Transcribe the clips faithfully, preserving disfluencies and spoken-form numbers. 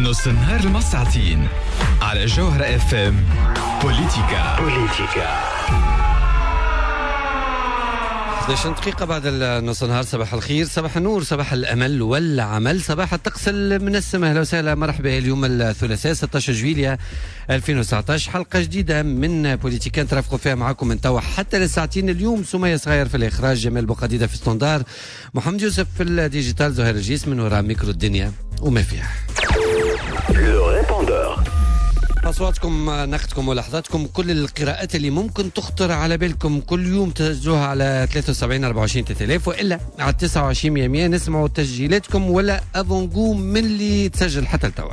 نص النهار المساعتين على جوهرة اف ام. بوليتيكا بوليتيكا إحدى عشرة دقيقة بعد النص النهار. صباح الخير، صباح النور، صباح الأمل والعمل، صباح الطقس المنسم. أهلا وسهلا، مرحبا. اليوم الثلاثاء ستة عشر جويلية ألفين وتسعة عشر، حلقة جديدة من بوليتيكا نترافقوا فيها معكم من توا حتى للساعتين. اليوم سمية صغير في الإخراج، جمال بوقديدة في ستوندار، محمد يوسف في الديجيتال، زهير الجيس من وراء ميكرو الدنيا وما فيها. أصواتكم، نقدكم ولحظاتكم، كل القراءات اللي ممكن تخطر على بالكم كل يوم تسجلوها على ثلاثة وسبعين أربعة وعشرين ثلاثة آلاف، وإلا على تسعة وعشرين مية نسمعوا تسجيلاتكم ولا أفونجو من اللي تسجل حتى لتوا.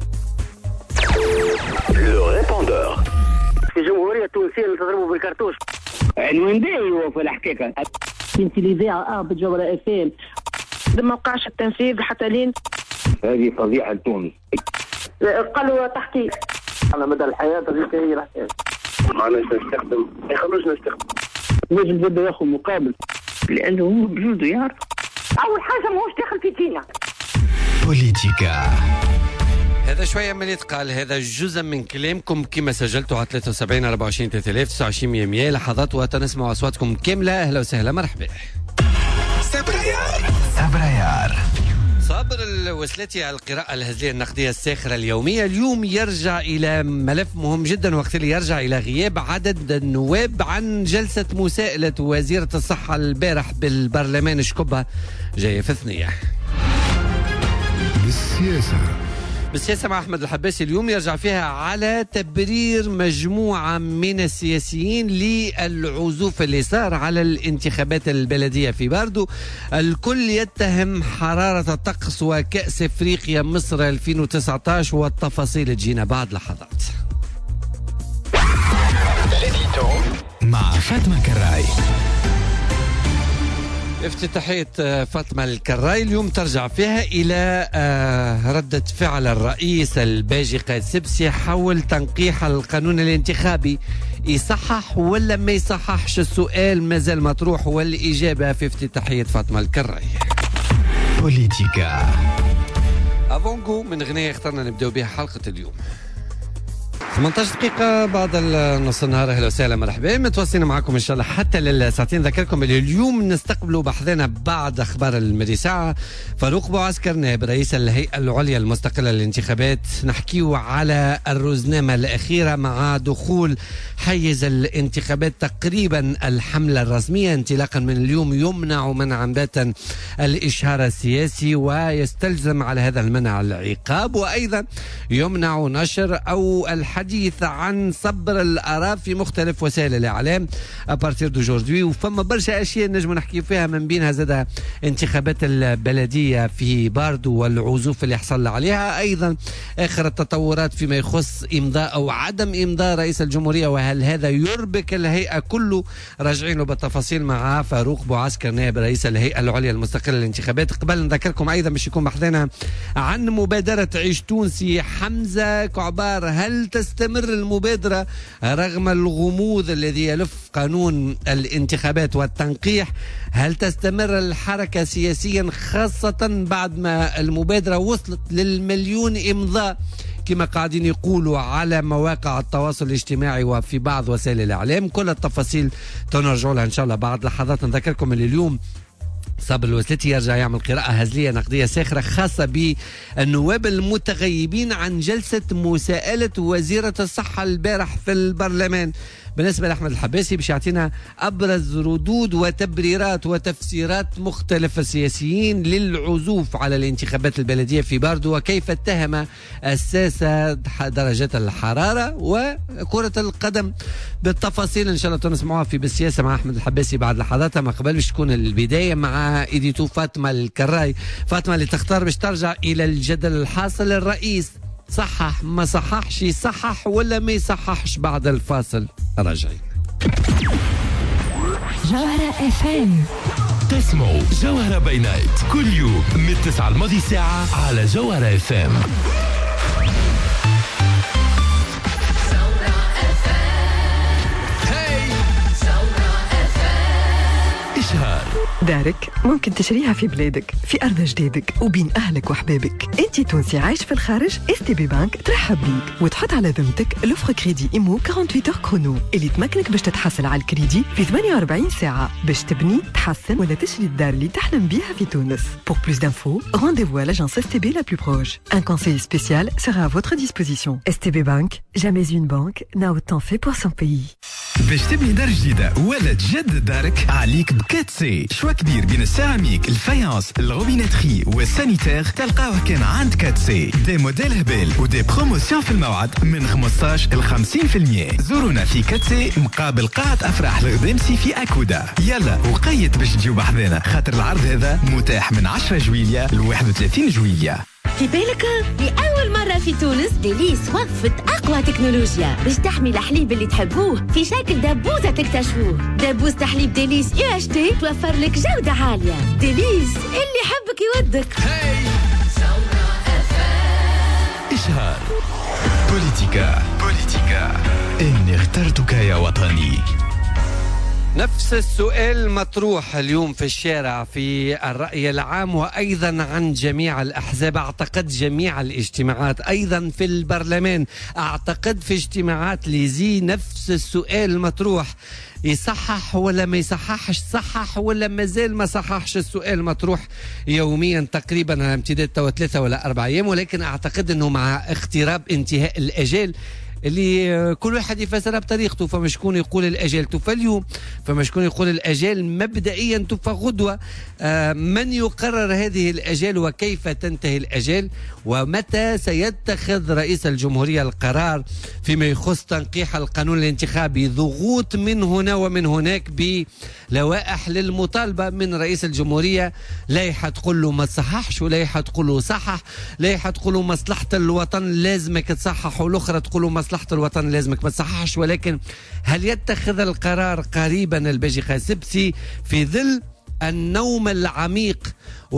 في الجمهورية التونسية اللي تضربوا بالكرتوش عنوان باهي هو في الحقيقة. انت اللي ذاع اه بالجوهرة اف ام ما وقعش التنفيذ حتى لين. هذه فضيحة لتونس. قالوا تحقيق على مدى الحياة. هذه هي الحياة. معناش نستخدم، ما يخلوش نستخدم. لازم بده ياخذ مقابل لأنه هو بجوده يعرف. أول حاجة ماهوش داخل في تينا. بوليتيكا. هذا شوية من اللي يتقال، هذا جزء من كلامكم كما سجلتوا على ثلاثة وسبعين أربعة وعشرين ثلاثة آلاف تسعة وعشرين مية. لحظات وتنسمع أصواتكم كاملة. أهلا وسهلا، مرحبا. سبريار سبريار صابر الوسلاتي على القراءة الهزلية النقدية الساخرة اليومية. اليوم يرجع إلى ملف مهم جدا، وقت اللي يرجع إلى غياب عدد النواب عن جلسة مساءلة وزيرة الصحة البارح بالبرلمان. شكبها جاية في ثنية. بالسياسة بالسياسة مع أحمد الحباسي. اليوم يرجع فيها على تبرير مجموعة من السياسيين للعزوف اللي صار على الانتخابات البلدية في باردو. الكل يتهم حرارة الطقس وكأس افريقيا مصر ألفين وتسعة عشر، والتفاصيل تجينا بعد لحظات. مع فاطمة كراي. افتتاحية فاطمة الكراي اليوم ترجع فيها إلى ردة فعل الرئيس الباجي قايد سبسي حول تنقيح القانون الانتخابي. يصحح ولا ما يصححش؟ السؤال مازال مطروح، والإجابة في افتتاحية فاطمة الكراي. بوليتيكا. أفونجو من غنية اخترنا نبدأ بها حلقة اليوم. ثمانية عشر دقيقة بعد النص النهار. أهلا وسهلا، مرحبا، متواصلين معكم إن شاء الله حتى للساعتين. ذكركم اللي اليوم نستقبلوا بحثنا بعد أخبار المدي ساعة فاروق بوعسكر نائب رئيس الهيئة العليا المستقلة للانتخابات. نحكيو على الرزنامة الأخيرة مع دخول حيز الانتخابات تقريبا الحملة الرسمية. انطلاقا من اليوم يمنع منعا باتا الإشهار السياسي، ويستلزم على هذا المنع العقاب، وأيضا يمنع نشر أو الحديث حديث عن صبر الآراء في مختلف وسائل الإعلام أبارتير دو جوردوي. وفما برشا أشياء نجم نحكي فيها، من بينها زاد انتخابات البلدية في باردو والعزوف اللي حصل عليها، أيضا آخر التطورات فيما يخص إمضاء أو عدم إمضاء رئيس الجمهورية، وهل هذا يربك الهيئة. كله راجعين بالتفاصيل مع فاروق بوعسكر نائب رئيس الهيئة العليا المستقلة للانتخابات. قبل نذكركم أيضا باش يكون بحثنا عن مبادرة عيش تونسي. حمزة كعبار، هل تستمر المبادرة رغم الغموض الذي يلف قانون الانتخابات والتنقيح؟ هل تستمر الحركة سياسيا، خاصة بعد ما المبادرة وصلت للمليون إمضاء كما قاعدين يقولوا على مواقع التواصل الاجتماعي وفي بعض وسائل الإعلام؟ كل التفاصيل تنرجعوا لها إن شاء الله بعد لحظات. نذكركم اللي اليوم صابر الوسلاتي يرجع يعمل قراءة هزلية نقدية ساخرة خاصة بالنواب المتغيبين عن جلسة مساءلة وزيرة الصحة البارح في البرلمان. بالنسبة لأحمد الحباسي باش يعطينا أبرز ردود وتبريرات وتفسيرات مختلف السياسيين للعزوف على الانتخابات البلدية في باردو، وكيف اتهم الساسة درجات الحرارة وكرة القدم. بالتفاصيل إن شاء الله تنسمعوها في بالسياسة مع أحمد الحباسي بعد لحظات. ما قبل باش تكون البداية مع إديتو فاطمة الكراي. فاطمة اللي تختار باش ترجع إلى الجدل الحاصل. الرئيس صحح ما صححش، يصحح ولا ما يصححش؟ بعد الفاصل راجعين. جوهرة اف ام. تسمعوا جوهرة بينات كل يوم من التسعة الماضي ساعة على جوهرة اف ام. إشهار دارك ممكن تشريها في بلادك، في أرض جديدك وبين أهلك وحبابك. أنت تونسي عايش في الخارج، اس تي بي بانك ترحب بيك وتحط على ذمتك لوفر كريدي إيمو ثمانية وأربعين كرونو اللي تمكنك باش تتحصل على الكريدي في ثمانية وأربعين ساعة باش تبني، تحسن ولا تشري الدار اللي تحلم بيها في تونس. Pour plus d'infos, rendez-vous à l'agence S T B la plus proche. Un conseiller spécial sera à votre disposition. S T B Bank, jamais une banque n'a autant fait pour son pays. باش تبني دار جديدة ولا تجدد دارك عليك بكاتسي. شوا كبير بين السيراميك، الفايانس، الروبيناتري والسانيتير تلقاوه كان عند كاتسي. دي موديل هبال ودي بروموسيون في الموعد من خمسطاش إلى خمسين بالمئة. زورونا في كاتسي مقابل قاعة أفراح الغدامسي في أكودا. يلا وقيت باش تجيو بحذانا خاطر العرض هذا متاح من عشرة جويلية ل واحد وثلاثين جويلية. في بالك لأول مرة في تونس ديليس وظفت أقوى تكنولوجيا باش تحمي الحليب اللي تحبوه في شكل دبوزة تكتشفوه. دبوز تحليب ديليس يو اتش تي توفر لك جودة عالية. ديليس اللي يحبك يودك. إشهار بوليتيكا بوليتيكا إني اخترتك يا وطني. نفس السؤال مطروح اليوم في الشارع في الرأي العام وأيضا عن جميع الأحزاب. أعتقد جميع الاجتماعات أيضا في البرلمان، أعتقد في اجتماعات ليزي نفس السؤال مطروح. يصحح ولا ما يصححش؟ صحح ولا مازال ما صححش؟ السؤال مطروح يوميا تقريبا على امتداد توا ثلاثة ولا أربع أيام، ولكن أعتقد أنه مع اقتراب انتهاء الأجال اللي كل واحد يفسرها بطريقته، فما شكون يقول الأجل توفى اليوم، فما شكون يقول الأجل مبدئيا توفى غدوة. آه من يقرر هذه الأجل وكيف تنتهي الأجل ومتى سيتخذ رئيس الجمهورية القرار فيما يخص تنقيح القانون الانتخابي؟ ضغوط من هنا ومن هناك بلوائح للمطالبة من رئيس الجمهورية. لائحة تقول له ما تصححش ولائحة تقول له صحح، لائحة تقول له مصلحة الوطن لازمك تصحح والأخرى تقول له مصلحة الوطن لازمك ما تصححش. ولكن هل يتخذ القرار قريبا الباجي خاسبسي في ظل النوم العميق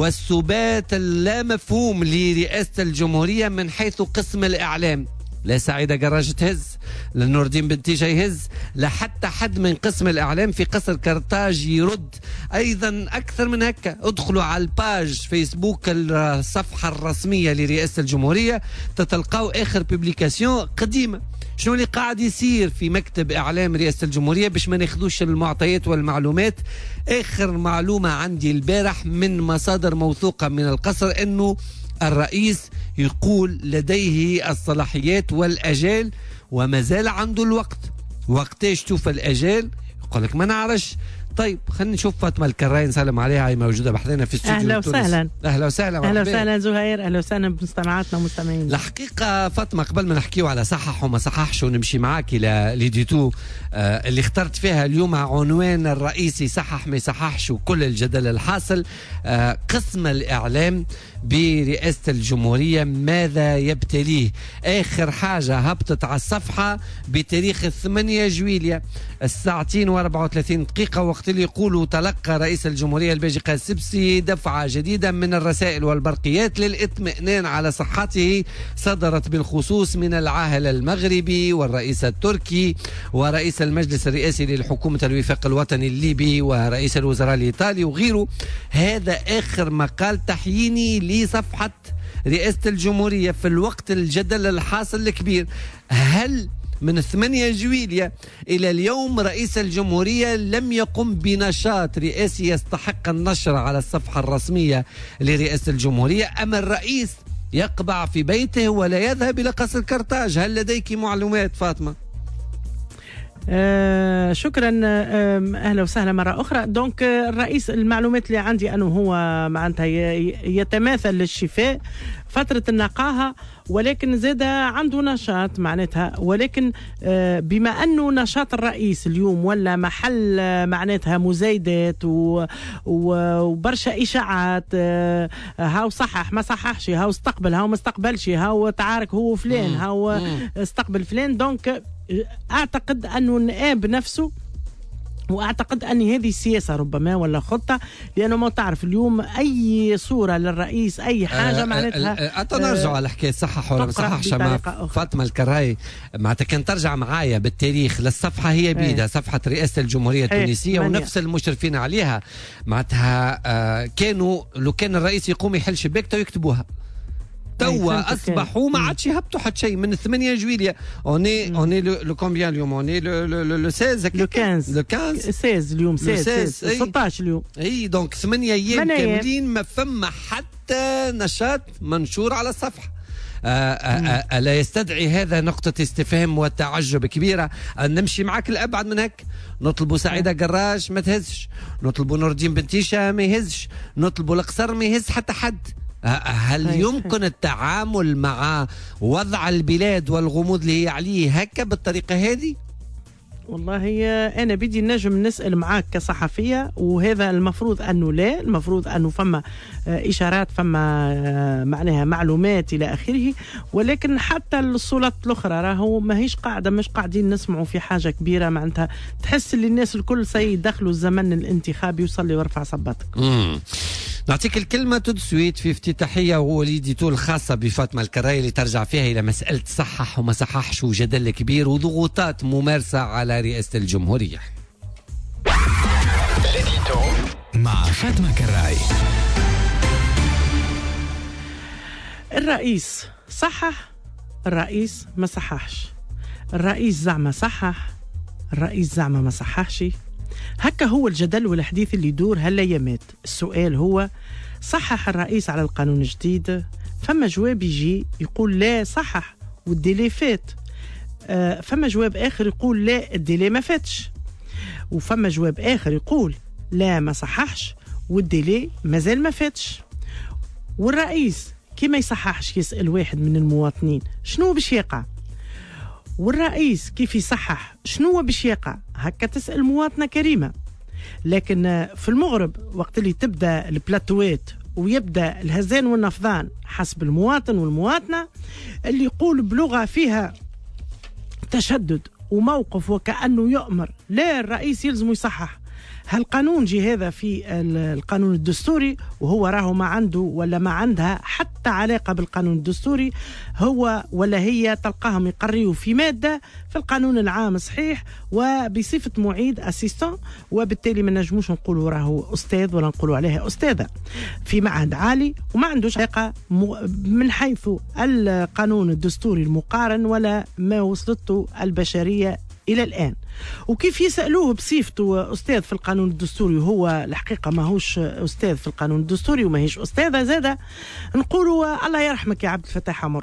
والسبات اللامفهوم لرئاسة الجمهورية من حيث قسم الإعلام؟ لا سعيدة جراج تهز، لا نور الدين بنتيجة يهز، لا حتى حد من قسم الإعلام في قصر كرتاج يرد. أيضا أكثر من هكا، ادخلوا على الباج فيسبوك الصفحة الرسمية لرئاسة الجمهورية تتلقاو آخر بيبليكاسيون قديمة شنو اللي قاعد يصير في مكتب إعلام رئاسة الجمهورية باش ما ناخذوش المعطيات والمعلومات. آخر معلومة عندي البارح من مصادر موثوقة من القصر أنه الرئيس يقول لديه الصلاحيات والأجال وما زال عنده الوقت. وقتاش توفى الأجال؟ يقول لك ما نعرفش. طيب خلينا نشوف فاطمه الكراي، نسلم عليها، هي موجوده بحذنا في استوديو. اهلا وسهلا. اهلا وسهلا. اهلا وسهلا زهير، اهلا وسهلا بمستمعاتنا ومستمعينا. الحقيقه فاطمه قبل ما نحكيو على صحح وما صححش ونمشي معاك الى ليديتو آه اللي اخترت فيها اليوم عنوان الرئيسي صحح ما يصححش وكل الجدل الحاصل، آه قسم الاعلام برئاسه الجمهوريه ماذا يبتليه؟ اخر حاجه هبطت على الصفحه بتاريخ ثمانية جويلية الساعتين وأربعة وثلاثين دقيقه، وقت اللي يقولوا تلقى رئيس الجمهوريه الباجي قاسبسي دفعه جديده من الرسائل والبرقيات للاطمئنان على صحته صدرت بالخصوص من العاهل المغربي والرئيس التركي ورئيس المجلس الرئاسي للحكومه الوفاق الوطني الليبي ورئيس الوزراء الايطالي وغيره. هذا اخر مقال تحييني لصفحه رئاسه الجمهوريه في الوقت الجدل الحاصل الكبير. هل من ثمانية جويلية إلى اليوم رئيس الجمهورية لم يقم بنشاط رئاسي يستحق النشر على الصفحة الرسمية لرئاسة الجمهورية، أما الرئيس يقبع في بيته ولا يذهب إلى قصر كرتاج؟ هل لديك معلومات فاطمة؟ آه شكرا. آه اهلا وسهلا مره اخرى. دونك آه الرئيس المعلومات اللي عندي انه هو معناتها يتماثل للشفاء فتره النقاهه، ولكن زاد عنده نشاط معناتها، ولكن آه بما انه نشاط الرئيس اليوم ولا محل آه معناتها مزايدات وبرشا اشاعات، آه هاو صحح ما صححش، هاو استقبل هاو ما استقبلش، هاو تعارك هو فلان، هاو استقبل فلان. دونك اعتقد انه النائب نفسه واعتقد ان هذه سياسه ربما ولا خطه، لانه ما تعرف اليوم اي صوره للرئيس اي حاجه معناتها اتنرجع على حكايه صحح ولا ما صححش مع فاطمه الكراي. معناتها كان ترجع معايا بالتاريخ للصفحه هي بيدها صفحه رئاسه الجمهوريه التونسيه ونفس المشرفين عليها معناتها آه كانوا لو كان الرئيس يقوم يحل شباكته يكتبوها. توا اصبحوا ما عادش يهبطوا حتى شيء من ثمانية جويليا. اوني اوني لو كومبيان اليوم؟ اوني لو ستة لو خمسة لو خمسة ستة اليوم ستة ستة اليوم. اي دونك ثمانية ايام كاملين ما فما حتى نشاط منشور على الصفحه. ألا يستدعي هذا نقطة استفهام وتعجب كبيرة؟ أن نمشي معك الأبعد من هيك. نطلبوا سعيدة قراش ما تهزش، نطلبوا نور الدين بنتيشة ما يهزش، نطلبوا القصر ما يهز حتى حد. هل يمكن التعامل مع وضع البلاد والغموض اللي هي عليه هكا بالطريقة هذه؟ والله أنا بدي نجم نسأل معاك كصحفية، وهذا المفروض أنه لا، المفروض أنه فما إشارات فما معناها معلومات إلى آخره، ولكن حتى الصولات الأخرى راهو ما هيش قاعدة، مش قاعدين نسمعوا في حاجة كبيرة معناتها تحس اللي الناس الكل سيدخلوا الزمن الانتخابي وصلي وارفع صباتك. نعطيك الكلمة تدسويت في افتتاحية ووليدته الخاصة بفاطمة الكراي اللي ترجع فيها إلى مسألة صحح وما صححش وجدل كبير وضغوطات ممارسة على رئاسة الجمهورية. مع فاطمة الكراي. الرئيس صحح، الرئيس ما صححش، الرئيس زعما صحح، الرئيس زعما ما صححش. هكا هو الجدل والحديث اللي يدور هالأيامات. السؤال هو صحح الرئيس على القانون الجديد؟ فما جواب يجي يقول لا صحح والديلي فات، آه فما جواب آخر يقول لا الديلي ما فاتش، وفما جواب آخر يقول لا ما صححش والديلي مازال ما فاتش. والرئيس كي ما يصححش يسأل واحد من المواطنين شنو باش يقع، والرئيس كيف يصحح شنو باش يقع، هكا تسأل مواطنة كريمة. لكن في المغرب وقت اللي تبدأ البلاتوات ويبدأ الهزان والنفضان حسب المواطن والمواطنة اللي يقول بلغة فيها تشدد وموقف وكأنه يؤمر لا الرئيس يلزم يصحح. هالقانون جي هذا في القانون الدستوري وهو راهو ما عنده ولا ما عندها حتى علاقة بالقانون الدستوري، هو ولا هي تلقاهم يقريوا في مادة في القانون العام صحيح وبصفة معيد أسيستان، وبالتالي ما نجموش نقولوا راهو أستاذ ولا نقولوا عليها أستاذة في معهد عالي، وما عندوش علاقة من حيث القانون الدستوري المقارن ولا ما وصلته البشرية إلى الآن. وكيف يسألوه بصفته أستاذ في القانون الدستوري وهو الحقيقة ما هوش أستاذ في القانون الدستوري وما هيش أستاذة زادة، نقولوا الله يرحمك يا عبد الفتاح عمر.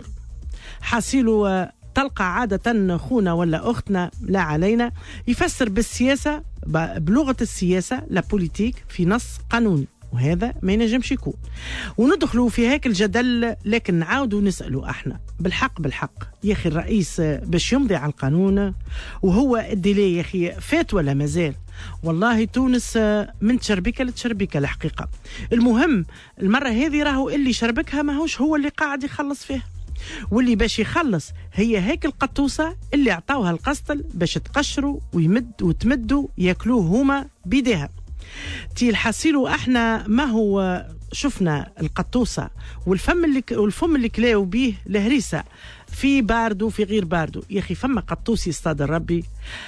حاسيلوا تلقى عادة خونا ولا أختنا لا علينا يفسر بالسياسة بلغة السياسة لا بوليتيك في نص قانوني، وهذا ما ينجمش يكون. وندخلوا في هيك الجدل، لكن نعاودوا نسألوا احنا بالحق بالحق يا اخي الرئيس باش يمضي على القانون وهو الديلي يا اخي فات ولا مازال؟ والله تونس من تشربكه لتشربكه الحقيقه. المهم المره هذه راهو اللي شربكها ماهوش هو اللي قاعد يخلص فيها، واللي باش يخلص هي هيك القطوسه اللي عطاوها القسطل باش تقشروا ويمد وتمدوا ياكلوه هما بيديها. تي الحاسيلو احنا ما هو شفنا القطوسه والفم اللي والفم اللي كلاو بيه الهريسه في باردو في غير باردو. يا اخي فما قطوس يصطاد ربي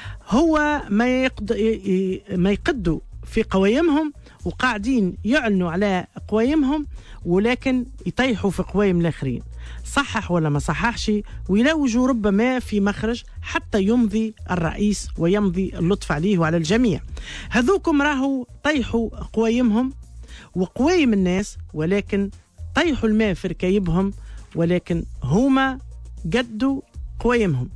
هو ما يقد ما يقدوا في قوايمهم وقاعدين يعلنوا على قوايمهم ولكن يطيحوا في قوايم الاخرين. صحح ولا ما صححش ويلوجوا ربما في مخرج حتى يمضي الرئيس ويمضي اللطف عليه وعلى الجميع. هذوكم راهو طيحوا قوايمهم وقوايم الناس، ولكن طيحوا الماء في ركايبهم، ولكن هما قدوا قوايمهم.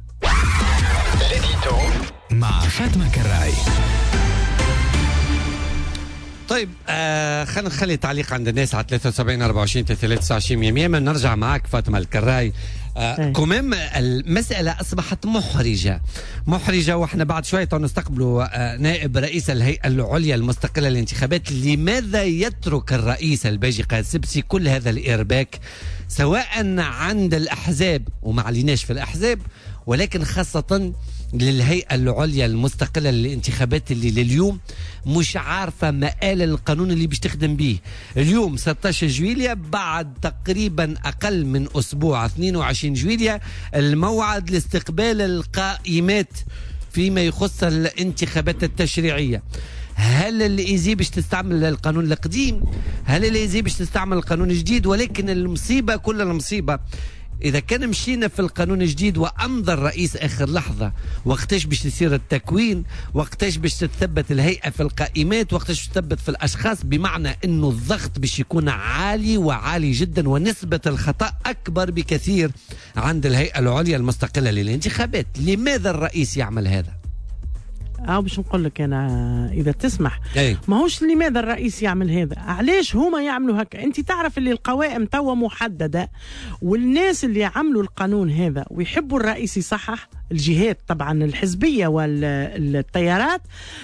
مع فاطمة كراي. طيب آه خلينا نخلي تعليق عند الناس على ثلاثة وسبعين أربعة وعشرين ثلاثة وتسعين مية مية. نرجع معك فاطمة الكراي. آه كمام المسألة أصبحت محرجة محرجة وإحنا بعد شوية نستقبلوا آه نائب رئيس الهيئة العليا المستقلة للانتخابات. لماذا يترك الرئيس الباجي قاسبسي كل هذا الإرباك سواء عند الأحزاب وما عليناش في الأحزاب ولكن خاصة للهيئة العليا المستقلة للانتخابات اللي لليوم مش عارفة مآل القانون اللي باش تخدم به. اليوم ستة عشر جويلية، بعد تقريبا أقل من أسبوع اثنين وعشرين جويلية الموعد لاستقبال القائمات فيما يخص الانتخابات التشريعية. هل الإيزي باش تستعمل القانون القديم؟ هل الإيزي باش تستعمل القانون الجديد؟ ولكن المصيبة كل المصيبة إذا كان مشينا في القانون الجديد وأمضى الرئيس آخر لحظة، وقتاش باش تصير التكوين، وقتاش باش تثبت الهيئة في القائمات، وقتاش تثبت في الأشخاص، بمعنى أنه الضغط باش يكون عالي وعالي جدا، ونسبة الخطأ أكبر بكثير عند الهيئة العليا المستقلة للانتخابات. لماذا الرئيس يعمل هذا؟ أو باش نقول لك أنا إذا تسمح، أي. ما هوش لماذا الرئيس يعمل هذا، علاش هما يعملوا هكا. أنت تعرف اللي القوائم توا محددة، والناس اللي عملوا القانون هذا ويحبوا الرئيس يصحح، الجهات طبعا الحزبية والتيارات،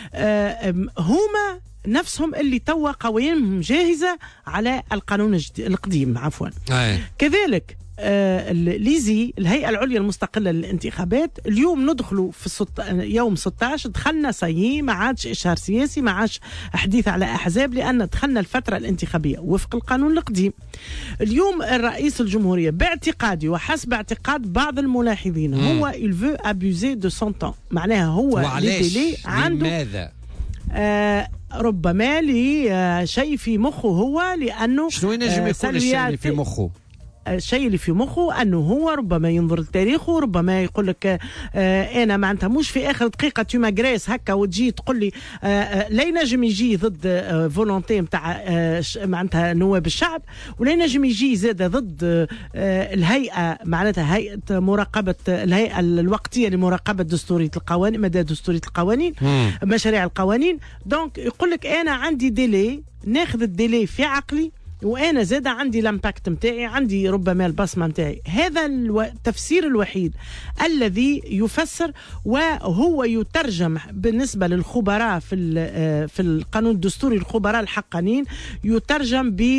هما نفسهم اللي توا قوائمهم جاهزة على القانون القديم عفوا. أي. كذلك آه ليزي الهيئة العليا المستقلة للانتخابات، اليوم ندخلوا في الست... يوم ستة عشر دخلنا سيي، ما عادش إشهار سياسي، ما عادش حديث على أحزاب، لأن دخلنا الفترة الانتخابية وفق القانون القديم. اليوم الرئيس الجمهورية باعتقادي وحسب اعتقاد بعض الملاحظين مم. هو il veut abuser de son temps، معناها هو ليديلي عنده لماذا؟ آه ربما لي آه شيء في مخه هو، لأنه شنو ينجم يكون الشيء اللي في مخه؟ الشيء اللي في مخه أنه هو ربما ينظر لتاريخه، ربما يقول لك آه أنا معناتها مش في آخر دقيقة توما جريس هكا وتجي تقول لي آه آه لا ينجم يجي ضد آه فولونتي متاع آه معناتها نواب الشعب، ولا ينجم يجي زاد ضد آه الهيئة معناتها هيئة مراقبة الهيئة الوقتية لمراقبة دستورية القوانين، مدى دستورية القوانين مم. مشاريع القوانين. دونك يقول لك أنا عندي ديلي، ناخذ الديلي في عقلي، وانا زاد عندي الامباكت متاعي، عندي ربما البصمه متاعي. هذا التفسير الوحيد الذي يفسر، وهو يترجم بالنسبه للخبراء في في القانون الدستوري، الخبراء الحقانيين، يترجم ب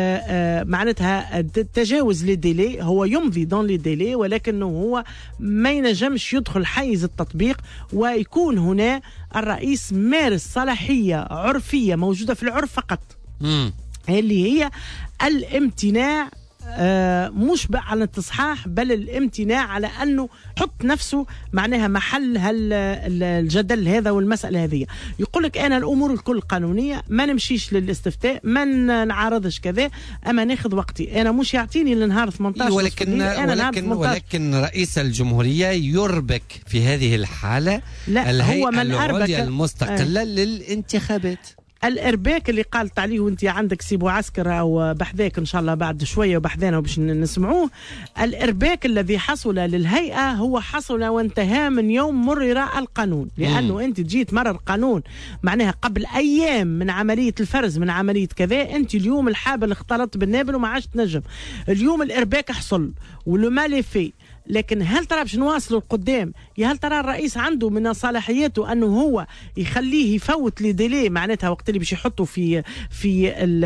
معناتها التجاوز للديلي. هو يمضي دون لي ديلي، ولكنه هو ما ينجمش يدخل حيز التطبيق، ويكون هنا الرئيس مارس صلاحيه عرفيه موجوده في العرف فقط، مم. اللي هي الامتناع، آه مش على التصحاح، بل الامتناع على أنه حط نفسه معناها محل الجدل هذا والمسألة هذه. يقول لك أنا الأمور الكل قانونية، ما نمشيش للاستفتاء، ما نعارضش كذا، أما ناخذ وقتي. أنا مش يعطيني لنهار ثمانية عشر، ولكن أنا ولكن, ولكن رئيس الجمهورية يربك في هذه الحالة الهيئة العليا المستقلة آه. للانتخابات. الارباك اللي قالت عليه وانت عندك سيبو عسكر او بحذاك ان شاء الله بعد شويه وبحذانا باش نسمعوه، الارباك الذي حصل للهيئه هو حصل وانتهى من يوم مرر القانون، لانه مم. انت جيت مرر القانون معناها قبل ايام من عمليه الفرز، من عمليه كذا، انت اليوم الحابل اختلط بالنابل وما عادش تنجم. اليوم الارباك حصل ولو مالي في، لكن هل ترى باش نواصلوا القدام؟ يا هل ترى الرئيس عنده من صلاحياته انه هو يخليه يفوت لي ديلي معناتها وقت اللي باش يحطوا في في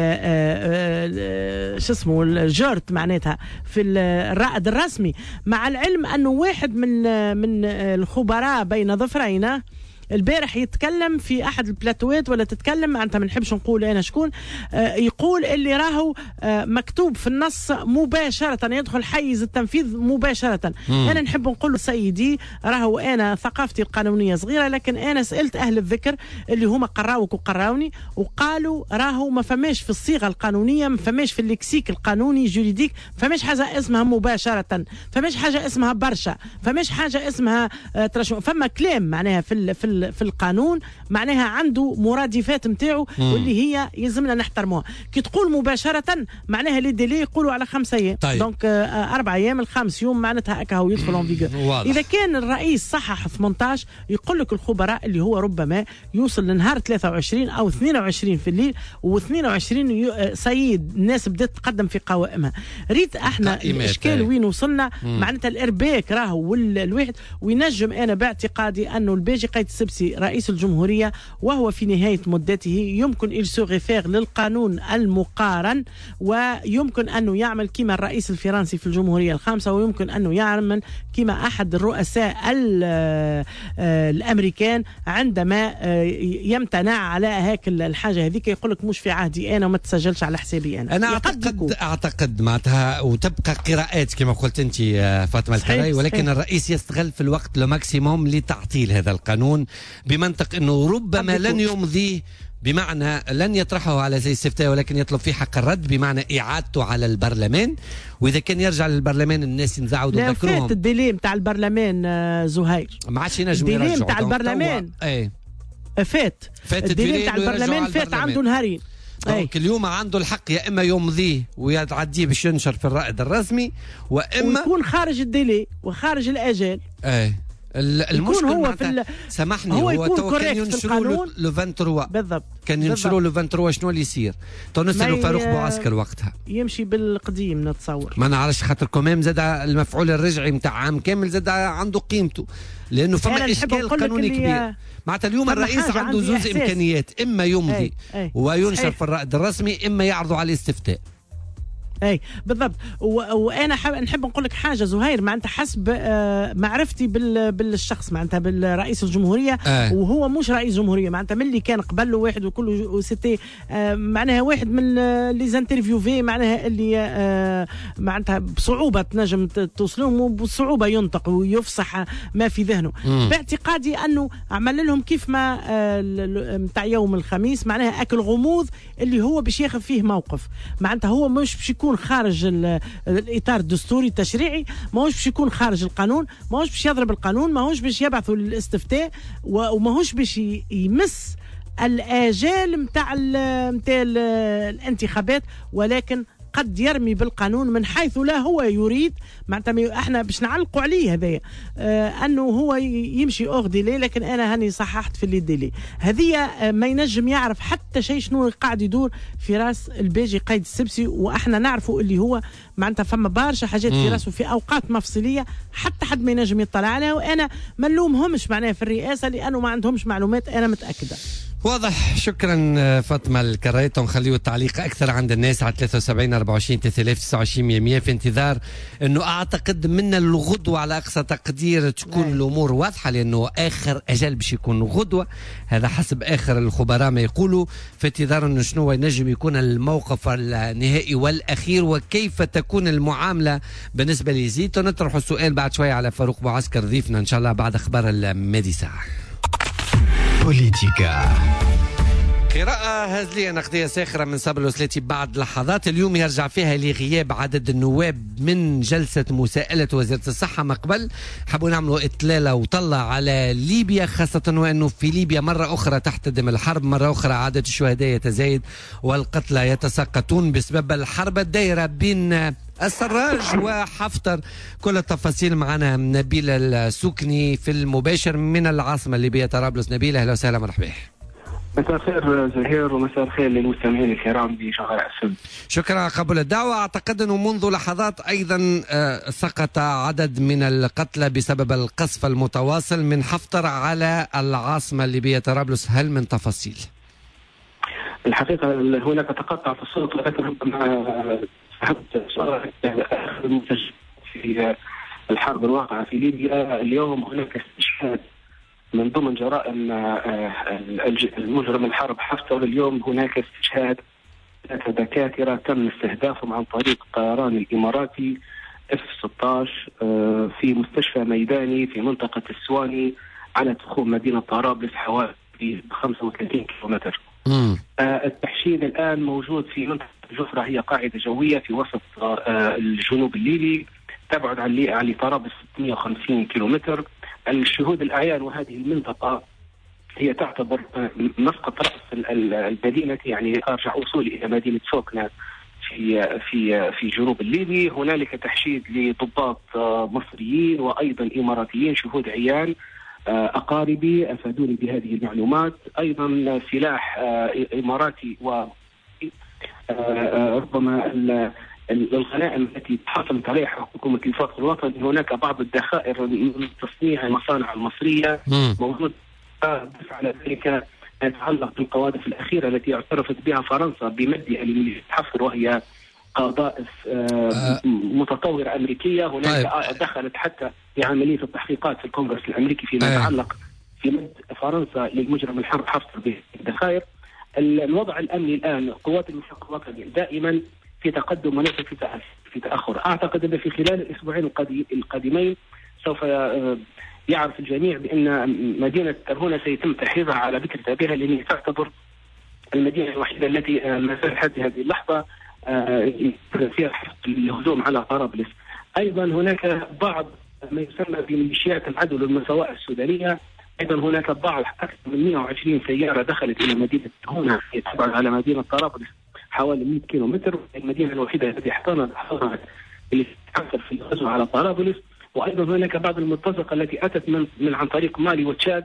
شو اسمه الجورت معناتها في الرائد الرسمي، مع العلم انه واحد من من الخبراء بين ظفرين البارح يتكلم في احد البلاتوات، ولا تتكلم معناتها ما نحبش نقول انا شكون، آه يقول اللي راهو آه مكتوب في النص مباشره يدخل حيز التنفيذ مباشره. مم. انا نحب نقول له سيدي راهو انا ثقافتي القانونيه صغيره، لكن انا سالت اهل الذكر اللي هما قراوك وقراوني، وقالوا راهو ما فماش في الصيغه القانونيه، ما فماش في اللكسيك القانوني جوريديك، فماش حاجه اسمها مباشره، فماش حاجه اسمها برشا، فماش حاجه اسمها آه ترشو، فما كلام معناها في ال في ال في القانون معناها عنده مرادفات نتاعو واللي هي يلزمنا نحترموها. كي تقول مباشرة معناها لي ديلي يقولوا على خمسة ايام، طيب. دونك آه أربع ايام الخامس يوم معناتها هكا هو يدخل اون فيغور. إذا كان الرئيس صحح ثمانية عشر، يقول لك الخبراء اللي هو ربما يوصل لنهار ثلاثة وعشرين أو اثنين وعشرين في الليل، واثنين وعشرين سيد الناس بدأت تقدم في قوائمها. ريت احنا الإشكال وين وصلنا، معناتها الإرباك راهو والواحد، وينجم أنا باعتقادي أنه الباجي قيد السبسي رئيس الجمهورية وهو في نهاية مدته يمكن السوغيفير للقانون المقارن، ويمكن أنه يعمل كما الرئيس الفرنسي في الجمهورية الخامسة، ويمكن أنه يعمل كما أحد الرؤساء الأمريكان عندما يمتنع على هيك الحاجة هذيك، يقول لك مش في عهدي أنا وما تسجلش على حسابي أنا. أنا أعتقد أعتقد معناتها وتبقى قراءات كما قلت أنت فاطمة الكراي، ولكن صحيح. الرئيس يستغل في الوقت لو ماكسيموم لتعطيل هذا القانون، بمنطق أنه ربما لن يمضيه، بمعنى لن يطرحه على زي استفتاء، ولكن يطلب فيه حق الرد، بمعنى إعادته على البرلمان. وإذا كان يرجع للبرلمان الناس ينزعوا وذكرهم. فات الديلي متاع البرلمان زهير، ما عادش ينجم يرجعوا الديلي متاع البرلمان. اي فات فات الديلي متاع البرلمان فات عنده نهارين. دونك اليوم عنده الحق يا اما يمضيه ويعديه باش ينشر في الرائد الرسمي، واما ويكون خارج الديلي وخارج الاجال. اي المشكل هو في سامحني هو, هو تو كان ينشروا لو ثلاثة وعشرين بالضبط، كان ينشروا لو ثلاثة وعشرين شنو اللي يصير؟ تو نسالوا فاروق بوعسكر وقتها يمشي بالقديم نتصور، ما نعرفش خاطر كومام زاد المفعول الرجعي نتاع عام كامل زاد عنده قيمته، لانه فما اشكال قانوني كبير. معناتها اليوم الرئيس عنده زوز امكانيات، اما يمضي أي. أي. وينشر أي. في الرائد الرسمي، اما يعرضوا عليه استفتاء. اي بالضبط. وانا حب نحب نقول لك حاجه زهير، معناتها حسب آه معرفتي بال بالشخص معناتها بالرئيس الجمهوريه آه. وهو مش رئيس جمهوريه، معناتها من اللي كان قبل له واحد وكله سيتي آه معناها واحد من لي زانترفيو في معناها اللي آه معناتها بصعوبه تنجم توصلهم وبصعوبه ينطق ويفصح ما في ذهنه. م. باعتقادي انه عمل لهم كيف ما نتاع آه يوم الخميس، معناها اكل غموض اللي هو باش ياخذ فيه موقف، معناتها هو مش باش يكون خارج الاطار الدستوري التشريعي، ماهوش باش يكون خارج القانون، ماهوش باش يضرب القانون، ماهوش باش يبعثوا للاستفتاء، وماهوش باش يمس الاجال نتاع نتاع الانتخابات، ولكن قد يرمي بالقانون من حيث لا هو يريد. معناتها احنا باش نعلقوا عليه هذايا آه انه هو يمشي اوغ ديلي، لكن انا هاني صححت في اللي ديلي هذه آه ما ينجم يعرف حتى شيء شنو قاعد يدور في راس الباجي قايد السبسي، واحنا نعرفوا اللي هو معناتها فما برشا حاجات في راسه في اوقات مفصليه حتى حد ما ينجم يطلع عليها، وانا ما نلومهمش معناها في الرئاسه لانه ما عندهمش معلومات، انا متاكده. واضح. شكرا فاطمه الكرايت، ونخليه التعليق اكثر عند الناس على ثلاثة وسبعين أربعة وعشرين ثلاثة آلاف وتسعة وعشرين مية في انتظار انه اعتقد من الغدوه على اقصى تقدير تكون أي. الامور واضحه، لانه اخر اجل باش يكون غدوه، هذا حسب اخر الخبراء ما يقولوا، في انتظار انه شنو ينجم يكون الموقف النهائي والاخير، وكيف تكون المعامله بالنسبه ليزيد. ونطرح السؤال بعد شويه على فاروق بوعسكر ضيفنا ان شاء الله بعد اخبار المادي ساعه. بوليتيكا. قراءة هزلية نقدية ساخرة من صابر الوسلاتي بعد لحظات اليوم يرجع فيها لغياب عدد النواب من جلسة مساءلة وزيرة الصحة. ما قبل حبوا نعملوا إطلالة وطلع على ليبيا، خاصة وأنه في ليبيا مرة أخرى تحتدم الحرب، مرة أخرى عدد الشهداء يتزايد والقتلى يتساقطون بسبب الحرب الدائرة بين السراج وحفتر. كل التفاصيل معنا نبيلة السكني في المباشر من العاصمة الليبية طرابلس. نبيلة أهلا وسهلا مرحبا. مساء الخير زهير ومساء الخير للمستمعين الكرام بشهر السبت. شكرا قبل الدعوة. أعتقد أنه منذ لحظات أيضا سقط عدد من القتلى بسبب القصف المتواصل من حفتر على العاصمة الليبية طرابلس، هل من تفاصيل؟ الحقيقة هناك تقطع في الصوت، ولكن ربما فهمت صار آخر المنتج في الحرب الواقعة في ليبيا. اليوم هناك استشهاد من ضمن جرائم المجرم الحرب حفتر. اليوم هناك استشهاد ثلاثة دكاترة تم استهدافهم عن طريق الطيران الإماراتي إف ستة عشر في مستشفى ميداني في منطقة السواني على تخوم مدينة طرابلس حوالي خمسة وثلاثين كيلومتر. التحشيد الآن موجود في منطقة جفرة، هي قاعدة جوية في وسط الجنوب الليبي تبعد عن طرابلس ستمئة وخمسين كيلومتر. الشهود الأعيان وهذه المنطقة هي تعتبر مسقط رأس المدينة، يعني أرجع وصول إلى مدينة سوكنا في في في جنوب الليبي. هنالك تحشيد لضباط مصريين وأيضا إماراتيين شهود عيان. أقاربي أفادوني بهذه المعلومات. أيضا سلاح إماراتي و ربما الغنائم التي حصلت عليها حكومة الوفاق الوطني. هناك بعض الذخائر من تصنيع المصانع المصرية موجود ضف على ذلك يتعلق بالقوادف الأخيرة التي اعترفت بها فرنسا بمدها لميليشيا حفتر، وهي قذائف متطورة أمريكية. هناك طيب. دخلت حتى في عملية التحقيقات في الكونغرس الأمريكي فيما يتعلق في مد فرنسا للمجرم الحرب حفتر بالذخائر. الوضع الأمني الآن قوات الوفاق الوطني دائما في تقدم وليس في في تأخر. أعتقد أن في خلال الأسبوعين القادمين سوف يعرف الجميع بأن مدينة ترهونة سيتم تحريرها على ذكر تابعها، لأنها تعتبر المدينة الوحيدة التي ما زالت حتى هذه اللحظة فيها الهجوم على طرابلس. أيضا هناك بعض ما يسمى بميليشيات العدل والمساواة السودانية، أيضا هناك بعض أكثر من مئة وعشرين سيارة دخلت إلى مدينة ترهونة تبعد على مدينة طرابلس حوالي مئة كيلو متر، المدينة الوحيدة التي احتضنت حضرت اللي تتحكم في الغزو على طرابلس. وأيضا هناك بعض المرتزقة التي أتت من, من عن طريق مالي وتشاد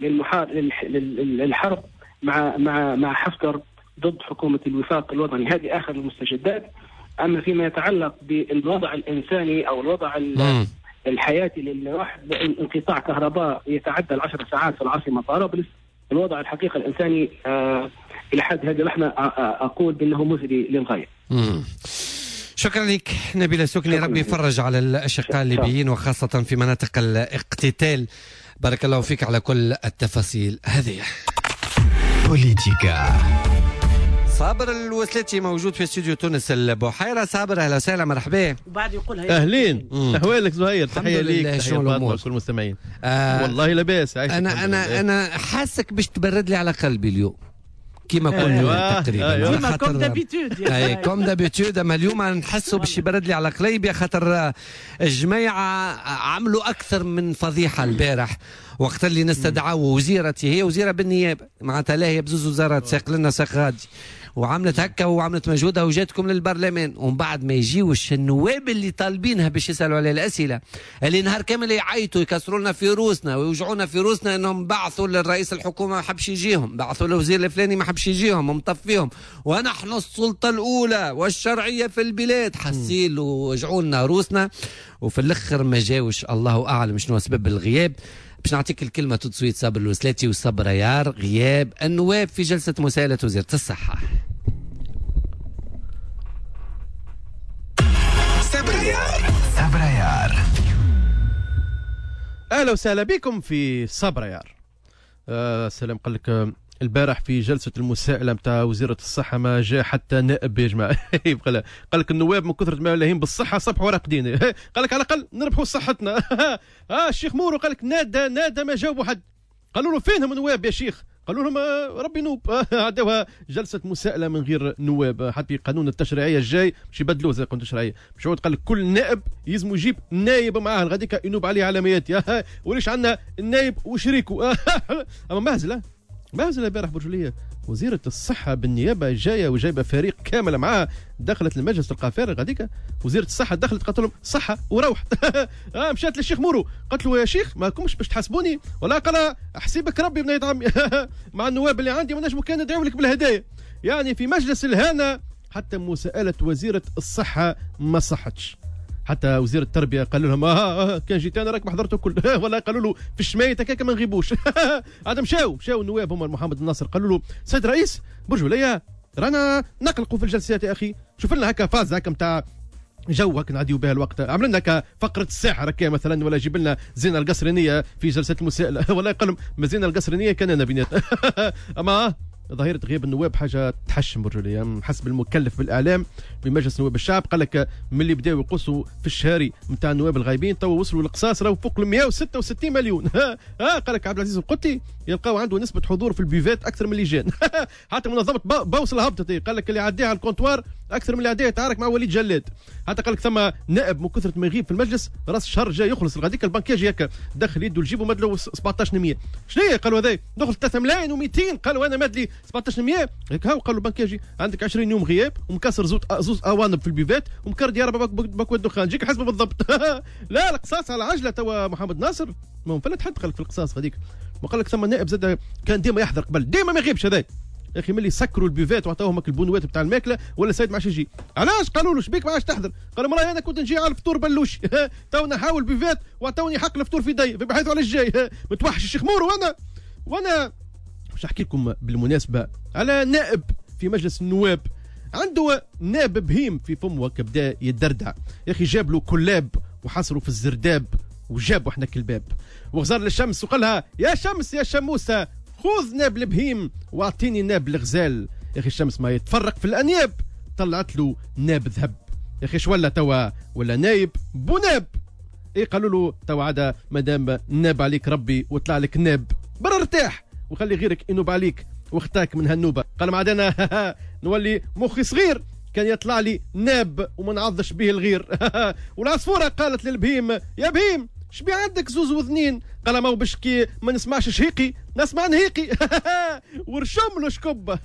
للحرب مع مع مع حفتر ضد حكومة الوفاق الوطني. هذه آخر المستجدات. أما فيما يتعلق بالوضع الإنساني أو الوضع الحياتي للواحد، انقطاع كهرباء يتعدى العشر ساعات في العاصمة طرابلس، الوضع الحقيقة الإنساني آه إلى حد هذه اللحظة أقول بأنه مزري للغاية. مم. شكرا لك نبيل سكني، ربي يفرج على الأشقاء الليبيين وخاصة في مناطق الاقتتال. بارك الله فيك على كل التفاصيل هذه. بوليتيكا. صابر الوسلتي موجود في استوديو تونس البحيرة. صابر أهلا وسهلا، مرحبا. وبعد يقول أهلين، أحوالك زهير؟ تحية ليك، تحية لكل المستمعين. آه والله لاباس. أنا أنا أنا حاسك باش تبرد لي على قلبي اليوم كيما كل يوم تقريبا، كيما كوم دابيتود. اي كوم دابيتود. اما اليوم نحسوا باش يبرد لي على قليبي، خاطر الجماعه عملوا اكثر من فضيحه البارح وقت اللي نستدعوا وزيرتي، هي وزيره بالنيابه معناتها لا هي بزوز وزارات ساق لنا ساق غادي، وعملت هكا وعملت مجهودها وجاتكم للبرلمان، ومن بعد ما يجيوش النواب اللي طالبينها باش يسالوا على الاسئله اللي نهار كامل يعيطوا يكسروا لنا في روسنا ويوجعونا في روسنا انهم بعثوا للرئيس الحكومه ما حبش يجيهم، بعثوا للوزير الفلاني ما حبش يجيهم ومطفيهم، ونحن السلطه الاولى والشرعيه في البلاد، حسيل ووجعوا لنا روسنا، وفي الاخر ما جاوش. الله اعلم شنو سبب الغياب. باش نعطيك الكلمه تصويت صابر الوسلاتي وصبر يار. غياب النواب في جلسه مساءله وزيره الصحه. صبريار صبريار. اهلا وسهلا بكم في صبريار. آه سلام. قال لك البارح في جلسه المساءله نتاع وزيره الصحه ما جاء حتى نائب يا جماعه. قال لك النواب من كثره ما لاهين بالصحه صبحوا راقدين. قال لك على الاقل نربحوا صحتنا. اه الشيخ مورو قال لك نادى نادى ما جاوبوا حد. قالوا له فينهم النواب يا شيخ؟ قالوا لهم ربي نوب. عدوها جلسه مساءله من غير نواب. حتى في قانون التشريعيه الجاي باش يبدلوه زي القانون التشريعيه، باش قال لك كل نائب يلزم يجيب نايب معاه غاديك ينوب عليه علامات. وليش عندنا النايب وشريكه. اما مهزله مهزله البارح برجوليه وزيره الصحه بالنيابه جايه وجايبه فريق كامل معاه، دخلت المجلس تلقى فارغ غاديك. وزيره الصحه دخلت قالت لهم صحه وروحت. اه مشات للشيخ مورو قالت له يا شيخ ما كومش باش تحاسبوني ولا؟ قال احسبك ربي بنيت عمي. مع النواب اللي عندي ما نجمو كان ندعو لك بالهدايا. يعني في مجلس الهنا حتى مساءله وزيره الصحه ما صحتش. حتى وزير التربيه قال لهم اه, آه كان جيت انا راك ما حضرته كل. ولا قالوا له في الشماية هكاك ما نغيبوش. عاد مشاو مشاو النواب هم محمد الناصر قالوا له سيد رئيس برجوليه رانا نقلقوا في الجلسات يا اخي، شوف لنا هكا فاز هكا نتاع جو هكا نعديو بها الوقت، عمل لنا هكا فقره الساحه هكا مثلا، ولا جيب لنا زينه القصرينيه في جلسه المساءله. والله قال لهم ما زينه القصرينيه كان انا بيناتنا. اما ظاهرة غياب النواب حاجة تحشم برجولية. حسب المكلف بالإعلام بمجلس نواب الشعب قال لك من اللي بداوا يقصوا في الشهري نتاع النواب الغايبين تو وصلوا للقصاص راهو فوق ال مئة وستة وستين مليون. ها قال لك عبد العزيز القطي يلقاو عنده نسبة حضور في البيفات أكثر من اللي جان. حتى منظمة بوصل هبطت قال لك اللي عديها على الكونتوار أكثر من اللي عديها يتعارك مع وليد جلاد. حتى قال لك ثم نائب من كثرة ما يغيب في المجلس راس الشهر جاي يخلص الغديك البنكاجي هكا دخل يده لجيبه مدلو سبعطاش مية. شنو هي؟ قالوا هذا دخل ثلاثة ملايين ومئتين. قالوا أنا مدلي سبعطاش مية هيك. هاو قالوا البنكاجي عندك عشرين يوم غياب ومكسر زوز زوز اوانب في البيفات ومكرد يا رب بكوى الدخان جيك حسبه بالضبط. لا القصاص على عجله توا محمد ناصر ما هو فلت حد قال في القصاص هذيك. وقال لك ثم نائب زاد كان ديما يحضر قبل ديما ما يغيبش هذا يا اخي ملي سكروا البيفات وعطاوهم البونوات بتاع الماكله ولا سيد ما عادش يجي. علاش؟ قالوا له شبيك ما عادش تحضر؟ قال مراي انا كنت نجي على الفطور بلوشي. تو نحاول بيفات وعطوني حق الفطور في دي بحيث على الجاي. متوحش الشيخ مورو انا وانا باش احكي لكم بالمناسبه على نائب في مجلس النواب عنده نائب بهيم في فمه كبدا يدردع يا اخي، جاب له كلاب وحصروا في الزرداب وجابوا احنا كلباب، وغزر للشمس وقالها يا شمس يا شموسه خذ ناب البهيم واعطيني ناب الغزال. يا اخي الشمس ما يتفرق في الانياب، طلعت له ناب ذهب. يا اخي ولا توا ولا نايب بوناب. ايه قالوا له توا عاد مادام ناب عليك ربي وطلع لك ناب بر ارتاح وخلي غيرك ينوب عليك واختاك من هالنوبه. قال ما عاد انا نولي مخي صغير كان يطلع لي ناب وما نعضش به الغير. والعصفوره قالت للبهيم يا بهيم شبي عندك زوز وذنين؟ قال ما هو باش كي ما نسمعش شهيقي نسمع نهيقي. ورشم له شكب.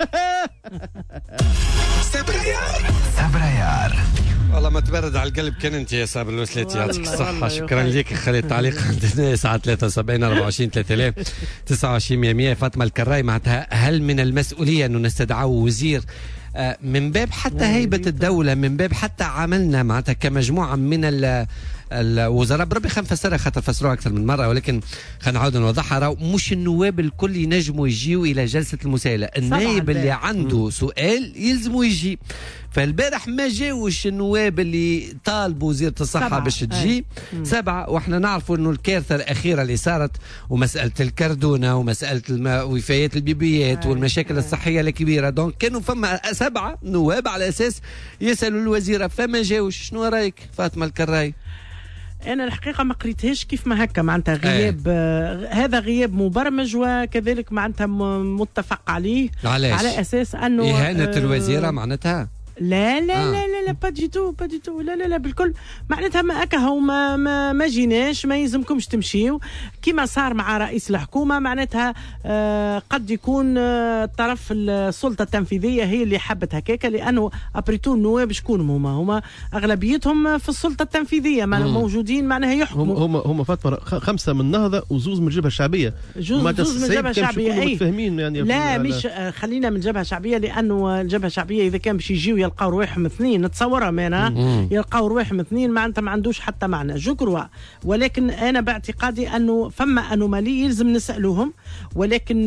سبريار سبريار والله ما تبرد على القلب كان انت يا صابر الوسلاتي، يعطيك الصحة. شكرا لك. خليت تعليق عندنا ساعة ثلاثة وسبعين أربعة وعشرين ثلاثة آلاف تسعة وعشرين مية. فاطمة الكراي معناتها هل من المسؤولية انه نستدعوا وزير من باب حتى هيبة الدولة، من باب حتى عملنا معناتها كمجموعة من الوزراء؟ بربي خلينا نفسرها خاطر فسروها أكثر من مرة، ولكن خلينا نعاود نوضحها. راهو مش النواب الكل ينجموا يجيوا إلى جلسة المساءلة، النائب اللي عنده سؤال يلزموا يجي. فالبارح ما جاوش النواب اللي طالبوا وزيرة الصحة باش تجي سبعة، واحنا نعرفوا انه الكارثة الأخيرة اللي صارت ومسألة الكردونة ومسألة وفيات البيبيات والمشاكل الصحية الكبيرة، دونك كانوا فما سبعة نواب على أساس يسألوا الوزيرة فما جاوش. شنو رأيك فاطمة الكراي؟ أنا الحقيقة ما قريتهاش كيف ما هكا معناتها غياب آه. هذا غياب مبرمج وكذلك معناتها متفق عليه. علاش؟ على أساس أنه إهانة آه الوزيرة معناتها؟ لا لا آه. لا لا لا با دي تو با دي تو لا لا لا بالكل معناتها ما اكا هو ما ما, ما جيناش، ما يلزمكمش تمشيو كما صار مع رئيس الحكومه. معناتها آه قد يكون آه طرف السلطه التنفيذيه هي اللي حبت هكاك، لانه ابريتو النواب شكون هما؟ هما اغلبيتهم في السلطه التنفيذيه موجودين معناها يحكموا. هم هم فاطمه خمسه من النهضه وزوز من الجبهه الشعبيه. جوز, جوز من الجبهه الشعبيه اي متفاهمين يعني. لا مش آه خلينا من الجبهه الشعبيه، لانه الجبهه الشعبيه اذا كان باش يجيو يلقاو رواحهم اثنين نتصورها مانا يلقاو رواحهم اثنين معناتها ما عندوش حتى معنى جكروا. ولكن انا باعتقادي انه فما انومالي يلزم نسالوهم، ولكن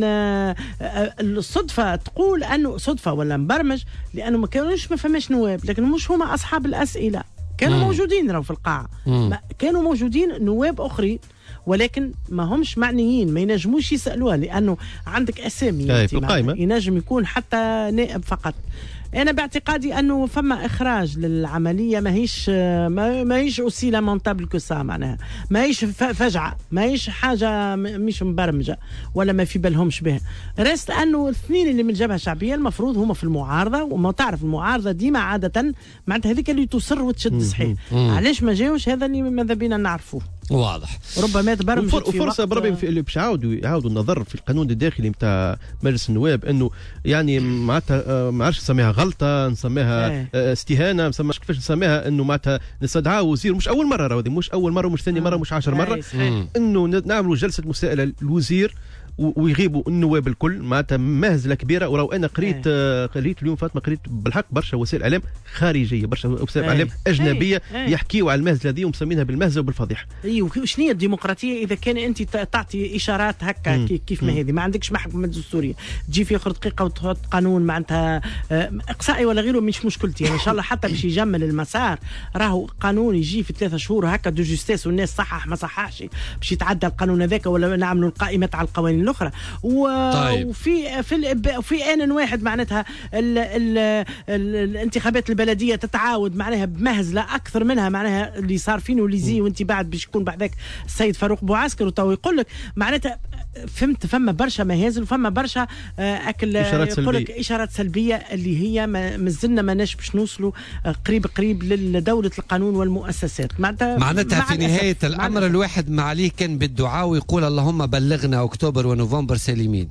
الصدفه تقول انه صدفه ولا مبرمج، لانه ما كانوش ما فماش نواب، لكن مش هما اصحاب الاسئله كانوا مم. موجودين راهو في القاعه، كانوا موجودين نواب اخرين ولكن ما همش معنيين، ما ينجموش يسالوها لانه عندك اسامي ينجم يكون حتى نائب فقط. أنا باعتقادي أنه فما إخراج للعملية، ما هيش ما, ما هيش أوسي لامونتابل كو سا، معناها ما هيش فجعة، ما هيش حاجة مش مبرمجة ولا ما في بالهمش بها. رست أنه الاثنين اللي من الجبهة الشعبية المفروض هما في المعارضة، وما تعرف المعارضة ديما عادة معناتها هذيك اللي تصر وتشد صحيح. علاش ما جاوش؟ هذا اللي ماذا بينا نعرفوه. واضح. ربما تبرمج وفرصة بربي اللي باش يعاودوا يعاودوا النظر في القانون الداخلي نتاع مجلس النواب، انه يعني معناتها ما عرفتش نسميها غلطة، نسميها استهانة، نسميها كيفاش نسميها، انه معناتها نستدعى وزير مش اول مرة، راهو مش اول مرة ومش ثاني مرة ومش عشر مرة، انه نعملوا جلسة مساءلة الوزير ويغيبوا النواب الكل. معناتها مهزله كبيره. ولو انا قريت آه. قريت اليوم فاطمه قريت بالحق برشا وسائل اعلام خارجيه، برشا وسائل اعلام اجنبيه يحكيوا على المهزله هذه ومسمينها بالمهزله وبالفضيحه. اي وشنو هي الديمقراطيه اذا كان انت تعطي اشارات هكا مم. كيف ما هذه؟ ما عندكش محكمه دستوريه تجي في اخر دقيقه وتحط قانون معناتها اقصائي ولا غيره، مش مشكلتي ان شاء الله حتى باش يجمل المسار. راهو قانون يجي في ثلاثة شهور هكا دو جوستيس والناس صحح ما صححش باش يتعدى القانون هذاك، ولا نعملوا القائمات على القوانين الاخرى. و... طيب. وفي في الإب... في آن واحد معناتها ال... ال... ال... الانتخابات البلديه تتعاود معناها بمهزله اكثر منها معناها اللي صار فين وليزي، وانت بعد باش يكون بعدك السيد فاروق بوعسكر وتو يقول لك معناتها فهمت فما برشا مهازل وفما برشا اكل يقول لك اشارات سلبيه اللي هي مازلنا ما ناش باش نوصلوا قريب قريب لدوله القانون والمؤسسات. معناتها معناتها في نهايه الامر الواحد ما عليه كان بالدعاء ويقول اللهم بلغنا اكتوبر ونوفمبر سالمين.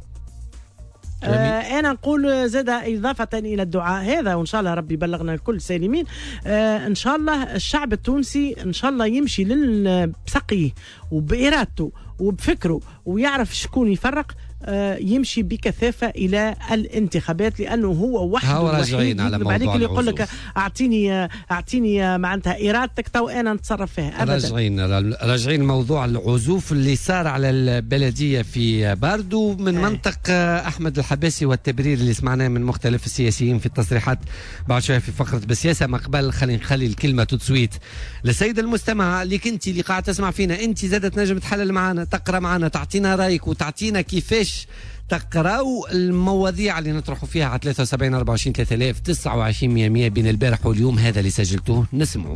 آه أنا نقول زاد إضافة إلى الدعاء هذا، وإن شاء الله ربي بلغنا الكل سالمين. آه إن شاء الله الشعب التونسي إن شاء الله يمشي بسقيه وبإرادته وبفكره ويعرف شكون يفرق. يمشي بكثافة إلى الانتخابات، لأنه هو وحده هو راجعين على موضوع عليك اللي يقول لك العزوف. أعطيني أعطيني معناتها إرادتك تو أنا نتصرف فيها أبدا. راجعين راجعين موضوع العزوف اللي صار على البلدية في باردو من آه. منطق أحمد الحباسي والتبرير اللي سمعناه من مختلف السياسيين في التصريحات بعد شوية في فقرة بالسياسة. ما قبل خلينا نخلي الكلمة تسويت للسيدة المستمعة اللي كنتي اللي قاعد تسمع فينا، أنت زادت نجم تحلل معنا، تقرأ معنا، تعطينا رأيك وتعطينا كيفاش تقراوا المواضيع اللي نطرحوا فيها على ثلاثة وسبعين أربعة وعشرين ثلاثة آلاف تسعة وعشرين مية مية بين البارح واليوم. هذا اللي سجلتوه نسمعوه.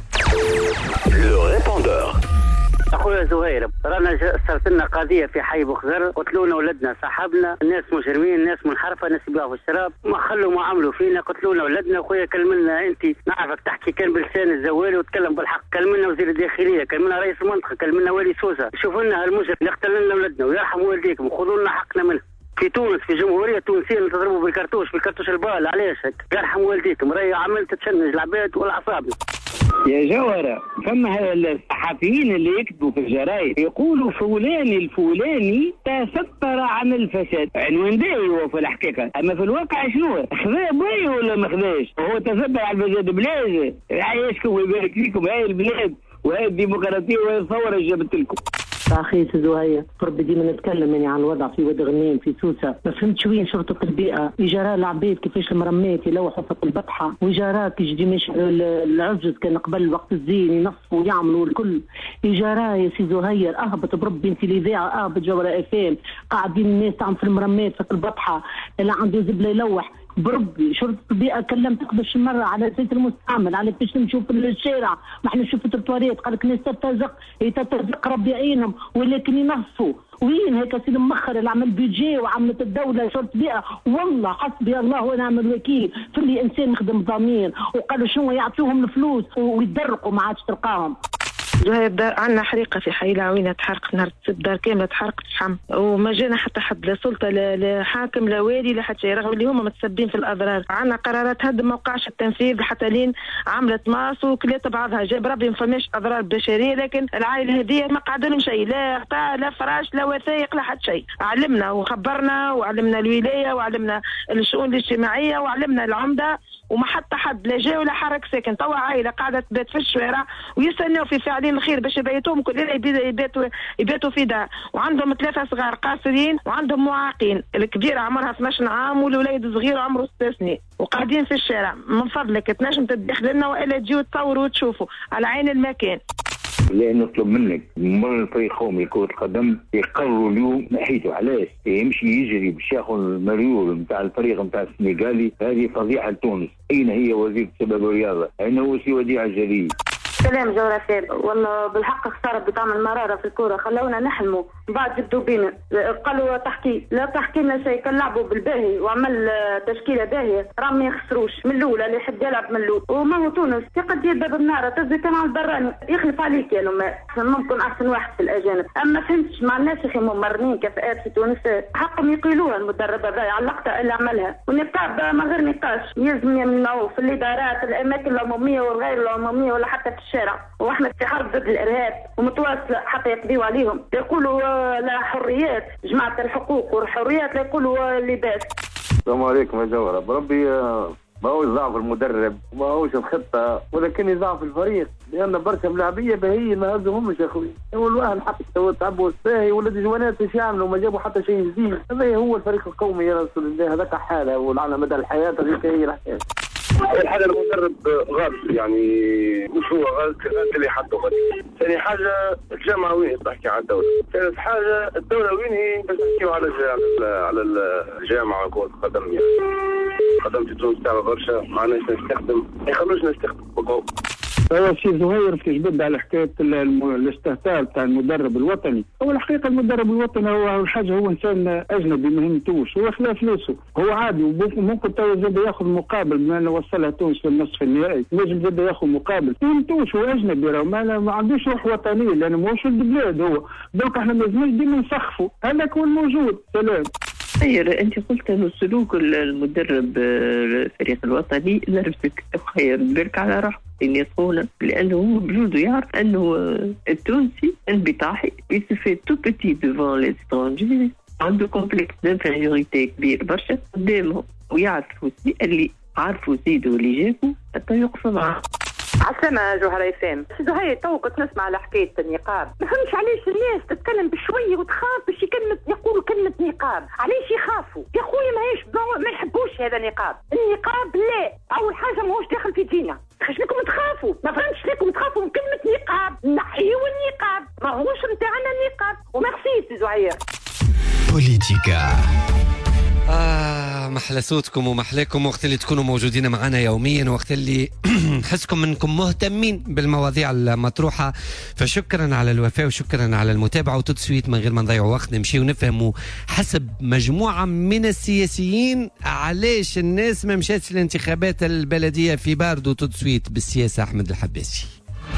اخويا زهير، رانا صارت لنا قضيه في حي بوخزر، قتلونا ولدنا، صاحبنا، الناس مجرمين، الناس منحرفه، ناس يبيعوا في الشراب، ما خلوا ما عملوا فينا، قتلونا ولدنا. اخويا كلمنا انت، نعرفك تحكي كان بلسان الزوالي وتكلم بالحق، كلمنا وزير الداخليه، كلمنا رئيس المنطقه، كلمنا والي سوسه، شوفوا لنا هالمجرم اللي قتل لنا ولدنا ويرحم والديكم وخذوا لنا حقنا منه. في تونس في جمهوريه تونسيه تضربوا بالكرتوش بالكرتوش البال، علاش هيك؟ يرحم والديكم، راهي عملت تشنج العباد والاعصاب. يا جوهرة، فما الصحفيين اللي يكتبوا في الجرايد يقولوا فلان الفلاني تستر عن الفساد، عنوان باهي هو في الحقيقة، أما في الواقع شنو؟ خذا باهي ولا ما خذاش؟ هو تستر على الفساد بلاد، يعيشكم ويبارك فيكم، هاي البلاد وهي الديمقراطية وهي الثورة جابت لكم. أخي زهير، قرب ديما نتكلم يعني عن الوضع في واد غنيم في سوسة، ما فهمتش وين شرطة البيئة، يجرى العبيد كيفاش المرميات يلوحوا في البطحة، ويجرى كيجي مش العجز كان قبل وقت الزين ينصفوا ويعملوا الكل، يجرى يا سي زهير اهبط بربي انت الاذاعة اهبط جوهرة اف ام، قاعدين الناس تعمل في المرميات في البطحة اللي عنده زبلة يلوح بربي. شرطة البيئة كلمت قبل مرة على سيد المستعمل على كيفاش نمشوا في الشارع، ما احنا نشوفوا الترواريات، قال لك ناس تتزق تتزق ربي يعينهم ولكن ينصفوا. وين هيك سيد مخر اللي عمل بيجي وعملت الدولة شرطة بيئة، والله حسبي الله ونعم الوكيل في اللي انسان يخدم ضمير، وقالوا شنو يعطوهم الفلوس ويدرقوا ما عادش تلقاهم. زهير، عندنا حريقة في حي العوينة تحرق نهار السبت، دار كاملة تحرقت شحم، وما جانا حتى حد، لا سلطة لا حاكم لا والي لا حتى شيء، رغم اللي هما متسبين في الأضرار. عندنا قرارات هدم ما وقعش التنفيذ حتى لين عملت ماس وكلات بعضها، جاب ربي ما فماش أضرار بشرية، لكن العائلة هذه ما قعدوا لهم شيء، لا غطاء لا فراش لا وثائق لا حتى شيء. علمنا وخبرنا وعلمنا الولاية وعلمنا الشؤون الاجتماعية وعلمنا العمدة، وما حتى حد لا جا ولا حرك ساكن. توا عائله قاعده تبات في الشوارع ويستناو في فاعلين الخير باش يبيتوهم كل ليله يباتوا يباتوا في دار، وعندهم ثلاثه صغار قاصرين وعندهم معاقين، الكبيره عمرها اثناش عام والوليد صغير عمره ست سنين وقاعدين في الشارع. من فضلك تنجم تدخل لنا والا تجيو تصوروا وتشوفوا على عين المكان. لا نطلب منك من الفريق القومي لكرة القدم يقرروا اليوم نحيته، علاش يمشي يجري باش ياخذ المريول نتاع الفريق نتاع السنغالي، هذه فضيحة لتونس. أين هي وزيرة الشباب والرياضة؟ أين هو سي وديع الجليل؟ سلام جغرافيا، والله بالحق خساره بتعمل مراره في الكوره، خلونا نحلموا بعد جبدوا بينا، قالوا تحكي لا تحكي لنا شيء، كان لعبوا بالباهي وعمل تشكيله باهيه، راهم ما يخسروش من الاول اللي يحب يلعب من الاول. وما هو تونس في قد يبدا بالنار تزي كان على البراني يخلف عليك يا لما ممكن احسن واحد في الاجانب، اما فهمتش مع الناس يا اخي ممرنين كفاءات في تونس حقهم يقيلوها المدرب هذا على اللقطه اللي عملها، والنقاب من غير نقاش يلزم يمنعوه في الادارات الاماكن العموميه والغير العموميه ولا حتى في الشارع. واحنا في حرب ضد الارهاب ومتواصله حتى يقضيوا عليهم، يقولوا لا حريات جماعه الحقوق والحريات، لا يقولوا لباس. السلام عليكم يا جوهره، بربي ما هوش ضعف المدرب وما هوش الخطه، ولكن ضعف الفريق، لان برشا ملاعبيه باهيين ما هزهمش يا اخوي. هو الواحد حتى تعبوا باهي ولد جوانات ايش يعملوا ما جابوا حتى شيء جديد. هذا هو الفريق القومي يا رسول الله، هذاك حاله وعلى مدى الحياه هذيك هي الحياه. أول حاجة المدرب غلط، يعني مش هو غلط اللي حطه غلط. ثاني حاجة الجامعة وين تحكي على الدولة. ثالث حاجة الدولة وين هي بس نحكيو على على الجامعة كرة القدم، يعني قدم في تونس تاع برشا ما عندناش نستخدم، ما يخلوش نستخدم. هو الشيء زهير في جبد على حكايه الاستهتار تاع المدرب الوطني. هو الحقيقه المدرب الوطني هو حاجه، هو انسان اجنبي ما يهمتوش، هو خلاف فلوسه هو عادي، وممكن تو زاد ياخذ مقابل بما انه وصلها تونس في النصف النهائي، نجم زاد ياخذ مقابل، ما يهمتوش، هو اجنبي راه ما عندوش روح وطنيه لانه ماهوش ولد البلاد هو، دونك احنا ما لازمناش ديما نسخفوا، هذاك هو الموجود. سلام. خير، انت قلت انه سلوك المدرب الفريق الوطني لربك خير برك على روحه ان يطول، لانه هو بجوده يعرف انه التونسي انبطاحي يسفي تو بيتي ديفون ليسترونجي عنده كومبلكس دانفيريوريتي كبير برشا قدامهم، ويعرفوا اللي عرفوا زيدوا اللي جابوا حتى يوقفوا معاه. عسلامة جوهرة يسام. زهير تو كنت نسمع على حكاية النقاب، ما فهمتش علاش الناس تتكلم بشوية وتخاف باش كلمة يقولوا كلمة نقاب، علاش يخافوا؟ يا خويا ماهيش ما يحبوش هذا النقاب، النقاب لا، أول حاجة ماهوش داخل في دينا، خاش لكم تخافوا؟ ما فهمتش لكم تخافوا من كلمة نقاب، نحيوا النقاب، ماهوش نتاعنا النقاب، وميرسي سي زهير. بوليتيكا. آه محلى صوتكم ومحلاكم وقت اللي تكونوا موجودين معنا يوميا، وقت اللي نحسكم منكم مهتمين بالمواضيع المطروحة، فشكرا على الوفاء وشكرا على المتابعة. وتدسويت من غير ما نضيعوا وقت نمشي ونفهموا حسب مجموعة من السياسيين علاش الناس ما مشاتش الانتخابات البلدية في باردو. تدسويت بالسياسة أحمد الحباسي.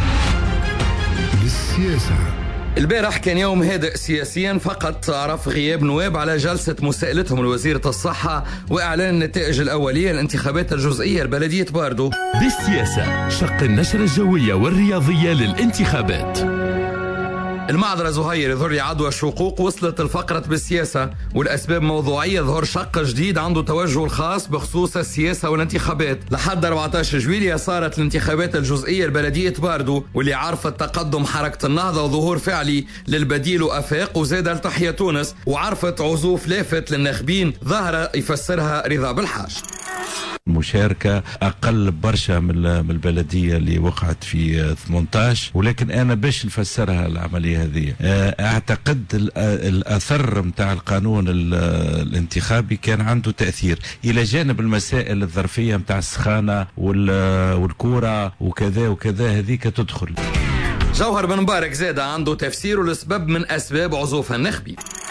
بالسياسة. البارح كان يوم هادئ سياسيا، فقط عرف غياب نواب على جلسة مساءلتهم لوزيرة الصحة وإعلان النتائج الأولية للانتخابات الجزئية لبلدية باردو. بالسياسة شق النشرة الجوية والرياضية للانتخابات. المعذرة زهير يظهر عدوى الشقوق وصلت الفقرة بالسياسة، والأسباب موضوعية ظهر شق جديد عنده توجه الخاص بخصوص السياسة والانتخابات. لحد أربعة عشر جويلية صارت الانتخابات الجزئية لبلدية باردو، واللي عرفت تقدم حركة النهضة وظهور فعلي للبديل وأفاق وزاد لتحيا تونس، وعرفت عزوف لافت للناخبين ظاهرة يفسرها رضا بالحاج. مشاركة أقل برشا من البلدية اللي وقعت في ثمانية عشر، ولكن أنا باش نفسرها العملية هذه أعتقد الأثر متاع القانون الانتخابي كان عنده تأثير، إلى جانب المسائل الظرفية متاع السخانة والكورة وكذا وكذا هذيك تدخل. جوهر بن مبارك زاد عنده تفسير لسبب من أسباب عزوف النخبي.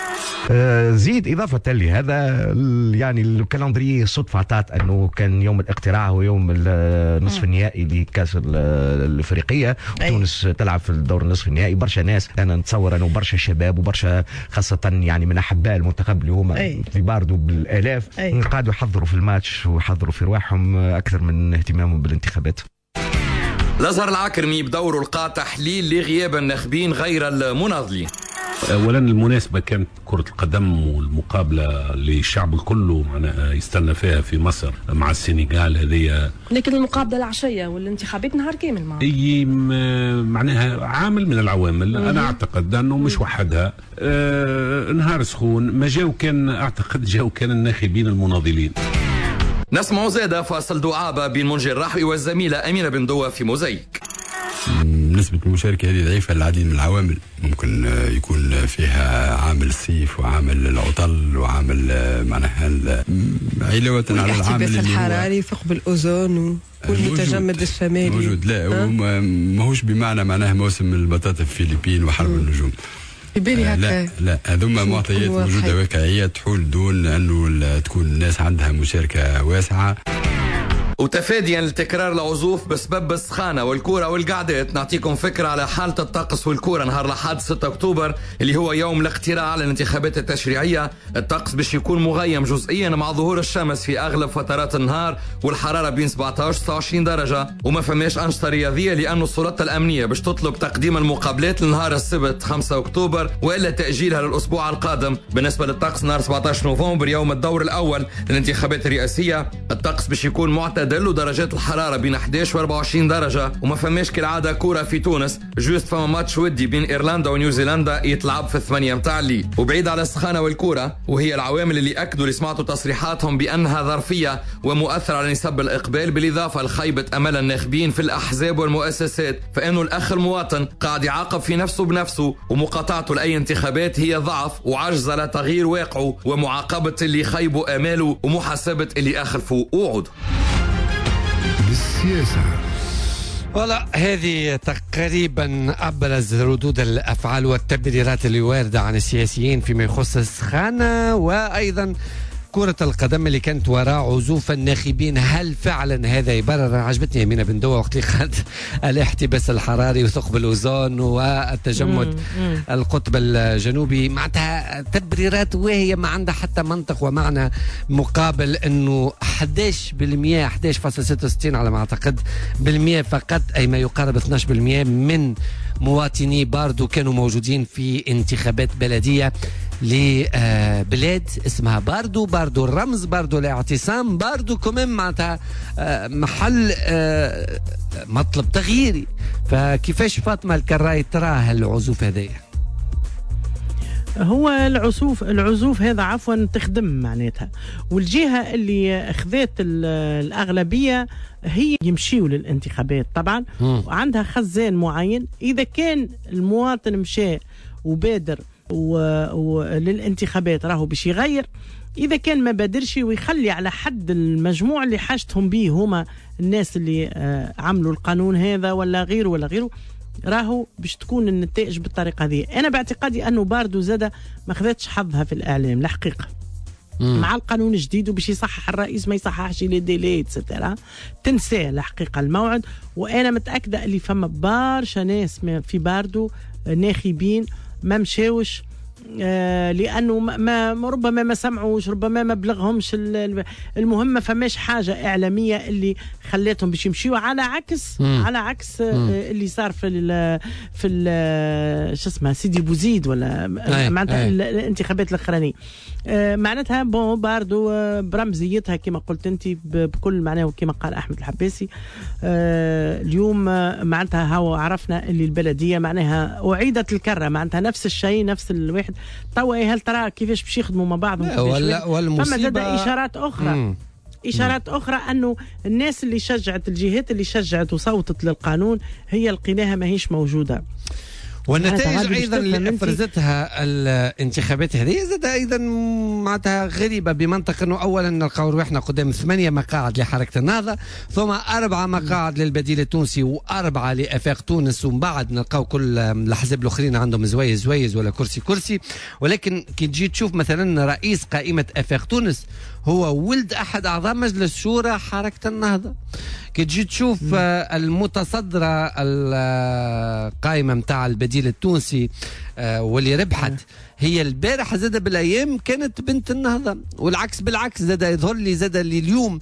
زيد إضافة لهذا يعني الكالندري صدفة عطات أنه كان يوم الاقتراع هو يوم النصف النهائي لكأس الأفريقية، تونس تلعب في الدور النصف النهائي. برشا ناس أنا نتصور أنه برشا شباب وبرشا خاصة يعني من أحباء المنتخب اللي هما في باردو بالآلاف قاعدوا يحضروا في الماتش ويحضروا في رواحهم أكثر من اهتمامهم بالانتخابات. الأزهر العكرمي بدوره القاطع تحليل لغياب الناخبين غير المناضلين. اولا المناسبه كانت كره القدم والمقابله للشعب الكل معناها يستنى فيها في مصر مع السنغال هذه، لكن المقابله العشيه والانتخابات نهار كامل معها. اي معناها عامل من العوامل. مم. انا اعتقد انه مش وحدها. آه نهار سخون ما جاو، كان اعتقد جاو كان الناخبين المناضلين. نسمع زادة فاصل دعابة بين منجي الرحوي والزميلة أمينة بن دوا في موزايك. نسبة المشاركة هذه ضعيفة للعديد من العوامل، ممكن يكون فيها عامل الصيف وعامل العطل وعامل معناها علاوة على العامل اللي الحراري ثقب الأوزون والمتجمد الشمالي موجود. لا ماهوش بمعنى معناها موسم البطاطا في الفلبين وحرب م. النجوم. آه لا لا هذوما معطيات موجودة واقعية تحول دون أنه تكون الناس عندها مشاركة واسعة. وتفاديا لتكرار العزوف بسبب السخانة والكورة والقعدات، نعطيكم فكرة على حالة الطقس والكورة نهار الأحد ستة أكتوبر اللي هو يوم الاقتراع على الانتخابات التشريعية. الطقس باش يكون مغيم جزئيا مع ظهور الشمس في أغلب فترات النهار، والحرارة بين سبعة عشر وتسعة وعشرين درجة، وما فماش أنشطة رياضية لأنه السلطة الأمنية باش تطلب تقديم المقابلات لنهار السبت خمسة أكتوبر وإلا تأجيلها للأسبوع القادم. بالنسبة للطقس نهار سبعة عشر نوفمبر يوم الدور الأول للانتخابات الرئاسية، الطقس باش يكون معتدل ودرجات الحرارة بين أحد عشر و أربعة وعشرين درجة، وما فماش كالعادة كورة في تونس، جوست فما ماتش ودي بين إيرلندا ونيوزيلندا يتلعب في الثمانية متاع الليل. وبعيد على السخانة والكورة وهي العوامل اللي أكدوا اللي سمعتوا تصريحاتهم بأنها ظرفية ومؤثرة على نسب الإقبال، بالإضافة لخيبة أمل الناخبين في الأحزاب والمؤسسات، فإنه الأخ المواطن قاعد يعاقب في نفسه بنفسه، ومقاطعته لأي انتخابات هي ضعف وعجز على تغيير واقعه ومعاقبة اللي خيبوا آماله ومحاسبة اللي أخلفوا وعوده. بالسياسة. والله هذه تقريبا أبرز ردود الأفعال والتبريرات اللي واردة عن السياسيين فيما يخص السخانة وأيضا كرة القدم اللي كانت وراء عزوف الناخبين. هل فعلا هذا يبرر؟ عجبتني أمينة بن دوا وقت اللي قالت الاحتباس الحراري وثقب الأوزون والتجمد القطب الجنوبي، معناتها تبريرات واهية ما عندها حتى منطق ومعنى، مقابل أنه أحد عشر بالمئة أحد عشر فاصلة ستة وستين على ما أعتقد بالمئة فقط، أي ما يقارب اثني عشر بالمئة من مواطني باردو كانوا موجودين في انتخابات بلدية. لبلاد اسمها باردو. باردو الرمز، باردو الاعتصام، باردو كمان معناتها محل مطلب تغييري. فكيفاش فاطمة الكراي ترى هالعزوف هذايا؟ هو العزوف العزوف هذا عفوا تخدم معناتها، والجهة اللي اخذت الأغلبية هي يمشيوا للانتخابات طبعا، وعندها خزان معين. إذا كان المواطن مشى وبادر وللانتخابات راهو باش يغير، إذا كان ما بادرش ويخلي على حد المجموع اللي حاجتهم به هما الناس اللي عملوا القانون هذا ولا غيره ولا غيره، راهو باش تكون النتائج بالطريقه هذه. انا باعتقادي انه باردو زاده ما خذتش حظها في الاعلام الحقيقه مم. مع القانون الجديد وباش يصحح الرئيس ما يصححش لي ديلي اتسترا، تنسى الحقيقه الموعد. وانا متاكده اللي فما برشا ناس في باردو ناخبين ما مشاوش، آه لانه ما, ما ربما ما سمعوش، ربما ما بلغهمش. المهم ما فماش حاجه اعلاميه اللي خلاتهم باش يمشيوا، على عكس مم. على عكس مم. آه اللي صار في ال في ال شو اسمه سيدي بوزيد ولا معناتها الانتخابات الاخرانيه. آه معناتها بون باردو آه برمزيتها كما قلت انت بكل معناه، وكما قال احمد الحباسي آه اليوم آه معناتها هو عرفنا اللي البلديه معناها اعيدت الكره، معناتها نفس الشيء نفس الواحد. توا هل ترى كيفاش باش يخدموا مع بعضهم؟ ولا والمصيبه فما زاد اشارات اخرى مم. اشارات مم. اخرى انه الناس اللي شجعت، الجهات اللي شجعت وصوتت للقانون هي لقيناها ماهيش موجوده. والنتائج ايضا اللي افرزتها الانتخابات هذه زاد ايضا معناتها غريبه، بمنطق انه اولا نلقاو روحنا قدام ثمانيه مقاعد لحركه النهضه، ثم اربعه مقاعد للبديل التونسي واربعه لافاق تونس، ومن بعد نلقاو كل الاحزاب الاخرين عندهم زويز زويز ولا كرسي كرسي. ولكن كي تجي تشوف مثلا رئيس قائمه افاق تونس هو ولد احد اعضاء مجلس شورى حركه النهضه. كي تجي تشوف المتصدره القائمه متاع البديل التونسي واللي ربحت هي البارح زاد بالايام كانت بنت النهضه، والعكس بالعكس زاد يظهر لي زاد اللي اليوم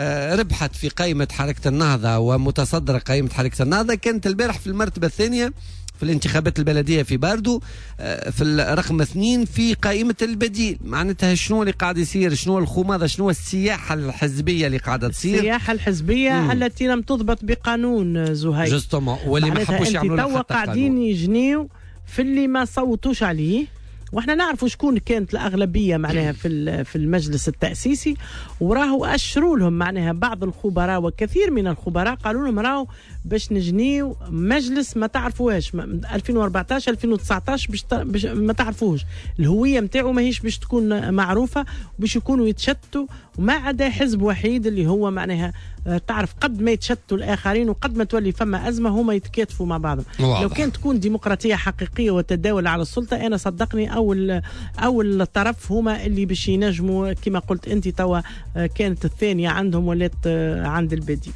ربحت في قائمه حركه النهضه ومتصدره قائمه حركه النهضه كانت البارح في المرتبه الثانيه في الانتخابات البلديه في باردو، في الرقم اثنين في قائمه البديل. معناتها شنو اللي قاعد يصير؟ شنو الخماضه؟ شنو السياحه الحزبيه اللي قاعده تصير؟ السياحه الحزبيه مم. التي لم تضبط بقانون زهير جوستومون، واللي ما حبوش يعملوا لها حتى قاعدين يجنيوا في اللي ما صوتوش عليه. واحنا نعرفوا شكون كانت الاغلبيه معناها في في المجلس التاسيسي، وراهو اشروا لهم معناها بعض الخبراء وكثير من الخبراء قالوا لهم راهو باش نجنيو مجلس ما تعرفوهاش ألفين وأربعطاش ألفين وتسعطاش باش, باش ما تعرفوش الهويه نتاعو ماهيش باش تكون معروفه، وباش يكونوا يتشتوا، وما عدا حزب وحيد اللي هو معناها تعرف قد ما يتشتوا الاخرين وقد ما تولي فما ازمه هما يتكاتفوا مع بعضهم. واضح. لو كانت تكون ديمقراطيه حقيقيه وتداول على السلطه انا صدقني اول اول طرف هما اللي باش ينجموا كما قلت انت توا كانت الثانيه عندهم ولات عند البديل.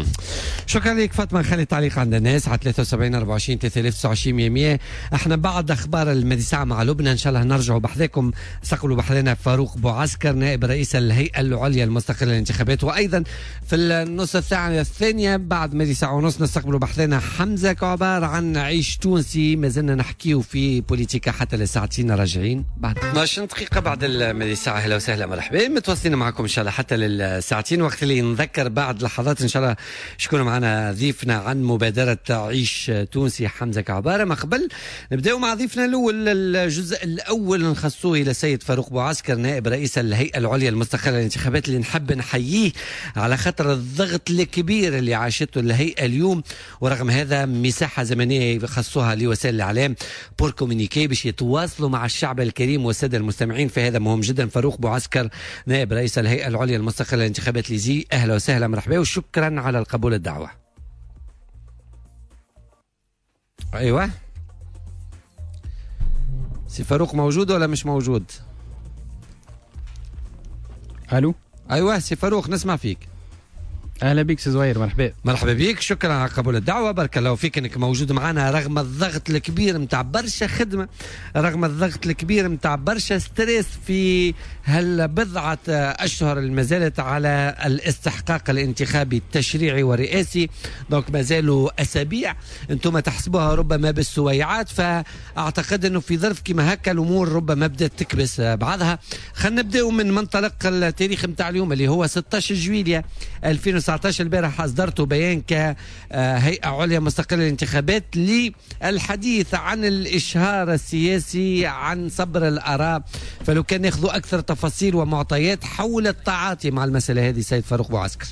شكرا لك فاطمه. خلي تعليق عند الناس على ثلاثة وسبعين أربعة وعشرين ثلاثة آلاف وتسعة وعشرين مية. احنا بعد اخبار المدي ساعه مع لبنى ان شاء الله نرجعوا بحذاكم. استقبلوا بحذنا فاروق بوعسكر نائب رئيس الهيئه العليا المستقله للانتخابات، وايضا في النص الساعه الثانيه بعد مدي ساعه ونص نستقبلوا بحذنا حمزه كعبار عن عيش تونسي. ما زلنا نحكيو في بوليتيكا حتى لساعتين راجعين بعد اثناش دقيقه بعد المدي ساعه. اهلا وسهلا مرحبا، متواصلين معكم ان شاء الله حتى للساعتين. وقت اللي نذكر بعد لحظات ان شاء الله شكون معنا ضيفنا عن مبادرة عيش تونسي حمزة كعبارة. ما قبل نبدأ مع ضيفنا الأول الجزء الأول نخصوه إلى السيد فاروق بوعسكر نائب رئيس الهيئة العليا المستقلة للانتخابات، اللي نحب نحييه على خاطر الضغط الكبير اللي عاشته الهيئة اليوم، ورغم هذا مساحة زمنية خصوها لوسائل الإعلام بور كومينيكي باش يتواصلوا مع الشعب الكريم والسادة المستمعين، فهذا مهم جدا. فاروق بوعسكر نائب رئيس الهيئة العليا المستقلة للانتخابات ليزي، أهلا وسهلا مرحبا وشكرا على القبول الدعوة. ايوه سي فاروق موجود ولا مش موجود؟ الو ايوه سي فاروق نسمع فيك. اهلا بك سي زهير، مرحبا. مرحبا بك، شكرا على قبول الدعوه، بارك الله فيك انك موجود معنا رغم الضغط الكبير نتاع برشا خدمه، رغم الضغط الكبير نتاع برشا ستريس في هالبضعه اشهر اللي مازالت على الاستحقاق الانتخابي التشريعي والرئاسي. دونك مازالوا اسابيع انتم تحسبوها ربما بالسويعات، فاعتقد انه في ظرف كما هكا الامور ربما بدات تكبس بعضها. خلينا نبداو من منطلق التاريخ نتاع اليوم اللي هو ستة عشر جويلية ألفين وتسعة عشر. البارح اصدرتوا بيان كهيئه عليا مستقله للانتخابات للحديث عن الاشهار السياسي، عن صبر الاراء. فلو كان ناخذوا اكثر تفاصيل ومعطيات حول التعاطي مع المساله هذه سيد فاروق بوعسكر.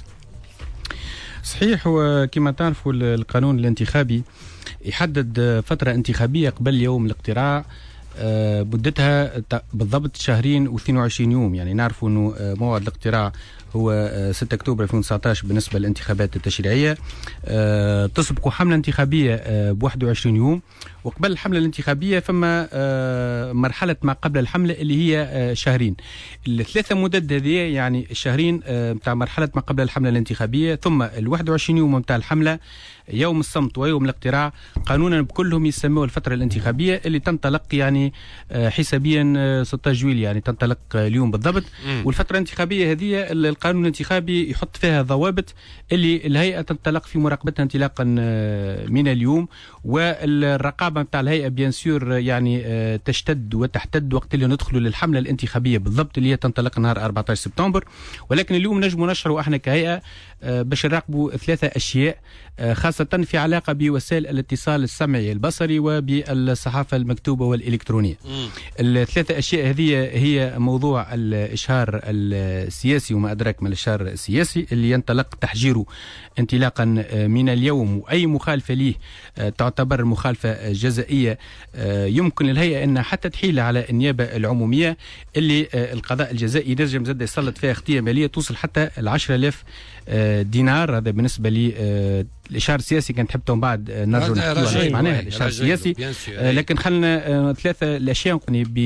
صحيح، وكما تعرفوا القانون الانتخابي يحدد فتره انتخابيه قبل يوم الاقتراع مدتها بالضبط شهرين واثنين وعشرين يوم. يعني نعرفوا انه موعد الاقتراع هو ستة أكتوبر ألفين وتسعة عشر بالنسبه للانتخابات التشريعيه. تسبق حمله انتخابيه ب واحد وعشرين يوم، وقبل الحمله الانتخابيه فما مرحله ما قبل الحمله اللي هي شهرين. الثلاثه مدد هذه يعني الشهرين نتاع مرحله ما قبل الحمله الانتخابيه، ثم ال واحد وعشرين يوم نتاع الحمله، يوم الصمت ويوم الاقتراع، قانونا بكلهم يسموه الفتره الانتخابيه اللي تنطلق يعني حسابيا ستة عشر جويلية، يعني تنطلق اليوم بالضبط. والفتره الانتخابيه هذه القانون الانتخابي يحط فيها ضوابط اللي الهيئه تنطلق في مراقبتها انطلاقا من اليوم، والرقابه نتاع الهيئه بيان سور يعني تشتد وتحتد وقت اللي ندخلوا للحمله الانتخابيه بالضبط اللي هي تنطلق نهار أربعة عشر سبتمبر. ولكن اليوم نجموا نشروا احنا كهيئه باش نراقبوا ثلاثه اشياء، خاصه في علاقه بوسائل الاتصال السمعي البصري وبالصحافه المكتوبه والالكترونيه. الثلاثه اشياء هذه هي موضوع الاشهار السياسي وما ادراك ما الاشهار السياسي اللي ينطلق تحجيره انطلاقا من اليوم، واي مخالفه ليه تعتبر مخالفه جزائيه يمكن للهيئه انها حتى تحيل على النيابه العموميه اللي القضاء الجزائي ينجم زاد يسلط فيها اخطيه ماليه توصل حتى ال عشرة آلاف دينار. هذا بالنسبه لي الاشهار السياسي كان تحبتم بعد نرجو نحكي معناها الاشهار السياسي، لكن خلنا ثلاثه الاشياء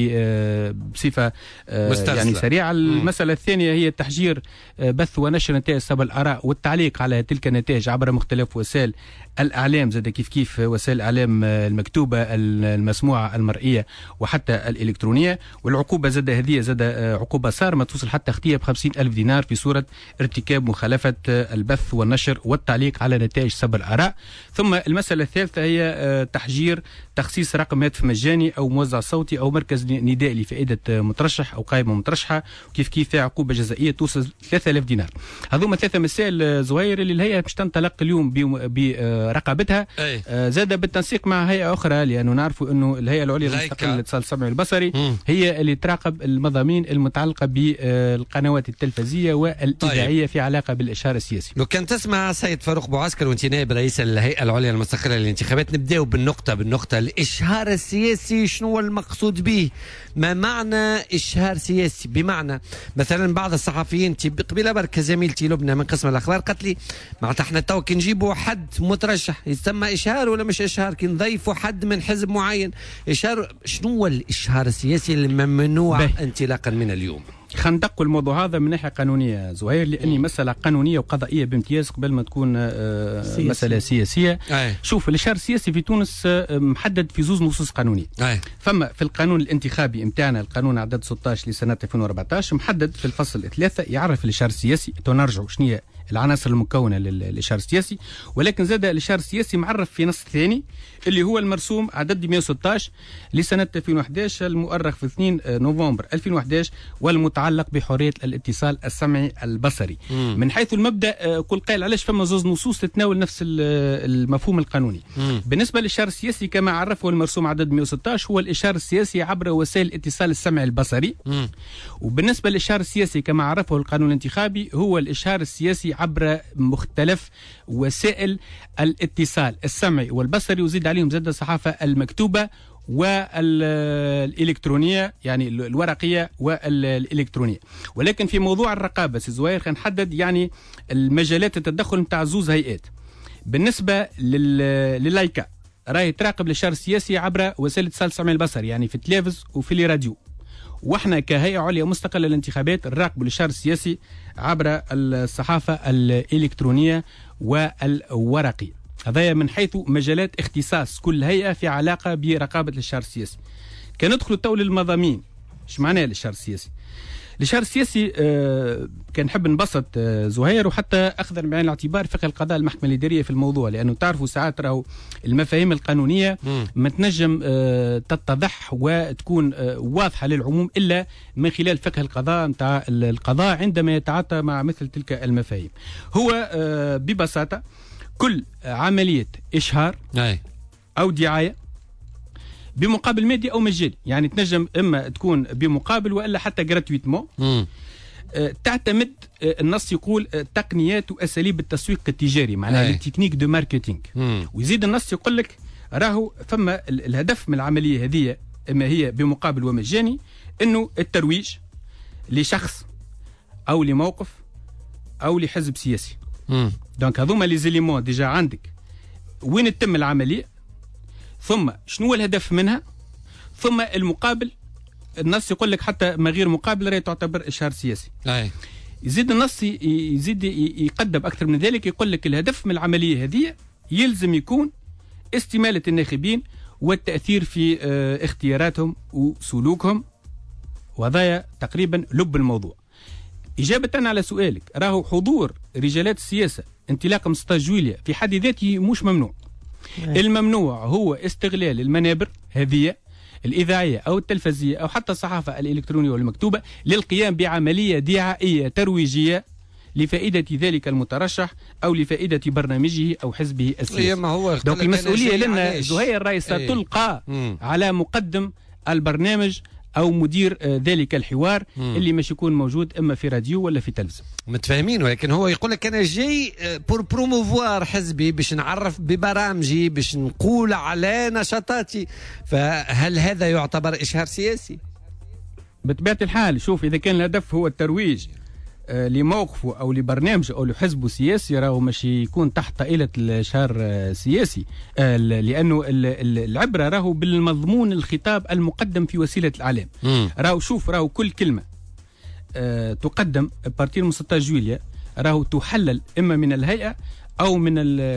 بصفه يعني سريعه. المساله الثانيه هي تحجير بث ونشر نتائج سبب الاراء والتعليق على تلك النتائج عبر مختلف وسائل الاعلام، زاد كيف كيف وسائل الاعلام المكتوبه المسموعه المرئيه وحتى الالكترونيه. والعقوبه زاد هذه زاد عقوبه صارمه توصل حتى اختيه ب خمسين ألف دينار في صوره ارتكاب مخالفه البث والنشر والتعليق على نتائج سب الآراء. ثم المسألة الثالثة هي تحجير تخصيص رقم هاتف مجاني أو موزع صوتي أو مركز نداء لفائدة مترشح أو قائمة مترشحة، وكيف كيف فيها عقوبة جزائية توصل ثلاثة آلاف دينار. هذوما ثلاثة مسائل زهير اللي الهيئة باش تنطلق اليوم برقابتها، زاد بالتنسيق مع هيئة أخرى، لأنه نعرفوا أنه الهيئة العليا المستقلة للاتصال السمعي والبصري هي اللي تراقب المضامين المتعلقة بالقنوات التلفزية والإذاعية في علاقة بالإشهار السياسي. لو كان تسمع سيد فاروق بوعسكر وانت نائب رئيس الهيئة العليا المستقلة للانتخابات، نبداو بالنقطة بالنقطة الإشهار السياسي. شنو المقصود به؟ ما معنى إشهار سياسي؟ بمعنى مثلا بعض الصحفيين قبيله برك زميلتي لبنى من قسم الأخبار قالت لي معناتها احنا تو كي نجيبوا حد مترشح يسمى إشهار ولا مش إشهار؟ كي نضيفوا حد من حزب معين إشهار. شنو هو الإشهار السياسي الممنوع انطلاقا من اليوم؟ خلينا ندقوا الموضوع هذا من ناحيه قانونيه زهير، لاني مساله قانونيه وقضائيه بامتياز قبل ما تكون آه سياسي. مساله سياسيه. أي. شوف الاشهار السياسي في تونس آه محدد في زوز نصوص قانونيه. أي. فما في القانون الانتخابي نتاعنا القانون عدد ستة عشر لسنه ألفين وأربعة عشر محدد في الفصل ثلاثة يعرف الاشهار السياسي. تنرجعوا شنو هي العناصر المكونه للاشهار السياسي، ولكن زاد الاشهار السياسي معرف في نص ثاني اللي هو المرسوم عدد مئة وستة عشر لسنه ألفين وأحد عشر المؤرخ في اثنين نوفمبر ألفين وأحد عشر والمتعلق بحريه الاتصال السمعي البصري. مم. من حيث المبدا كل قائل علاش فما زوز نصوص تتناول نفس المفهوم القانوني. مم. بالنسبه للاشهار السياسي كما عرفه المرسوم عدد مئة وستة عشر هو الاشهار السياسي عبر وسائل الاتصال السمعي البصري. مم. وبالنسبه للاشهار السياسي كما عرفه القانون الانتخابي هو الاشهار السياسي عبر مختلف وسائل الاتصال السمعي والبصري، وزيد عليهم زاد الصحافة المكتوبة والإلكترونية، يعني الورقية والإلكترونية. ولكن في موضوع الرقابة سي زوير خلينا نحدد يعني المجالات التدخل نتاع زوز هيئات. بالنسبة لللايكا راهي تراقب الإشهار السياسي عبر وسائل الاتصال السمعي البصري، يعني في التلفز وفي الراديو. واحنا كهيئة عليا مستقلة للانتخابات نراقبوا الشهر السياسي عبر الصحافة الإلكترونية والورقية. هذا من حيث مجالات اختصاص كل هيئة في علاقة برقابة الشهر السياسي. كان ندخل تو للمضامين. ايش معناه الشهر السياسي؟ الشهر السياسي آه كان نحب نبسط آه زهير، وحتى اخذ بعين الاعتبار فقه القضاء المحكمة الإدارية في الموضوع، لأنه تعرفوا ساعات راهو المفاهيم القانونية ما تنجم آه تتضح وتكون آه واضحة للعموم إلا من خلال فقه القضاء نتاع القضاء عندما يتعاطى مع مثل تلك المفاهيم. هو آه ببساطة كل عملية إشهار أو دعاية بمقابل مادي أو مجاني، يعني تنجم إما تكون بمقابل وإلا حتى جراتويتمون. أه تعتمد أه النص يقول أه تقنيات وأساليب التسويق التجاري، معناها التكنيك دو ماركتينج. ويزيد النص يقول لك راهو فما الهدف من العملية هذه إما هي بمقابل ومجاني إنه الترويج لشخص أو لموقف أو لحزب سياسي. دونك هذوما لي زيليمون ديجا عندك وين تتم العملية، ثم شنو الهدف منها، ثم المقابل. النص يقول لك حتى ما غير مقابل راهي تعتبر إشهار سياسي. أي. يزيد النص يزيد يقدم أكثر من ذلك، يقول لك الهدف من العملية هذه يلزم يكون استمالة الناخبين والتأثير في اه اختياراتهم وسلوكهم، وهذا تقريبا لب الموضوع. إجابة على سؤالك، راهو حضور رجالات السياسة انطلاقا من ستة عشر جويلية في حد ذاته مش ممنوع. أي. الممنوع هو استغلال المنابر هذه الإذاعية أو التلفزية أو حتى الصحافة الإلكترونية والمكتوبة للقيام بعملية دعائية ترويجية لفائدة ذلك المترشح أو لفائدة برنامجه أو حزبه السياسي. دونك المسؤولية لنا زهير الرئيس تلقى على مقدم البرنامج أو مدير ذلك الحوار مم. اللي مش يكون موجود إما في راديو ولا في تلفزيون. متفاهمين، ولكن هو يقول لك أنا جاي بور بروموفوار حزبي، باش نعرف ببرامجي، باش نقول على نشاطاتي، فهل هذا يعتبر إشهار سياسي؟ بطبيعة الحال شوف، إذا كان الهدف هو الترويج آه لموقفه أو لبرنامجه أو لحزبه سياسي، راهو مش يكون تحت طائلة الشهر آه سياسي، آه لأنه العبرة راهو بالمضمون الخطاب المقدم في وسيلة الإعلام. راهو شوف، راهو كل كلمة آه تقدم بارتير من ستة عشر جويلية راهو تحلل إما من الهيئة أو من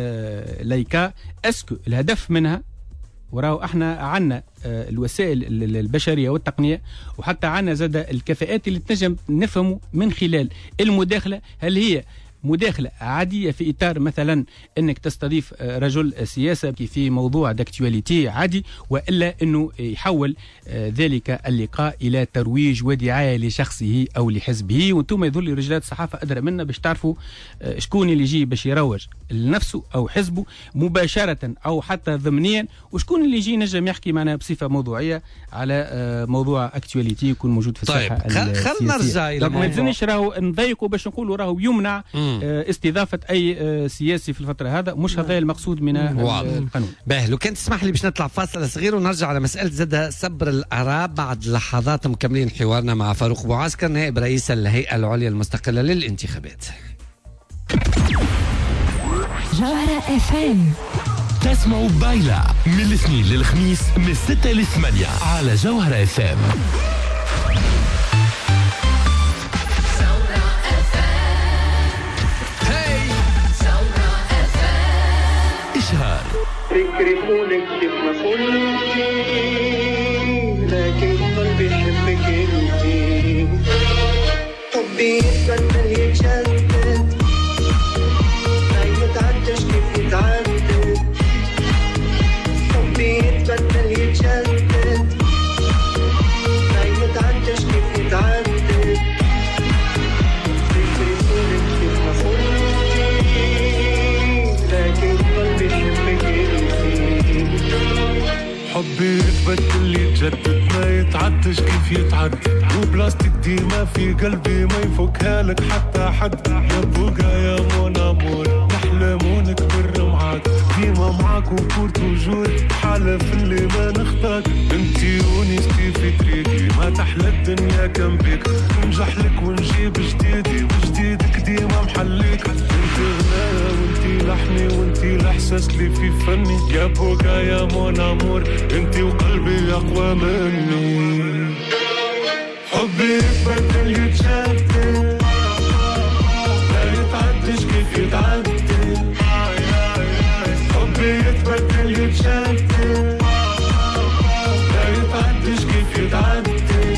اللايكا اسكو الهدف منها، وراهو احنا عنا الوسائل البشريه والتقنيه، وحتى عنا زاد الكفاءات اللي تنجم نفهموا من خلال المداخله هل هي مداخله عاديه في اطار مثلا انك تستضيف رجل سياسه في موضوع داكتواليتي عادي، والا انه يحول ذلك اللقاء الى ترويج ودعايه لشخصه او لحزبه. وانتم يظل رجالات الصحافه ادرى منا باش تعرفوا شكون اللي يجي باش يروج لنفسه او حزبه مباشره او حتى ضمنيا، وشكون اللي يجي نجم يحكي معنا بصفه موضوعيه على موضوع اكتواليتي يكون موجود في الساحه. طيب خلينا نرجع الى ما يلزمنيش راهو نضيقوا باش نقولوا راهو يمنع استضافة أي سياسي في الفترة هذا، مش هذا المقصود من القانون. باهي، لو كان تسمح لي باش نطلع فاصل صغير ونرجع على مسألة زاد صبر الآراء بعد لحظات مكملين حوارنا مع فاروق بوعسكر نائب رئيس الهيئة العليا المستقلة للانتخابات. جوهرة اف ام تسمعوا بايلة من الاثنين للخميس من الستة للثمانية على جوهرة اف ام. إشهار فكرتونك كيف ما قلتي، لكن قلبي يحبك انتي، حبي يتبدل يتجدد، ما يتعدش كيف يتعدد، حبي يتبدل يتجدد، ما يتعدش كيف يتعدد، فكرتونك كيف ما قلتي، لكن قلبي يحبك انتي، حبي يتبدل يتجدد، ما يتعدش كيف يتعدد، وبلاستيك ديما في قلبي ما يفكها لك حتى حد، يا بوغا يا مون امور، نحلم ونكبر معاك، ديما معاك وبور توجور، حالف اللي ما نخطاك، انتي ونستي في طريقي، ما تحلى الدنيا كان بيك، ننجح لك ونجيب جديدي، وجديدك ديما محليك، انتي غنايا وانتي لحني وانتي الاحساس اللي في فني، يا بوغا يا مون امور، انتي وقلبي اقوى مني. حبي يتبدل يتجدد لا يتعدش كيف يتعدل حبي يتبدل يتجدد لا يتعدش كيف يتعدل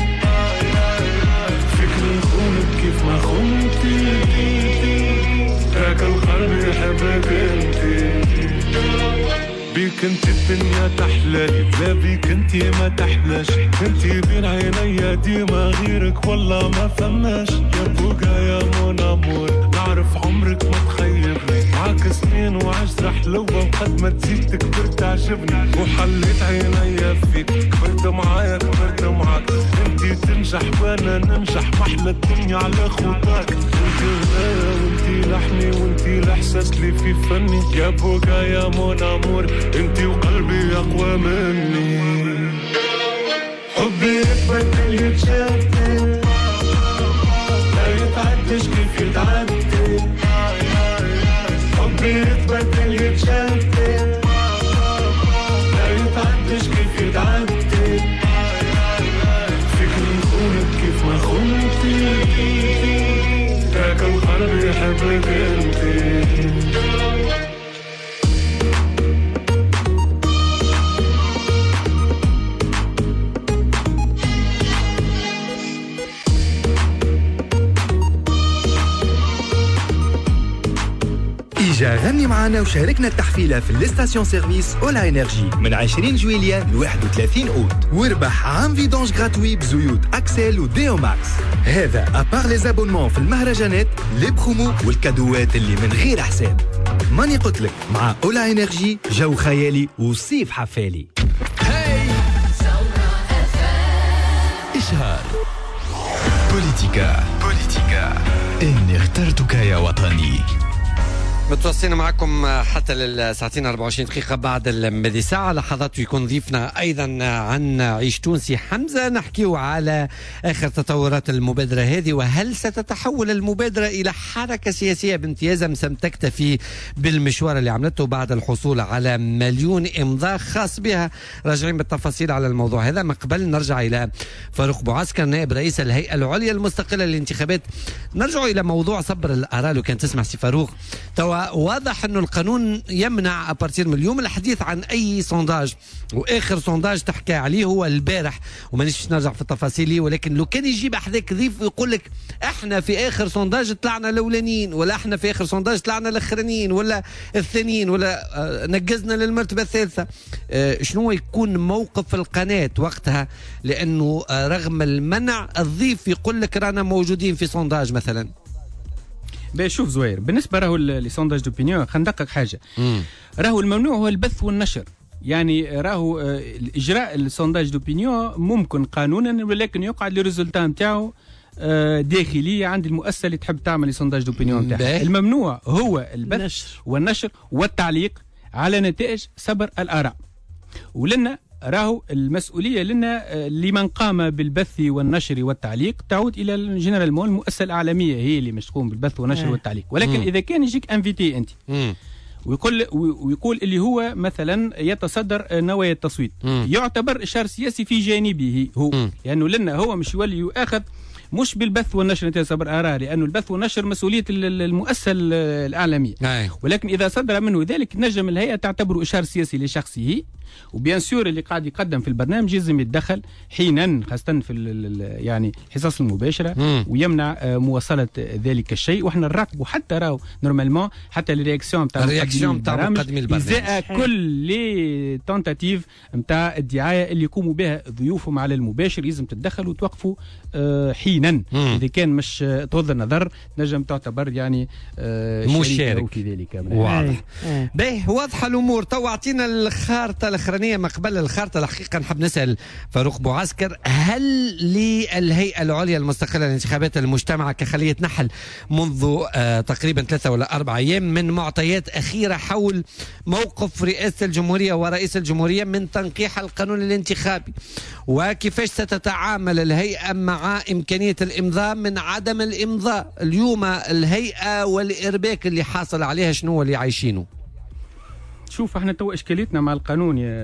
فيك نخونك كيف ما خنتي هاك القلب يحبك انتي بيك انت الدنيا تحلالي لا بيك انت ما تحلاش انت بين عيني ديما غيرك والله ما فماش يا بوقا يا مون امور نعرف عمرك ما تخيبني معاك سنين وعشرة حلوة وقد ما تزيد تكبر تعجبني وحليت عيني فيك كبرت معايا كبرت معاك انت تنجح وانا ننجح محلى الدنيا على خطاك انت غنايا وانت لحني وانت الاحساس اللي في فني يا بوقا يا مون امور انتي وقلبي اقوى مني حبي يتبدل يتجدد لا يتعدش كيف يتعدل حبي يتبدل يتجدد لا يتعدش كيف يتعدل فيك نخونك كيف ما خنتي هاك القلب يحبك انتي إجا غني معنا وشاركنا التحفيلة في الاستاسيون سيرفيس أولا إنرجي من عشرين جويلية ل واحد وثلاثين أوت واربح عام فيدونج غراتوي بزيوت أكسل وديو ماكس هذا أبار لي زابونمون في المهرجانات لي برومو والكادوات اللي من غير حساب ماني قلتلك مع أولا إنرجي جو خيالي وصيف حفالي إشهار بوليتيكا بوليتيكا إني اخترتك يا وطني. متواصلين معكم حتى للساعتين أربعة وعشرين دقيقة بعد المدي ساعة. لحظات ويكون ضيفنا أيضا عن عيش تونسي حمزة نحكيه على آخر تطورات المبادرة هذه وهل ستتحول المبادرة إلى حركة سياسية بامتياز أم ستكتفي بالمشوار اللي عملته بعد الحصول على مليون إمضاء خاص بها. راجعين بالتفاصيل على الموضوع هذا. من قبل نرجع إلى فاروق بوعسكر نائب رئيس الهيئة العليا المستقلة للانتخابات. نرجع إلى موضوع صبر الآراء. لو كان تسمع سي فاروق توا واضح انه القانون يمنع ابارتير من اليوم الحديث عن اي سونداج واخر سونداج تحكي عليه هو البارح ومانيش نرجع في التفاصيل ولكن لو كان يجيب حداك ضيف ويقول لك احنا في اخر سونداج طلعنا الاولانيين ولا احنا في اخر سونداج طلعنا الاخرانيين ولا الثانيين ولا نقزنا للمرتبه الثالثه شنو يكون موقف القناه وقتها لانه رغم المنع الضيف يقول لك رانا موجودين في سونداج مثلا. شوف زوير بالنسبه راهو لسونداج دوبينيون خلينا ندقق حاجه مم. راهو الممنوع هو البث والنشر يعني راهو اجراء السونداج دوبينيون ممكن قانونا ولكن يقعد لي ريزولتا نتاعو داخليه عند المؤسسه اللي تحب تعمل السونداج دوبينيون نتاعها. الممنوع هو البث نشر. والنشر والتعليق على نتائج صبر الاراء ولنا راهو المسؤوليه لنا لمن قام بالبث والنشر والتعليق تعود الى الجنرال مول المؤسسه الاعلاميه هي اللي مش تقوم بالبث والنشر والتعليق ولكن مم. اذا كان يجيك انفيتي انت مم. ويقول ويقول اللي هو مثلا يتصدر نوايا التصويت مم. يعتبر اشار سياسي في جانبه هو مم. لانه لنا هو مش يولي يؤاخذ مش بالبث والنشر نتاع صبر آراء لأنه البث والنشر مسؤولية المؤسسة الإعلامية أي. ولكن إذا صدر منه ذلك نجم الهيئة تعتبره إشار سياسي لشخصه وبيان سور اللي قاعد يقدم في البرنامج يلزم يتدخل حينا خاصة في يعني الحصص المباشرة مم. ويمنع مواصلة ذلك الشيء واحنا نراقبوا حتى راهو نورمالمون حتى الرياكسيون نتاع الرياكسيون نتاع مقدمي البرنامج إزاء كل لي تونتاتيف نتاع الدعاية اللي يقوموا بها ضيوفهم على المباشر يلزم تتدخل وتوقفوا حينا مم. إذا كان مش تغض النظر نجم تعتبر يعني مشارك في ذلك. واضح باهي واضحة الأمور. تو أعطينا الخارطة الأخرانية. ما قبل الخارطة الحقيقة نحب نسأل فاروق بوعسكر هل للهيئة العليا المستقلة للانتخابات المجتمعة كخلية نحل منذ آه تقريبا ثلاثة ولا أربع أيام من معطيات أخيرة حول موقف رئاسة الجمهورية ورئيس الجمهورية من تنقيح القانون الانتخابي وكيفاش ستتعامل الهيئة مع إمكانية الإمضاء من عدم الإمضاء اليوم الهيئة والإرباك اللي حاصل عليها شنو اللي عايشينه؟ شوف احنا تو اشكاليتنا مع القانون يا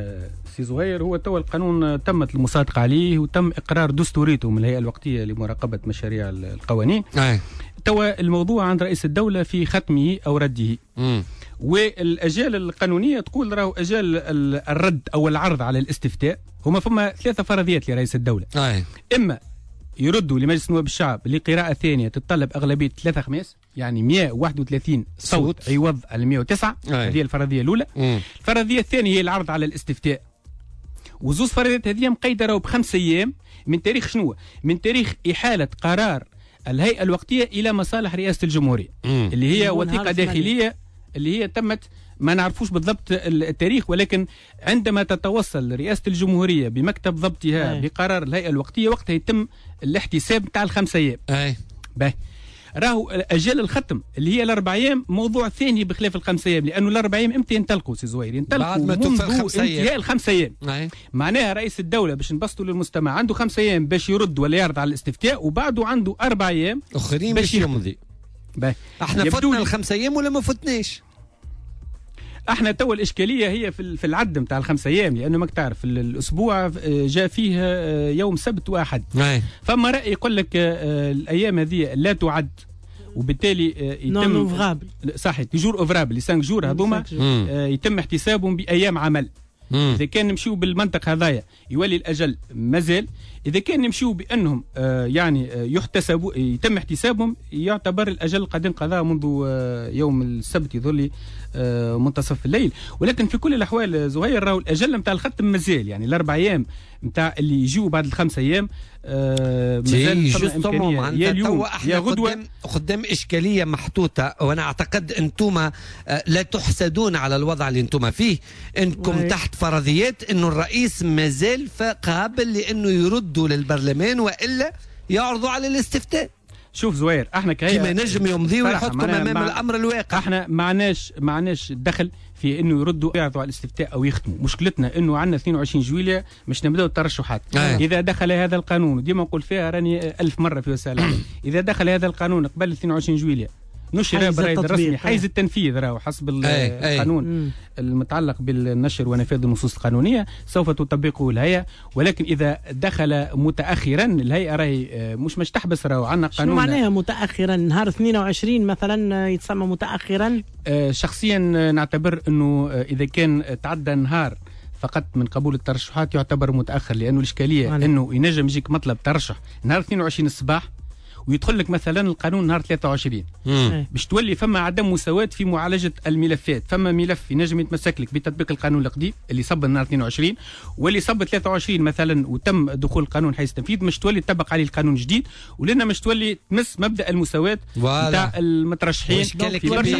سي زهير، هو توا القانون تمت المصادقه عليه وتم اقرار دستوريته من الهيئه الوقتيه لمراقبه مشاريع القوانين. أي. توا الموضوع عند رئيس الدوله في ختمه او رده. مم. والاجال القانونيه تقول راهو اجال الرد او العرض على الاستفتاء هما فما ثلاثه فرضيات لرئيس الدوله. أي. اما يردوا لمجلس نواب الشعب لقراءه ثانيه تتطلب اغلبيه ثلاثة خماس، يعني مئة وواحد وثلاثين صوت عوض على مئة وتسعة. هذه الفرضيه الاولى. مم. الفرضيه الثانيه هي العرض على الاستفتاء، وزوز فرضيات هذه مقيده راهو بخمس ايام من تاريخ شنو؟ من تاريخ احاله قرار الهيئه الوقتيه الى مصالح رئاسه الجمهوريه. مم. اللي هي وثيقه داخليه اللي هي تمت، ما نعرفوش بالضبط التاريخ، ولكن عندما تتوصل رئاسة الجمهورية بمكتب ضبطها أي. بقرار الهيئة الوقتية وقتها يتم الاحتساب تاع الخمسة أيام. أي. باهي. راهو أجل الختم اللي هي الأربع أيام موضوع ثاني بخلاف الخمسة أيام، لأنه الأربع أيام إمتى ينطلقوا سي زهير؟ ينطلقوا منذ انتهاء الخمسة أيام. أي. معناها رئيس الدولة باش نبسطوا للمستمع عنده خمسة أيام باش يرد ولا يعرض على الاستفتاء، وبعده عنده أربع أيام أخرين باش يمضي. باهي. احنا فتنا الخمسة أيام ولا ما فتناش؟ احنا تو الاشكاليه هي في في العد نتاع الخمسة ايام، لانه ماك تعرف الاسبوع جاء فيه يوم سبت واحد. أي. فما راي يقول لك الايام هذه لا تعد، وبالتالي يتم اوفرابل صحيح جور اوفرابل لي خمسة جور هذوما يتم احتسابهم بايام عمل. مم. اذا كان نمشيو بالمنطق هذايا يولي الاجل مازال، اذا كان نمشيو بانهم آه يعني آه يحتسبوا يتم احتسابهم يعتبر الاجل قد انقضى منذ آه يوم السبت يظل آه منتصف الليل. ولكن في كل الاحوال زهير راهو الاجل نتاع الختم مازال، يعني الاربع ايام نتاع اللي يجيو بعد الخمسة ايام آه مازال فما امكانيه يا اليوم يا غدوه. قدام, قدام اشكاليه محطوطه، وانا اعتقد انتم آه لا تحسدون على الوضع اللي انتم فيه، انكم وي. تحت فرضيات انه الرئيس مازال قابل لانه يردوا للبرلمان والا يعرضوا على الاستفتاء. شوف زوير، احنا كهيئه كيما نجم يمضي ويحطكم امام مع... الامر الواقع. احنا معناش معناش دخل في انه يردوا يعرضوا على الاستفتاء او يختموا، مشكلتنا انه عندنا اثنين وعشرين جويلية مش نبداو الترشحات. آه. اذا دخل هذا القانون، وديما نقول فيها راني ألف مره في وسائل الاعلام، اذا دخل هذا القانون قبل اثنين وعشرين جويلية نشر بالرأي الرسمي حيز التنفيذ راهو حسب القانون أي. المتعلق بالنشر ونفاذ النصوص القانونيه سوف تطبقه الهيئه، ولكن اذا دخل متاخرا الهيئه راهي مش مش تحبس راهو عندنا قانون. شنو معناها متاخرا؟ نهار اثنين وعشرين مثلا يتسمى متاخرا؟ شخصيا نعتبر انه اذا كان تعدى نهار فقط من قبول الترشحات يعتبر متاخر، لانه الاشكاليه انه ينجم يجيك مطلب ترشح نهار اثنين وعشرين الصباح ويدخل لك مثلا القانون نهار ثلاثة وعشرين باش تولي فما عدم مساواة في معالجة الملفات. فما ملف ينجم يتمسك لك بتطبيق القانون القديم اللي صب نهار اثنين وعشرين، واللي صب ثلاثة وعشرين مثلا وتم دخول القانون حيز التنفيذ مش تولي تطبق عليه القانون الجديد، ولنا مش تولي تمس مبدا المساواة نتاع المترشحين في برشا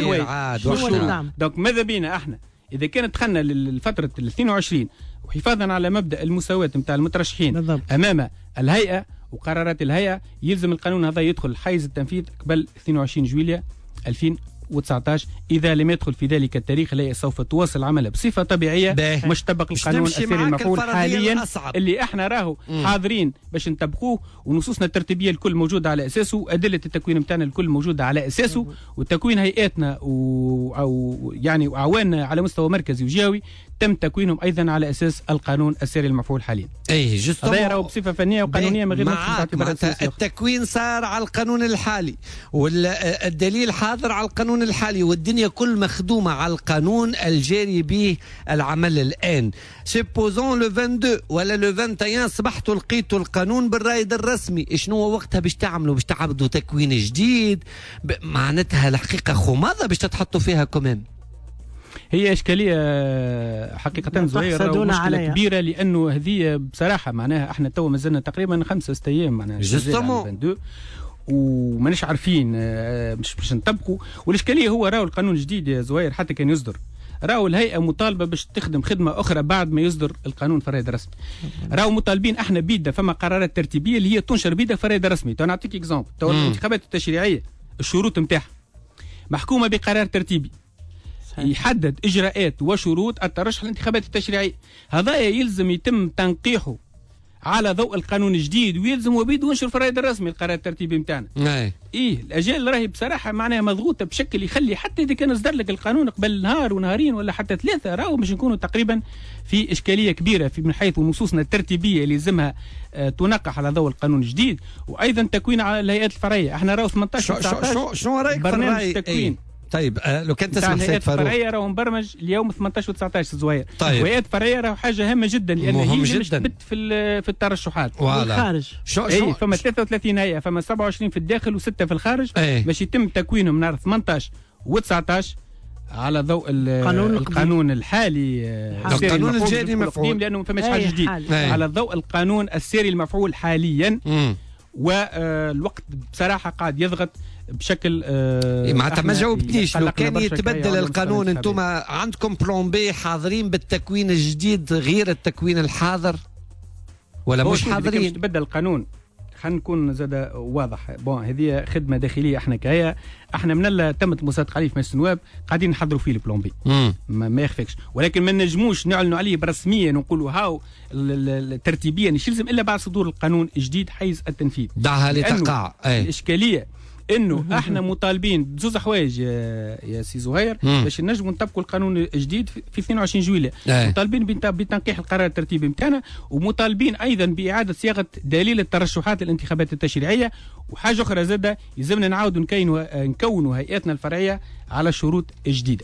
حوايج. دونك ماذا بينا احنا اذا كانت دخلنا للفترة اثنين وعشرين وحفاظا على مبدا المساواة نتاع المترشحين بالضبط. امام الهيئة وقرارات الهيئة، يلزم القانون هذا يدخل حيز التنفيذ قبل اثنين وعشرين جويلية ألفين وتسعة عشر. إذا لم يدخل في ذلك التاريخ الهيئة سوف تواصل عملها بصفة طبيعية، مش طبق القانون الأثري المفعول حاليا الأصعب. اللي احنا راهو مم. حاضرين باش نطبقوه، ونصوصنا الترتيبية الكل موجودة على أساسه، وأدلة التكوين متاعنا الكل موجودة على أساسه، وتكوين هيئاتنا و... أو يعني أعواننا على مستوى مركزي وجهوي تم تكوينهم ايضا على اساس القانون الساري المفعول حاليا. اي جوست هذا يراو بصفه فنيه وقانونيه من غير ما التكوين صار على القانون الحالي، والدليل حاضر على القانون الحالي، والدنيا كل مخدومه على القانون الجاري به العمل الان. سيبوزون لو اثنين وعشرين ولا لو واحد وعشرين صبحتوا لقيتوا القانون بالرايد الرسمي، شنو هو وقتها باش تعملوا؟ باش تعبدوا تكوين جديد؟ معناتها الحقيقه خماضه باش تتحطوا فيها كمان. هي إشكالية حقيقة زهيرة ومشكلة كبيرة، لأنه هذه بصراحة معناها احنا تو مازلنا تقريبا خمسة ست أيام معناها وماناش عارفين مش باش نطبقوا. والإشكالية هو راهو القانون الجديد يا زهير حتى كان يصدر راهو الهيئة مطالبة باش تخدم خدمة أخرى بعد ما يصدر القانون في الرائد الرسمي. راهو مطالبين احنا بيدا فما قرارات ترتيبية اللي هي تنشر بيدا في الرائد الرسمي. تو نعطيك اكزامبل، تو الانتخابات التشريعية الشروط نتاعها محكومة بقرار ترتيبي يحدد إجراءات وشروط الترشح للانتخابات التشريعية. هذا يلزم يتم تنقيحه على ضوء القانون الجديد ويلزم وبيد ونشر في الرائد الرسمي القرار الترتيبي نتاعنا. اي ايه الاجيال راهي بصراحه معناها مضغوطه بشكل يخلي حتى اذا كان اصدر لك القانون قبل نهار ونهارين ولا حتى ثلاثه راهو باش نكونوا تقريبا في اشكاليه كبيره في من حيث نصوصنا الترتيبيه اللي لازمها آه تنقح على ضوء القانون الجديد، وايضا تكوين على الهيئات الفرعيه. احنا راهو ثمانية عشر تسعة عشر شنو رايك في برنامج الرأي؟ تكوين. طيب آه لو كان تسمح سيد فاروق. الفرعيه راهو مبرمج اليوم ثمانية عشر تسعة عشر زهير. طيب وهيئات فرعيه راهو حاجه هامه جدا لان مهم هي جدا مش تبت في في الترشحات والخارج. شو اي شو فما ثلاثة وثلاثين هيئه، فما سبعة وعشرين في الداخل وسته في الخارج أي. باش يتم تكوينهم نهار ثمانية عشر وتسعة عشر على ضوء القانون, القانون الحالي القانون الجاري مفعول لانه ما فماش حاجه جديد على ضوء القانون الساري المفعول حاليا. مم. والوقت بصراحه قاعد يضغط بشكل آه معناتها ما جاوبتنيش. لو كان يتبدل القانون انتم عندكم بلان بي حاضرين بالتكوين الجديد غير التكوين الحاضر ولا مش حاضرين؟ باش تبدل القانون خلينا نكون زاد واضح. بون هذه خدمه داخليه احنا كهيئه، احنا من اللي تمت مصادقه عليه في مجلس النواب قاعدين نحضروا فيه البلان بي ما, ما يخفيكش، ولكن ما نجموش نعلنوا عليه برسميا ونقولوا هاو ترتيبيا ايش يلزم الا بعد صدور القانون الجديد حيز التنفيذ. دعها لتقع. الاشكاليه انه احنا مطالبين بزوز حوايج يا, يا سي زهير باش نجموا نطبقوا القانون الجديد في اثنين وعشرين جويلية. مطالبين بتنقيح القرار الترتيبي نتاعنا، ومطالبين ايضا باعاده صياغه دليل الترشحات للانتخابات التشريعيه. وحاجه اخرى زاده يلزمنا نعاودوا نكونوا نكونوا هيئاتنا الفرعيه على شروط جديده.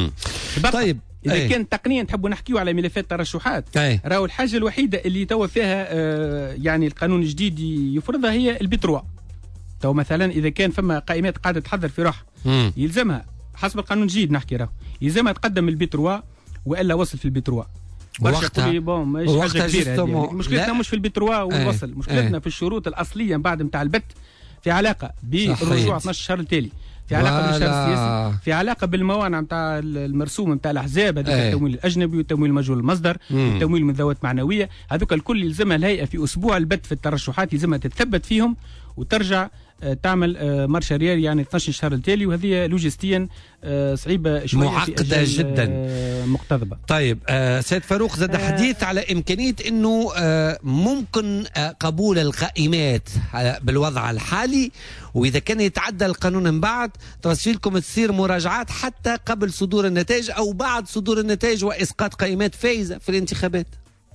طيب إذا أي. كان تقنيا تحبوا نحكيوا على ملفات ترشحات، راهو الحاجة الوحيدة اللي توا فيها آه يعني القانون الجديد يفرضها هي البتروا. تو مثلا إذا كان فما قائمات قاعدة تحضر في روحها يلزمها حسب القانون الجديد نحكي راهو يلزمها تقدم البتروا وإلا وصل في البتروا. وقتها بون مش حاجة كبيرة يعني. مشكلتنا مش في البتروا والوصل، مشكلتنا في الشروط الأصلية بعد نتاع البت في علاقة بالرجوع اثناشر شهر التالي، في علاقه بالشهر السياسي، في علاقه بالموانع نتاع المرسوم نتاع الاحزاب، هذوك التمويل الاجنبي والتمويل مجهول المصدر والتمويل من ذوات معنويه، هذوك الكل يلزمها الهيئه في اسبوع البت في الترشحات يلزمها تتثبت فيهم وترجع تعمل مارشا ريال يعني اثني عشر شهر التالي، وهذه لوجستيا صعيبه شويه معقده جدا مقتضبه. طيب آه سيد فاروق زاد حديث على امكانيه انه آه ممكن آه قبول القائمات بالوضع الحالي، واذا كان يتعدى القانون من بعد ترسلكم تصير مراجعات حتى قبل صدور النتائج او بعد صدور النتائج واسقاط قائمات فايزه في الانتخابات.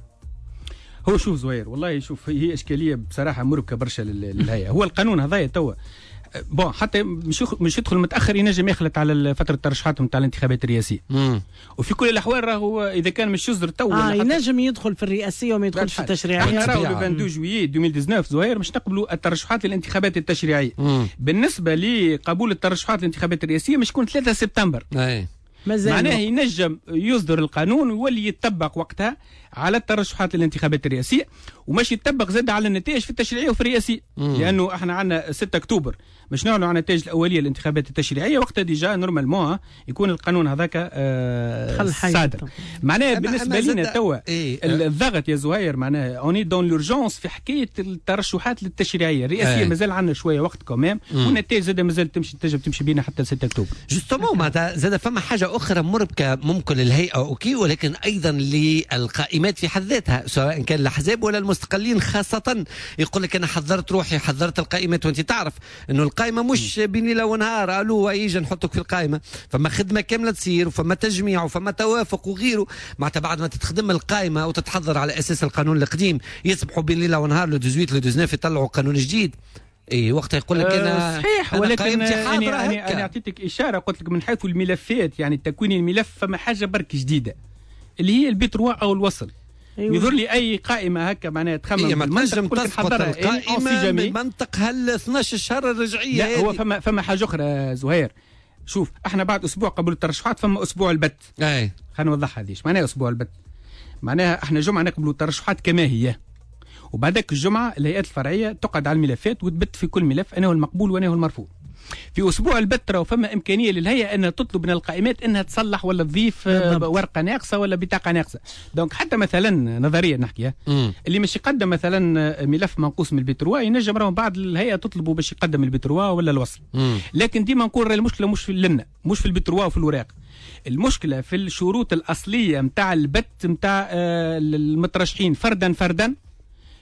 هو شوف زوير والله شوف هي اشكاليه بصراحه مربكه برشا للهيئه. هو القانون هذايا توا بون حتى مش مش يدخل متاخر ينجم يخلط على فتره الترشحات نتاع الانتخابات الرئاسيه. مم. وفي كل الاحوال راهو اذا كان مش يصدر تو اه ينجم يدخل في الرئاسيه وما يدخلش في التشريعيه. احنا راهو لو اثنين جويي ألفين وتسعة عشر زهير مش نقبلوا الترشحات للانتخابات التشريعيه. مم. بالنسبه لقبول الترشحات للانتخابات الرئاسيه مش يكون ثلاثة سبتمبر. اي معناه ينجم يصدر القانون ويولي يتطبق وقتها على الترشحات للانتخابات الرئاسيه، ومش يتطبق زاد على النتائج في التشريعيه وفي الرئاسيه. لانه احنا عندنا ستة اكتوبر باش نعلنوا عن النتائج الاوليه للانتخابات التشريعيه، وقتها ديجا نورمالمون يكون القانون هذاك آه صادر. معناها بالنسبه لنا توا إيه الضغط يا زهير معناها اوني دون لورجونس في حكايه الترشحات للتشريعيه الرئاسيه. إيه. مازال عندنا شويه وقت كمان، والنتائج زاد مازال تمشي تنجم تمشي بينا حتى ستة اكتوبر. جوستومون معناتها زاد فما حاجه اخرى مربكه ممكن للهيئه اوكي، ولكن ايضا للقائمات في حد ذاتها سواء كان الاحزاب ولا المستقلين خاصه. يقول لك انا حضرت روحي حضرت القائمات، وانت تعرف انه القائمه مش بين ليله ونهار قالوا يجي نحطك في القائمه، فما خدمه كامله تصير وفما تجميع وفما توافق وغيره. معناتها بعد ما تتخدم القائمه وتتحضر على اساس القانون القديم يصبحوا بين ليله ونهار لو ثمانية عشر لو تسعة عشر يطلعوا قانون جديد. اي وقتها يقول لك انا أه صحيح، أنا ولكن يعني انا انا اعطيتك اشاره قلت لك من حيث الملفات يعني تكوين الملف فما حاجه برك جديده اللي هي البتروا او الوصل. أيوة. يظهر لي اي قائمه هكا معناها تخمم إيه ما تنجم تسقط القائمه بمنطق هال اثني عشر شهر الرجعيه. لا هو فما فما حاجه اخرى زهير. شوف احنا بعد اسبوع قبل الترشحات فما اسبوع البت. اي خلينا نوضحها هذيش معناها اسبوع البت. معناها احنا جمعه نقبلوا الترشحات كما هي، وبعدك الجمعه الهيئات الفرعيه تقعد على الملفات وتبت في كل ملف انا هو المقبول وانا هو المرفوض. في اسبوع البتره وفما امكانيه للهيئه انها تطلب من القائمات انها تصلح ولا تضيف ورقه ناقصه ولا بطاقه ناقصه. دونك حتى مثلا نظريا نحكيها اللي مش يقدم مثلا ملف منقوص من البتروا ينجم راهو بعض الهيئه تطلبوا باش يقدم البتروا ولا الوصل. مم. لكن ديما نقول المشكله مش في لنا مش في البتروا وفي الوراق، المشكله في الشروط الاصليه نتاع البت نتاع المترشحين فردا فردا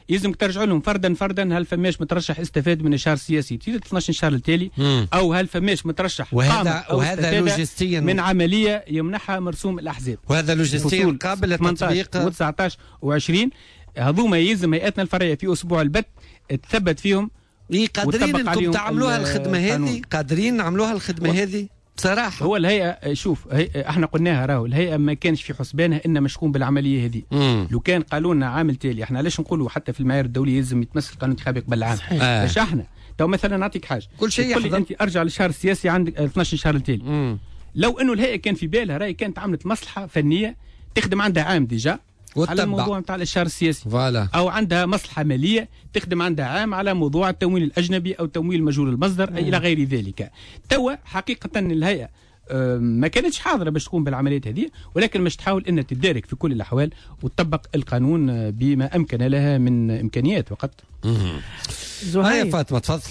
يلزمك ترجعوا لهم فردا فردا، هل فماش مترشح استفاد من الشهر السياسي في اثني عشر شهر التالي، او هل فماش مترشح وهذا وهذا لوجستيا من عمليه يمنحها مرسوم الاحزاب، وهذا لوجستيا قابل للتطبيق وتسعطاش وعشرين. هذوما يلزم هيئاتنا الفرعيه في اسبوع البت تثبت فيهم. إيه قادرين انكم تعملوها الخدمه هذه؟ قادرين نعملوها الخدمه هذه بصراحه؟ هو الهيئه شوف احنا قلناها راهو الهيئه ما كانش في حسبانها ان مشكون بالعمليه هذه. لو كان قالوا لنا عامل تالي، احنا علاش نقولوا حتى في المعايير الدوليه يلزم يتمثل قانون انتخابي قبل عام؟ باش آه. احنا تو مثلا نعطيك حاجه، كل شيء تقول لي انت ارجع للشهر السياسي عندك اثني عشر شهر التالي. لو انه الهيئه كان في بالها راهي كانت عملت مصلحه فنيه تخدم عندها عام ديجا على الموضوع نتاع الشهر السياسي، فوالا. او عندها مصلحه ماليه تخدم عندها عام على موضوع التمويل الاجنبي او تمويل مجهول المصدر الى غير ذلك. توا حقيقه الهيئه ما كانتش حاضره باش تقوم بالعمليات هذه، ولكن باش تحاول ان تدارك في كل الاحوال وتطبق القانون بما امكن لها من امكانيات وقت. زهير فاطمه تفضل.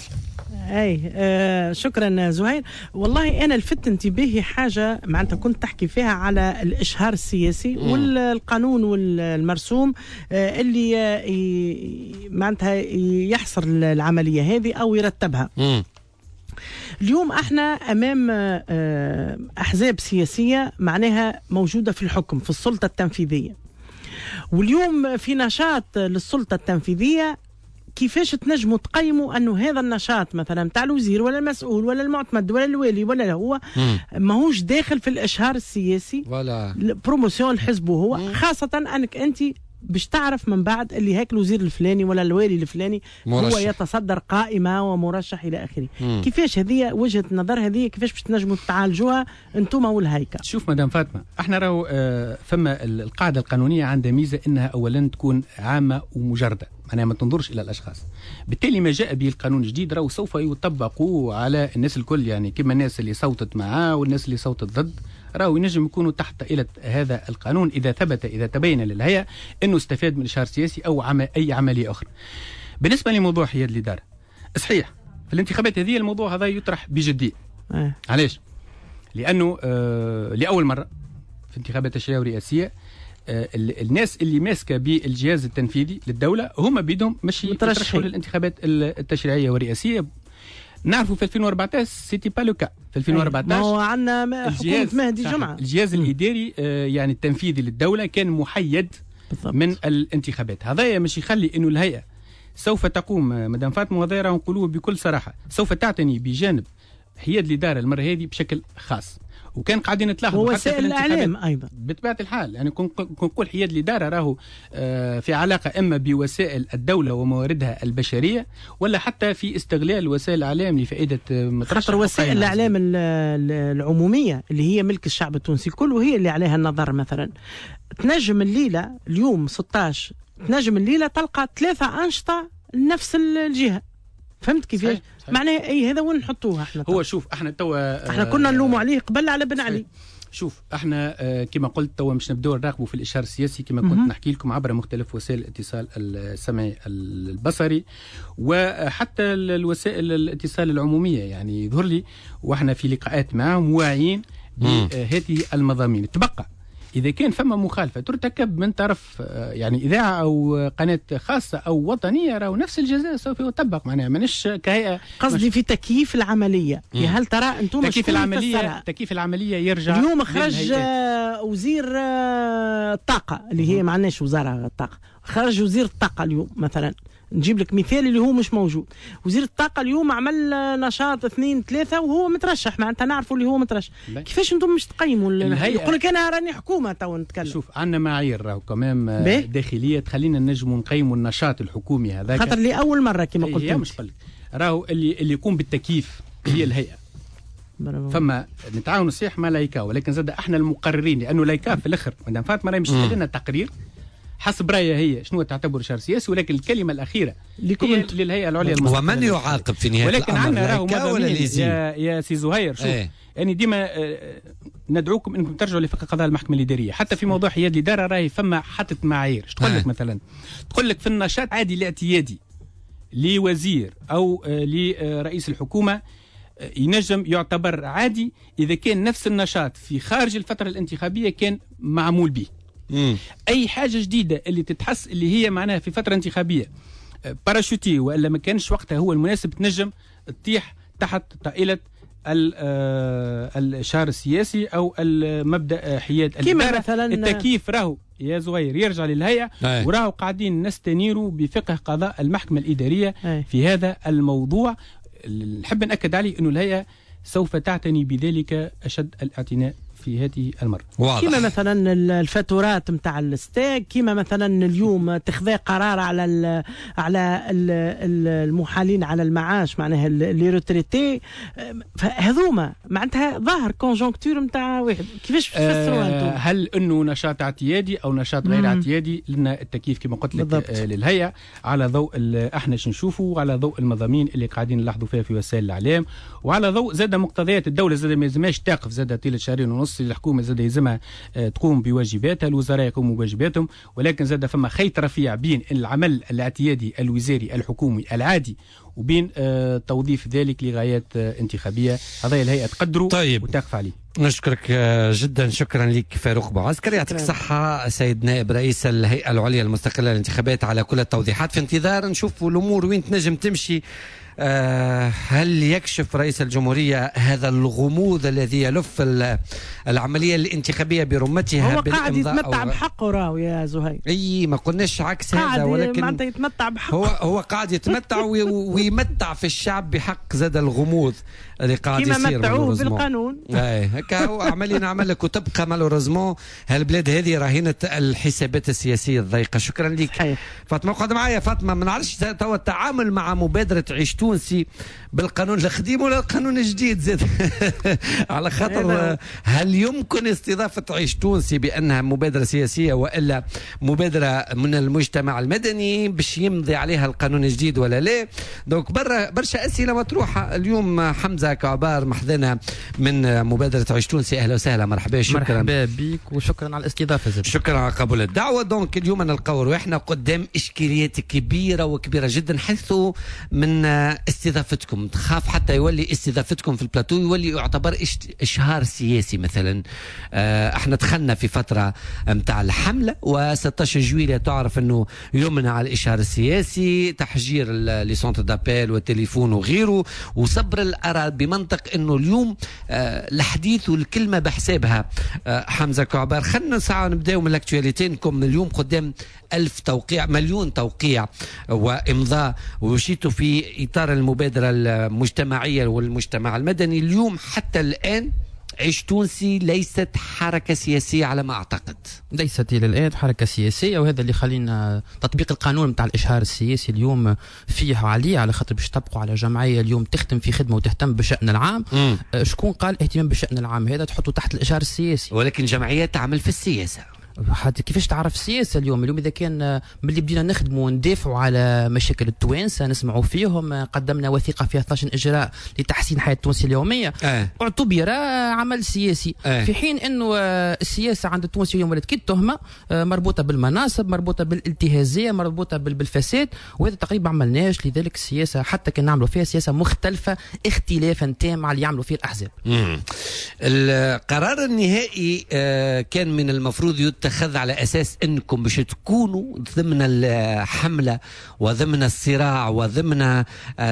اي آه شكرا زهير. والله انا لفت انتباهي حاجه معناتها كنت تحكي فيها على الاشهار السياسي مم. والقانون والمرسوم آه اللي آه معناتها يحصر العمليه هذه او يرتبها. مم. اليوم احنا امام آه احزاب سياسيه معناها موجوده في الحكم في السلطه التنفيذيه، واليوم في نشاط للسلطه التنفيذيه كيفاش تنجموا تقيموا انه هذا النشاط مثلا تاع الوزير ولا المسؤول ولا المعتمد ولا الوالي ولا هو ماهوش داخل في الاشهار السياسي ولا بروموسيون الحزب هو مم. خاصه انك انت باش تعرف من بعد اللي هيك الوزير الفلاني ولا الوالي الفلاني مرشح. هو يتصدر قائمه ومرشح الى اخره. كيفاش هذه وجهه النظر هذه كيفاش باش تنجموا تعالجوها انتم والهيكل؟ شوف مدام فاطمه، احنا راهو آه فما القاعده القانونيه عندها ميزه انها اولا تكون عامه ومجرده، معناها ما تنظرش الى الاشخاص. بالتالي ما جاء به القانون الجديد راهو سوف يطبق على الناس الكل، يعني كما الناس اللي صوتت معاه والناس اللي صوتت ضد راهو ينجم يكونوا تحت طائلة هذا القانون إذا ثبت إذا تبين للهيئة أنه استفاد من الإشهار السياسي أو عمل أي عملية أخرى. بالنسبة لموضوع حياد الإدارة، صحيح في الانتخابات هذه الموضوع هذا يطرح بجدية. أه. علاش؟ لأنه آه لأول مرة في انتخابات التشريعية والرئاسية آه الناس اللي ماسكة بالجهاز التنفيذي للدولة هم بيدهم مش يترشحوا للانتخابات التشريعية والرئاسية. نعرفوا في ألفين وأربعة عشر سيتي با لو كا، في ألفين وأربعة عشر ما هو عندنا حكومة مهدي جمعة. الجهاز الإداري آه يعني التنفيذي للدولة كان محيد بالضبط من الانتخابات. هذا مش يخلي إنه الهيئة سوف تقوم مدام فاطمة وهذا راه نقولوه بكل صراحة سوف تعتني بجانب حياد الإدارة المرة هذه بشكل خاص. وكان قاعدين نتلاحظوا وسائل الاعلام ايضا بطبيعه الحال، يعني نقول حياد الاداره راهو في علاقه اما بوسائل الدوله ومواردها البشريه ولا حتى في استغلال وسائل الاعلام لفائده مترشح. وسائل الاعلام العموميه اللي هي ملك الشعب التونسي كله هي اللي عليها النظر. مثلا تنجم الليله اليوم ستة عشر تنجم الليله تلقى ثلاثه انشطه لنفس الجهه، فهمت كيفاش؟ معناه اي هذا وين نحطوها احنا؟ هو شوف احنا توا احنا كنا نلوموا عليه قبل على بن علي. شوف احنا اه كما قلت توا مش نبداو نراقبوا في الاشهار السياسي كما كنت نحكي لكم عبر مختلف وسائل الاتصال السمعي البصري وحتى الوسائل الاتصال العموميه، يعني يظهر لي واحنا في لقاءات معهم واعيين بهذه المضامين. تبقى إذا كان فما مخالفة ترتكب من طرف يعني إذاعة أو قناة خاصة أو وطنية راهو نفس الجزاء سوف يطبق. معناها مانيش كهيئة قصدي في تكييف العملية. يا هل ترى أنتم تكييف العملية تكييف العملية يرجع اليوم خرج وزير الطاقة اللي هي معناش وزارة الطاقة، خرج وزير الطاقة اليوم مثلا، نجيب لك مثال اللي هو مش موجود. وزير الطاقة اليوم عمل نشاط اثنين ثلاثة وهو مترشح، معناتها نعرفوا اللي هو مترشح. كيفاش انتم مش تقيموا؟ يقول لك انا راني حكومة تو نتكلم. شوف عندنا معايير راهو كمان داخلية تخلينا نجموا نقيموا النشاط الحكومي هذاك، خاطر لأول مرة كما قلت انت مش قلت راهو اللي اللي يقوم بالتكييف هي الهيئة. فما نتعاونوا صحيح مع لايكا، ولكن زاد احنا المقررين، لانه لايكا في الاخر مدام فاطمة راهي مش لنا تقرير حسب رايها هي شنو تعتبر شهر سياسي، ولكن الكلمه الاخيره هي للهيئه العليا المستقله. ومن يعاقب في نهايه ولكن الامر عندنا راهو مضامين يا, يا سي زهير. شوف ايه. يعني ديما آه ندعوكم انكم ترجعوا لفقه قضاء المحكمه الاداريه، حتى في موضوع حياد الاداره راهي فما حطت معايير. اش تقول لك مثلا؟ تقول لك في النشاط عادي الاعتيادي لوزير او آه لرئيس الحكومه آه ينجم يعتبر عادي اذا كان نفس النشاط في خارج الفتره الانتخابيه كان معمول به. مم. اي حاجه جديده اللي تتحس اللي هي معناها في فتره انتخابيه باراشوتي والا ما كانش وقتها هو المناسب تنجم تطيح تحت طائله الشعار السياسي او المبدا حياد كما مثلا التكييف راهو يا زغير يرجع للهيئه وراهو قاعدين نستنيروا بفقه قضاء المحكمه الاداريه أي. في هذا الموضوع. نحب ناكد عليه انه الهيئه سوف تعتني بذلك اشد الاعتناء في هذه المرة. كما مثلا الفاتورات نتاع الستاك، كما مثلا اليوم اتخاذ قرار على ال على ال المحالين على المعاش معناها لي روتريتي، هذوما معناتها ظاهر كونجونكتور نتاع واحد. كيفاش تفسروا انتم؟ أه هل انه نشاط اعتيادي او نشاط غير اعتيادي؟ لنا التكييف كما قلت لك آه للهيئه على ضوء احنا نشوفوا وعلى ضوء المضامين اللي قاعدين نلاحظوا فيها في وسائل الاعلام، وعلى ضوء زاد مقتضيات الدوله. زاد ما يلزمهاش تقف زاد طيله شهرين ونص الحكومه زاد يلزمها تقوم بواجباتها، الوزراء يقوموا بواجباتهم، ولكن زاد فما خيط رفيع بين العمل الاعتيادي الوزاري الحكومي العادي وبين توظيف ذلك لغايات انتخابيه. هذا الهيئه تقدروا طيب. وتقف عليه. نشكرك بجدا، شكرا لك فاروق بوعسكر، يعطيك الصحة سيد نائب رئيس الهيئة العليا المستقلة للانتخابات على كل التوضيحات. في انتظار نشوف الأمور وين تنجم تمشي. آه هل يكشف رئيس الجمهورية هذا الغموض الذي يلف العملية الانتخابية برمتها؟ هو قاعد يتمتع بحقه راهو يا زهير. اي ما قلناش عكس هذا، ولكن قاعد يتمتع بحقه. هو هو قاعد يتمتع ويمتع في الشعب بحق زاد الغموض اللي قاعد يصير. كما متعوه بالقانون. اي هكا هو عمالين نعمل لك. وتبقى مالوريزمون هالبلاد هذه راهنة الحسابات السياسية الضيقة. شكرا لك فاطمة. قعد معايا فاطمة. ما نعرفش توا التعامل مع مبادرة عيش تونسي بالقانون القديم ولا القانون الجديد زاد على خاطر هل يمكن استضافة عيش تونسي بأنها مبادرة سياسية وإلا مبادرة من المجتمع المدني باش يمضي عليها القانون الجديد ولا لا؟ دونك برا برشا أسئلة مطروحة اليوم. حمزة كعبار محضنا من مبادرة عيش تونسي، أهلا وسهلا، مرحبا. شكرا مرحبا بك وشكرا على الاستضافة زاد. شكرا على قبول الدعوة. دونك اليوم نلقاو روحنا قدام إشكاليات كبيرة وكبيرة جدا، حيث من استضافتكم تخاف حتى يولي استضافتكم في البلاتو يولي يعتبر إشهار سياسي مثلا. اه احنا دخلنا في فترة متاع الحملة و16 جويلية تعرف انه يمنع على الإشهار السياسي، تحجير لي سونتر دابيل والتليفون وغيره، وصبر الآراء بمنطق انه اليوم اه الحديث والكلمة بحسابها. اه حمزة كعبار، خلنا ساعة نبداو من الاكتواليتينكم. اليوم قدام ألف توقيع، مليون توقيع وإمضاء، ومشيتوا في إطار المبادرة المجتمعية والمجتمع المدني. اليوم حتى الآن عيش تونسي ليست حركة سياسية على ما أعتقد. ليست إلى الآن حركة سياسية، وهذا اللي خلينا تطبيق القانون متاع الإشهار السياسي اليوم فيه عليه، على خاطر باش تبقوا على جمعية اليوم تخدم في خدمة وتهتم بالشأن العام. م. شكون قال اهتمام بالشأن العام هذا تحطه تحت الإشهار السياسي؟ ولكن جمعية تعمل في السياسة. حتى كيفاش تعرف السياسه اليوم؟ اليوم اذا كان ملي بدينا نخدموا وندافعوا على مشاكل التوانسه نسمعوا فيهم، قدمنا وثيقه فيها اثناش اجراء لتحسين حياه التونسي اليوميه، آه. اعتبر عمل سياسي، آه. في حين انه السياسه عند التونسي اليوم ولات كالتهمه، مربوطه بالمناصب، مربوطه بالالتهازيه، مربوطه بالفساد، وهذا تقريبا عملناش. لذلك السياسه حتى كان نعملوا فيها سياسه مختلفه اختلافا تام على اللي يعملوا فيه الاحزاب. مم. القرار النهائي كان من المفروض يتخذ خذ على أساس أنكم باش تكونوا ضمن الحملة وضمن الصراع وضمن آه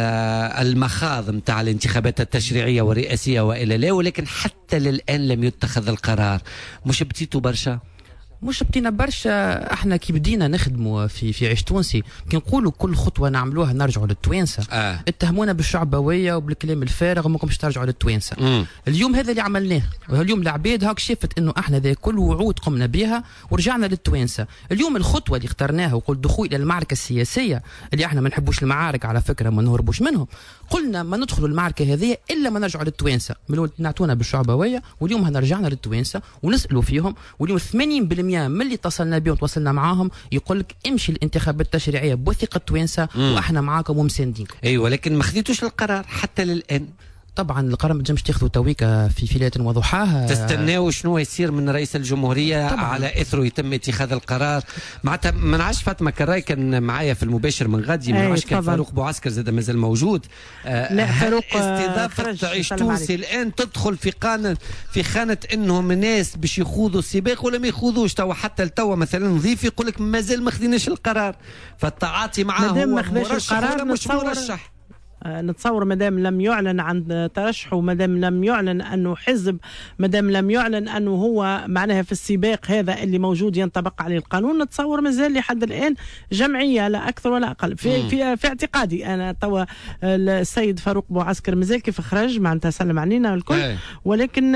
المخاض متاع الانتخابات التشريعية والرئاسية وإلى لا، ولكن حتى للآن لم يتخذ القرار. مش بتيتوا برشا؟ مش بدينا برشا. احنا كي بدينا نخدموا في في عيش تونسي كي نقولوا كل خطوه نعملوها نرجعوا للتوانسه، آه. اتهمونا بالشعبويه وبالكلام الفارغ وما كنتش ترجعوا للتوانسه. مم. اليوم هذا اللي عملناه، اليوم العباد هاك شافت انه احنا ذا كل وعود قمنا بها ورجعنا للتوانسه. اليوم الخطوه اللي اخترناها وقلت دخول الى المعركه السياسيه اللي احنا ما نحبوش المعارك على فكره ما نهربوش منهم، قلنا ما ندخلوا المعركه هذه الا ما نرجعوا للتوانسه. من نعطونا بالشعبويه واليوم هنرجعنا للتوانسه ونسالوا فيهم، واليوم ثمانين بالمئة من اللي اتصلنا بهم وتواصلنا معاهم يقول لك امشي الانتخابات التشريعيه بوثيقه توانسه واحنا معاكم ومساندينكم. اي ولكن ما خديتوش القرار حتى للان. طبعا القرار ما تنجمش تاخذوا تويكا في في ليله وضحاها. تستناو شنو يصير من رئيس الجمهوريه طبعاً. على اثره يتم اتخاذ القرار. معناتها ما نعرفش فاطمه كراي كان معايا في المباشر من غادي، ما نعرفش كان فاروق بوعسكر زاد مازال موجود. آه لا فاروق استضافه عيش تونسي الان تدخل في قانون في خانه انهم الناس باش يخوضوا السباق ولا ما يخوضوش. توا حتى التوا مثلا نظيف يقول لك مازال ما خديناش القرار، فالتعاطي معاه هو مرشح ولا مش مرشح. نتصور مادام لم يعلن عن ترشحه، مادام لم يعلن انه حزب، مادام لم يعلن انه هو معناها في السباق هذا اللي موجود ينطبق عليه القانون، نتصور مازال لحد الان جمعيه لا اكثر ولا اقل. في في, في اعتقادي انا توا السيد فاروق بوعسكر مازال كيف خرج معناتها سلم علينا الكل، ولكن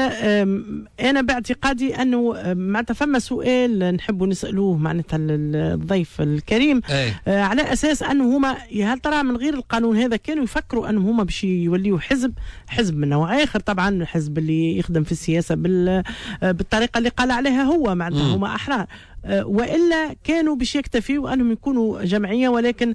انا باعتقادي انه معناتها فما سؤال نحب نسالوه معناتها الضيف الكريم على اساس انه هما هل ترى من غير القانون هذا كانوا يفكروا انهم هما باش يوليوا حزب حزب من نوع اخر، طبعا الحزب اللي يخدم في السياسه بالطريقه اللي قال عليها هو معناتها هما احرار، والا كانوا باش يكتفيوا انهم يكونوا جمعيه ولكن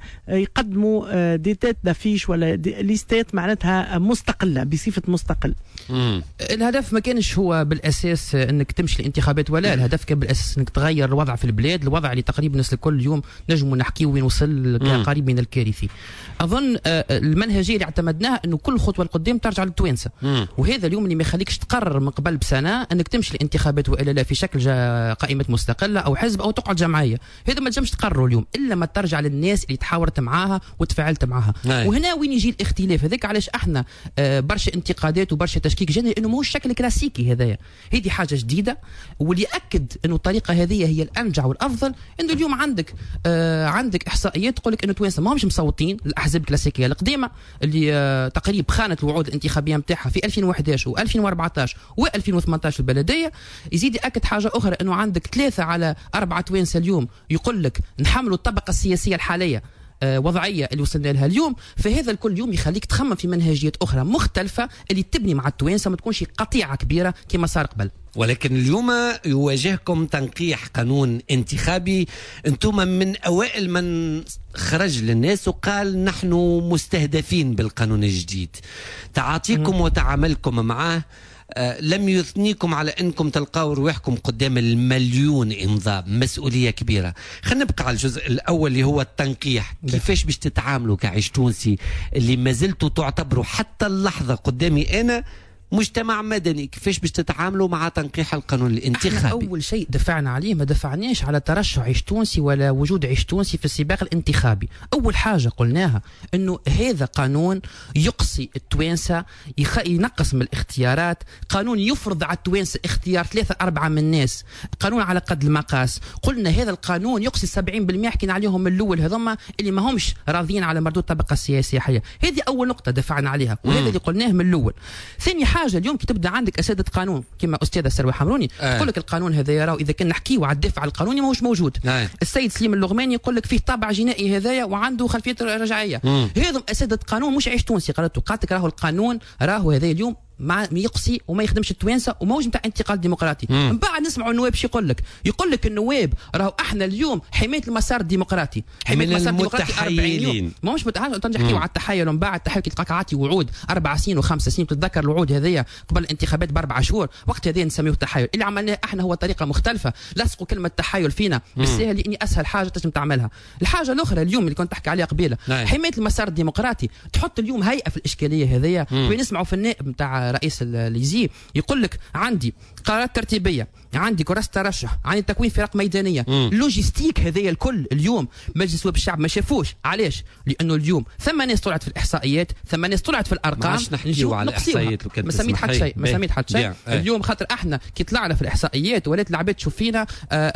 يقدموا ديتات دافيش ولا ليستات معناتها مستقله بصفه مستقل. مم. الهدف ما كانش هو بالاساس انك تمشي الانتخابات، ولا الهدف كان بالاساس انك تغير الوضع في البلاد، الوضع اللي تقريبا الناس الكل اليوم نجموا نحكيوا وين وصل قريب من الكارثي. اظن المنهجيه اللي اعتمدناها انه كل خطوه لقدام ترجع للتوانسه، وهذا اليوم اللي ما يخليكش تقرر من قبل بسنه انك تمشي الانتخابات والا لا في شكل قائمه مستقله او حزب او تقعد جمعيه. هذا ما تنجمش تقرروا اليوم الا ما ترجع للناس اللي تحاورت معاها وتفاعلت معاها. وهنا وين يجي الاختلاف هذاك، علاش احنا برشا انتقادات وبرشا تشكيك جاني انه ماهوش الشكل الكلاسيكي هذايا. هذه حاجه جديده، واللي اكد انه الطريقه هذه هي الانجع والافضل انه اليوم عندك آه عندك احصائيات تقول لك انه توانسه ماهمش مصوتين الاحزاب الكلاسيكيه القديمه اللي آه تقريبا خانت الوعود الانتخابيه نتاعها في ألفين وأحد عشر وألفين وأربعطاش وألفين وثمانطاش البلديه. يزيد ياكد حاجه اخرى انه عندك ثلاثه على اربعه توانسه اليوم يقول لك نحملوا الطبقه السياسيه الحاليه وضعيه اللي وصلنا لها اليوم. فهذا الكل يوم يخليك تخمم في منهجيات اخرى مختلفه اللي تبني مع التوانسه ما تكونش قطيعه كبيره كما صار قبل. ولكن اليوم يواجهكم تنقيح قانون انتخابي، انتم من اوائل من خرج للناس وقال نحن مستهدفين بالقانون الجديد. تعاطيكم وتعاملكم معه آه لم يثنيكم على انكم تلقاوا رواحكم قدام المليون امضاء، مسؤوليه كبيره. خلينا نبقى على الجزء الاول اللي هو التنقيح. كيفاش باش تتعاملوا كعيش تونسي اللي ما زلتوا تعتبروا حتى اللحظه قدامي انا مجتمع مدني، كيفاش باش تتعاملوا مع تنقيح القانون الانتخابي؟ احنا اول شيء دفعنا عليه ما دفعناش على ترشح عيش تونسي ولا وجود عيش تونسي في السباق الانتخابي. اول حاجه قلناها انه هذا قانون يقصي التوانسه، يخ... ينقص من الاختيارات، قانون يفرض على التوانسه اختيار ثلاثه اربعه من الناس، قانون على قد المقاس. قلنا هذا القانون يقصي سبعين بالمئة، حكينا عليهم من الاول هذوما اللي ما همش راضيين على مردود الطبقه السياسيه حية. هذه اول نقطه دفعنا عليها وهذا اللي قلناه من الاول. ثاني حاجه اليوم كي تبدا عندك اساتذه قانون كما استاذه سروى حمروني آه. تقول لك القانون هذا يراه اذا كان نحكيو على الدفاع القانوني ماهوش موجود. آه. السيد سليم اللغماني يقول لك فيه طابع جنائي هذايا وعنده خلفيه رجعيه. هذم اساتذه قانون مش عيش تونسي. قالت قالت راهو القانون راهو هذا اليوم ما يقصي وما يخدمش التوانسه وماهوش نتاع انتقال ديمقراطي. من بعد نسمعوا النواب شو يقول لك؟ يقول لك النواب راهو احنا اليوم حمايه المسار الديمقراطي، حمايه المسار الديمقراطي أربعين يوم ماهوش متعامل. نحكيو على التحايل ومن بعد التحايل كي تلقاك عاطي وعود اربع سنين وخمس سنين. تتذكر الوعود هذيا قبل الانتخابات باربع شهور، وقت هذا نسميه التحايل. اللي عملناه احنا هو طريقه مختلفه، لصقوا كلمه تحايل فينا بالسهل لاني اسهل حاجه تنجم تعملها. الحاجه الاخرى اليوم اللي كنت تحكي عليها قبيله حمايه المسار الديمقراطي، تحط اليوم هيئه في الاشكاليه هذيا. ونسمعوا في النائب نتاع رئيس يزي يقول لك عندي قرارات ترتيبيه، عندي كراسه ترشح، عندي تكوين فرق ميدانيه، لوجيستيك هذايا الكل اليوم مجلس نواب الشعب ما شافوش. علاش؟ لانه اليوم ثم ناس طلعت في الاحصائيات، ثم ناس طلعت في الارقام. نحكيو على الاحصائيات لو كانت ما سميت حتى شيء، ما سميت حتى شيء اليوم خاطر احنا كي طلعنا في الاحصائيات ولات العباد تشوف فينا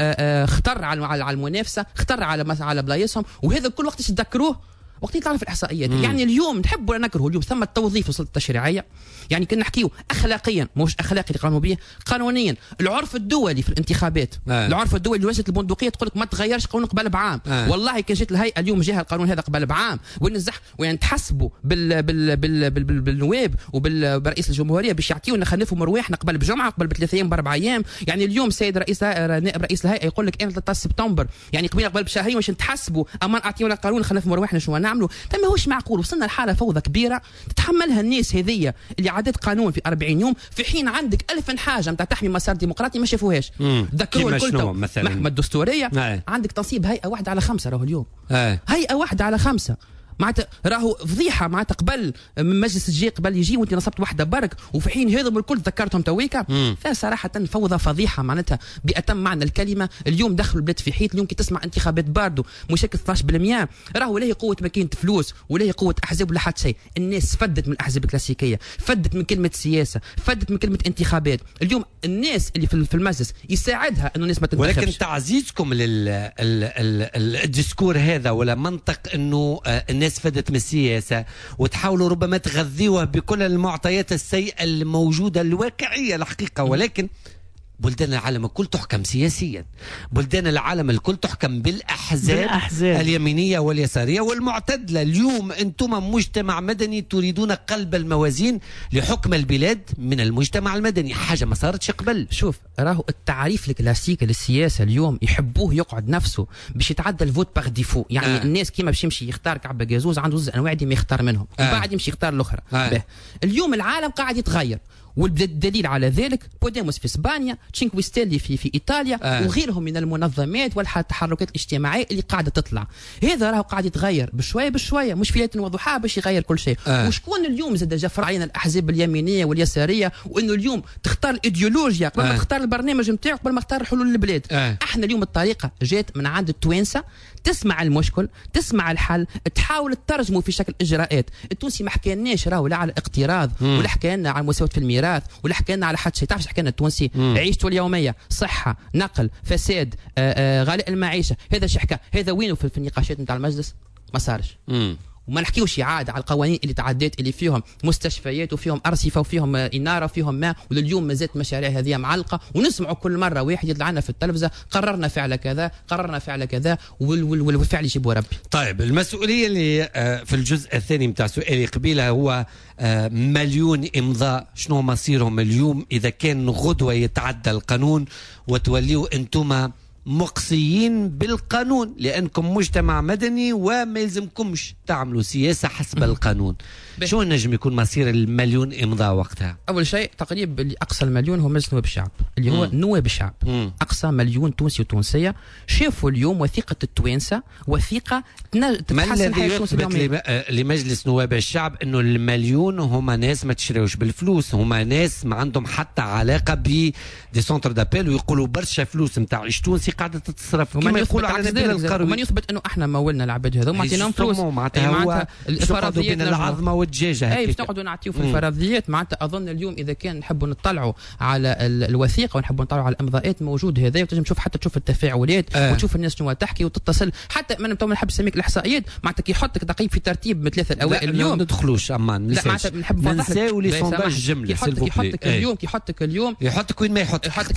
خطر على على المنافسه، خطر على على بلايصهم. وهذا كل وقت تذكروه وقت يطلع في الاحصائيات. مم. يعني اليوم نحب ولا نكره اليوم ثم التوظيف وسلطه التشريعيه. يعني كنا نحكيو اخلاقيا مش اخلاقي اللي قانون به، قانونيا العرف الدولي في الانتخابات. آه. العرف الدولي لوزاره البندقيه تقول لك ما تغيرش قانون قبل بعام. آه. والله كان جات الهيئه اليوم جاها القانون هذا قبل بعام ونزح وين تحسبوا بال بال بال بال بال بالنواب وبالرئيس الجمهوريه باش يعطيونا خلفوا مروحنا قبل بجمعه قبل بثلاث ايام باربع ايام. يعني اليوم سيد رئيس نائب رئيس الهيئه يقول لك انا ثلاثة عشر سبتمبر يعني قبل قبل بشهرين واش نتحسبوا اما اعطيونا القانون خلف مروحنا شو نعملوا. فما هوش معقول وصلنا لحاله فوضى كبيره تتحملها الناس هذية اللي عدت قانون في أربعين يوم في حين عندك ألف حاجه نتاع تحمي مسار ديمقراطي ما شافوهاش. ذكروا الكل محكمه الدستوريه آه. عندك تنصيب هيئه واحده على خمسه راهو اليوم آه. هيئه واحده على خمسه معناتها راهو فضيحه معناتها قبل من مجلس الجي قبل يجي وانت نصبت واحده برك وفي حين هذم الكل ذكرتهم تويكا. فصراحه فوضى فضيحه معناتها بأتم معنى الكلمه. اليوم دخلوا البلاد في حيط. اليوم كي تسمع انتخابات باردو مشاكل اثناش بالمئة راهو لا هي قوه ماكينه فلوس ولا هي قوه احزاب ولا حتى شيء. الناس فدت من الاحزاب الكلاسيكيه فدت من كلمه سياسه فدت من كلمه انتخابات. اليوم الناس اللي في المجلس يساعدها انه الناس ما تنتخبش. ولكن تعزيزكم للديسكور هذا ولا منطق انه الناس فدت من السياسة وتحاولوا ربما تغذيوها بكل المعطيات السيئة الموجودة الواقعية الحقيقة. ولكن بلدان العالم الكل تحكم سياسيا. بلدان العالم الكل تحكم بالأحزاب, بالأحزاب اليمينية واليسارية والمعتدلة. اليوم أنتم مجتمع مدني تريدون قلب الموازين لحكم البلاد من المجتمع المدني. حاجة ما صارتش قبل. شوف راهو التعريف الكلاسيكي للسياسة اليوم يحبوه يقعد نفسه باش يتعدى الفوت باغ ديفو. يعني آه. الناس كيما باش يمشي يختار كعبة جازوز عنده زوج أنواع دي ما يختار منهم آه. وبعد يمشي يختار الأخرى آه. اليوم العالم قاعد يتغير والدليل على ذلك بوديموس في اسبانيا تشينكوي ستيلي في في ايطاليا آه. وغيرهم من المنظمات والتحركات الاجتماعيه اللي قاعده تطلع. هذا راه قاعد يتغير بشويه بشويه مش في ليله وضحاها باش يغير كل شيء آه. وشكون اليوم زاد جا فرعين الاحزاب اليمينيه واليساريه وانه اليوم تختار الايديولوجيا قبل ما آه. تختار البرنامج نتاعك قبل ما تختار حلول البلاد آه. احنا اليوم الطريقه جات من عند التوانسه تسمع المشكل تسمع الحل تحاول تترجمه في شكل اجراءات. التونسي ما حكيناش راهو لا على الاقتراض ولا حكينا على المساواه في الميراث ولا حكينا على حد شيء. تعرف حكينا التونسي عيشته اليوميه صحه نقل فساد آآ آآ غلاء المعيشه. هذا شي حكى هذا وينه في النقاشات نتاع المجلس ما صارش. وما نحكيوش عاد على القوانين اللي تعدات اللي فيهم مستشفيات وفيهم ارصفه وفيهم اناره وفيهم ماء ولليوم مازالت مشاريع هذه معلقه ونسمعوا كل مره واحد يطلع لنا في التلفزه قررنا فعل كذا قررنا فعل كذا والفعل يجيبوا ربي. طيب المسؤوليه اللي في الجزء الثاني نتاع سؤالي قبيله هو مليون امضاء شنو مصيرهم اليوم اذا كان غدوه يتعدى القانون وتوليوا انتم مقصيين بالقانون لأنكم مجتمع مدني وما يلزمكمش تعملوا سياسة حسب القانون. شو نجم يكون مصير المليون إمضاء وقتها؟ أول شيء تقريب اللي أقصى المليون هو مجلس نواب الشعب اللي هو مم. نواب الشعب مم. أقصى مليون تونسي وتونسية شافوا اليوم وثيقة التوانسة وثيقة تتحسن حياة التونسي اليومية. لمجلس نواب الشعب إنه المليون هم ناس ما تشريوش بالفلوس هم ناس ما عندهم حتى علاقة ب دي سونتر دابيل ويقولوا برشا فلوس نتاع عيش تونسي قاعدة تتصرف كما يقولوا على نبيل القروي. ومن يثبت إنه إحنا مولنا العباد هذو ومعطيناهم فلوس معناتها هو الفرضيات بين العظمة والدجاجة. أي باش نقعدوا نعطيو في الفرضيات. معناتها أظن اليوم إذا كان نحبوا نطلعوا على الوثيقة ونحبوا نطلعوا على الإمضاءات موجود هذا وتنجم تشوف حتى تشوف التفاعلات آه. وتشوف الناس شنو تحكي وتتصل حتى ما نبتو نحب نسميك الإحصائيات معناتها كي يحطك تقريب في ترتيب من ثلاثة الأوائل اليوم. ما ندخلوش أمان لا معناتها نحب نساو لي سونداج جملة يحطك يحطك اليوم كي يحطك اليوم يحطك وين ما يحطك يحطك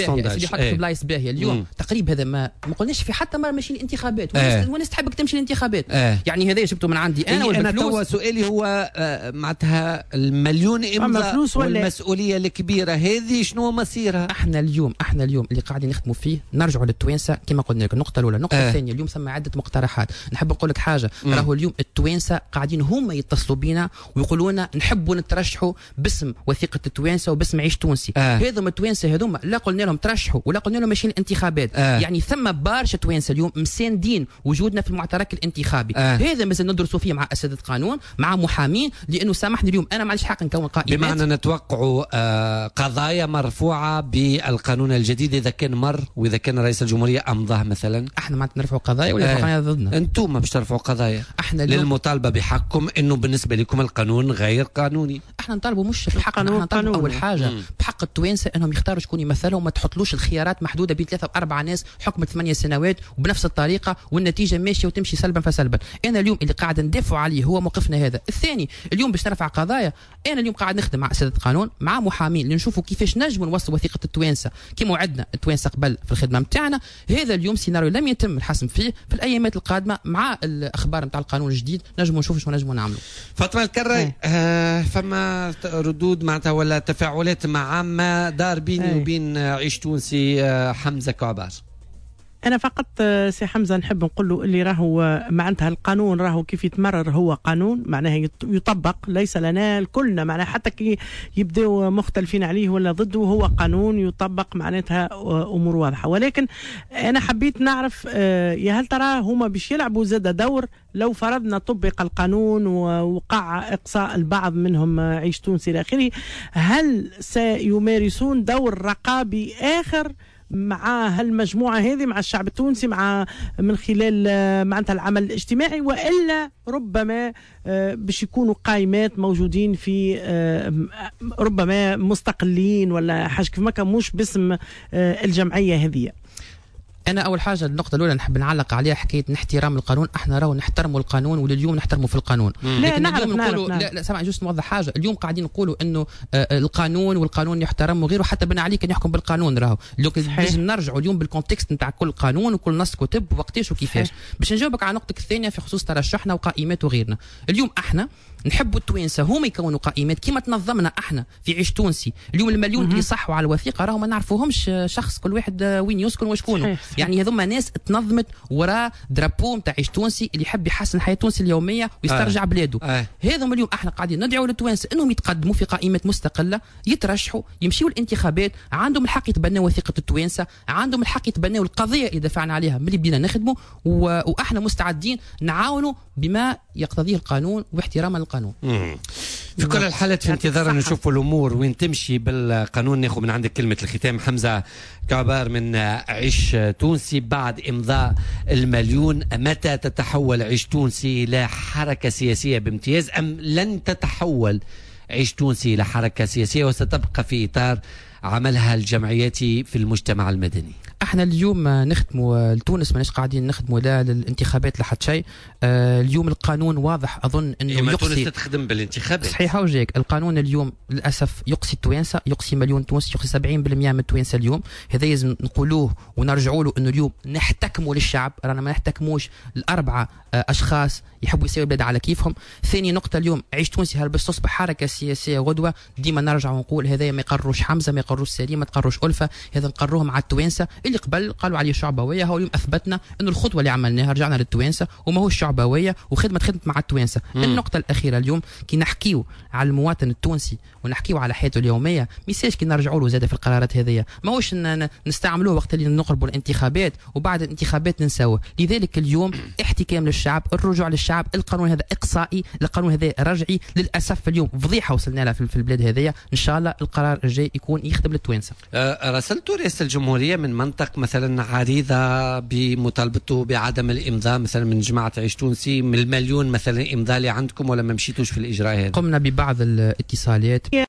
في بلايص باهية اليوم تقريب هذا ما ما قلناش في حتى ما ماشي الانتخابات والناس تحبك تمشي الانتخابات يعني هذا جبته من عندي أنا ولا أنا توا سؤالي هو معناتها المليون إمضاء والمسؤولية الكبيرة هذه شنو مصيرها؟ احنا اليوم احنا اليوم اللي قاعدين نخدموا فيه نرجعوا للتوانسة كما قلنا لك النقطة الأولى. النقطة آه. الثانية اليوم ثم عدة مقترحات نحب نقول لك حاجة راهو اليوم التوانسة قاعدين هم يتصلوا بينا ويقولوا لنا نحبوا نترشحوا باسم وثيقة التوانسة وباسم عيش تونسي آه. هذوما التوانسة هذوما لا قلنا لهم ترشحوا ولا قلنا لهم ماشيين الانتخابات آه. يعني ثم برشا توانسة اليوم مساندين وجودنا في المعترك الانتخابي آه. هذا مازال ندرسوا فيه مع أساتذة قانون مع محامين لأنه سامحني اليوم أنا ما عنديش حق نكون قائمات بمعنى نتوقعوا آه قضايا مرفوعة بالقانون الجديد إذا كان مر وإذا كان رئيس الجمهورية أمضاه مثلا. احنا ما نرفعوا قضايا ولا قضايا آه. ضدنا. أنتم باش ترفعوا قضايا احنا للمطالبة بحقكم إنه بالنسبة لكم القانون غير قانوني. احنا نطالبوا مش في حق احنا نطالبوا أول حاجة مم. بحق التوانسة إنهم يختاروا شكون يمثلهم وما تحطلوش الخيارات محدودة بين ثلاثة وأربعة ناس حكم ثمانية سنوات وبنفس الطريقة والنتيجة ماشية وتمشي سلبا فسلبا. أنا اليوم اللي قاعد ندافع عليه هو موقفنا هذا. الثاني اليوم باش نرفع قضايا أنا اليوم قاعد نخدم مع أساتذة قانون مع محامين اللي نشوفوا كيفاش نجموا نوصلوا وثيقة التوانسة كما وعدنا التوانسة قبل في الخدمة متاعنا. هذا اليوم سيناريو لم يتم الحسم فيه في الأيامات القادمة مع الأخبار متاع القانون الجديد نجموا نشوفوا شو نجموا نعملوا. فاطمة الكري آه فما ردود معناتها ولا تفاعلات مع ما دار بيني أي. وبين عيش تونسي آه حمزة كعبار؟ انا فقط سي حمزه نحب نقول له اللي راهو معناتها القانون راهو كيف يتمرر هو قانون معناها يطبق، ليس لنا كلنا معناها حتى كي يبداو مختلفين عليه ولا ضده هو قانون يطبق معناتها امور واضحه. ولكن انا حبيت نعرف يا هل ترى هما باش يلعبوا زاد دور لو فرضنا طبق القانون ووقع اقصاء البعض منهم عيش تونسي الى اخره، هل سيمارسون دور رقابي اخر مع هالمجموعة هذه مع الشعب التونسي مع من خلال معناتها العمل الاجتماعي، وإلا ربما باش يكونوا قائمات موجودين في ربما مستقلين ولا حاجة كيف ما كان مش باسم الجمعية هذه؟ انا اول حاجه النقطه الاولى نحب نعلق عليها حكايه احترام القانون. احنا راهو نحترموا القانون ولليوم نحترموا في القانون. لا نعرف اليوم نعرف, نقولوا نعرف. لا لا سامع جوست نوضح حاجه. اليوم قاعدين نقولوا انه آه القانون والقانون يحترم وغيره، حتى بن علي كان يحكم بالقانون راهو. لازم نرجعوا اليوم بالكونتكست نتاع كل قانون وكل نص كتب وقتاش وكيفاش. باش نجاوبك على نقطتك الثانيه في خصوص ترشحنا وقائمات وغيرنا. اليوم احنا نحبوا التوانسه هما يكونوا قائمات كيما تنظمنا احنا في عيش تونسي. اليوم المليون اللي صحوا على الوثيقه راهو ما نعرفوهمش شخص كل واحد وين يسكن وشكونه. يعني هذوما ناس تنظمت وراء درابو نتاع عيش تونسي اللي يحب يحسن حياه تونسي اليوميه ويسترجع آه. بلاده. آه. هذوما اليوم احنا قاعدين ندعوا للتوانسه انهم يتقدموا في قائمات مستقله، يترشحوا، يمشيوا الانتخابات، عندهم الحق يتبنوا وثيقه التوانسه، عندهم الحق يتبنوا القضيه اللي دفعنا عليها ملي بدينا نخدموا، و... واحنا مستعدين نعاونوا بما يقتضيه القانون واحتراما للقانون. مم. في كل الحالات في انتظار نشوف الامور وين تمشي بالقانون. ناخذ من عندك كلمه الختام حمزه كعبار من عيش تونسي. بعد امضاء المليون متى تتحول عيش تونسي الى حركه سياسيه بامتياز، ام لن تتحول عيش تونسي الى حركه سياسيه وستبقى في اطار عملها الجمعياتي في المجتمع المدني؟ احنا اليوم نخدموا لتونس، ماناش قاعدين نخدموا لا للانتخابات لحد شيء. آه اليوم القانون واضح اظن انه إيه يقصي تونس تخدم بالانتخابات. صحيح وجهك. القانون اليوم للاسف يقصي التوانسه، يقصي مليون تونسي، يقصي سبعين بالمئة من التوانسه اليوم. هذا لازم نقولوه ونرجعوا له انه اليوم نحتكموا للشعب، رانا ما نحتكموش الاربعه آه اشخاص يحبوا يساوي البلاد على كيفهم. ثاني نقطه اليوم عيش تونسي هل بس تصبح حركه سياسيه غدوه؟ ديما نرجع ونقول هذا ما يقروش حمزه، ما يقروش سليم، ما تقروش ألفة، هذا نقروه مع التوانسه اللي قبل قالوا عليه شعبويه. هو اليوم اثبتنا انه الخطوه اللي عملناها رجعنا للتوانسه وما هو الشعبويه وخدمه خدمه مع التوانسه. النقطه الاخيره اليوم كي نحكيو على المواطن التونسي ونحكيو على حياته اليوميه، ميساج كي نرجعوا له زاده في القرارات هذه، ماهوش نستعملوه وقت اللي نقربوا الانتخابات وبعد الانتخابات ننساوه. لذلك اليوم احتكام للشعب، الرجوع للشعب. القانون هذا اقصائي، القانون هذا رجعي. للاسف اليوم فضيحه وصلنا لها في البلاد هذه. ان شاء الله القرار الجاي يكون يخدم للتوانسه. أه راسلتوا رئاسه الجمهوريه من منطق مثلا عريضه بمطالبته بعدم الامضاء مثلا من جماعه عيش تونسي من المليون مثلا امضاء اللي عندكم، ولا ما مشيتوش في الاجراء هذا؟ قمنا ببعض الاتصالات.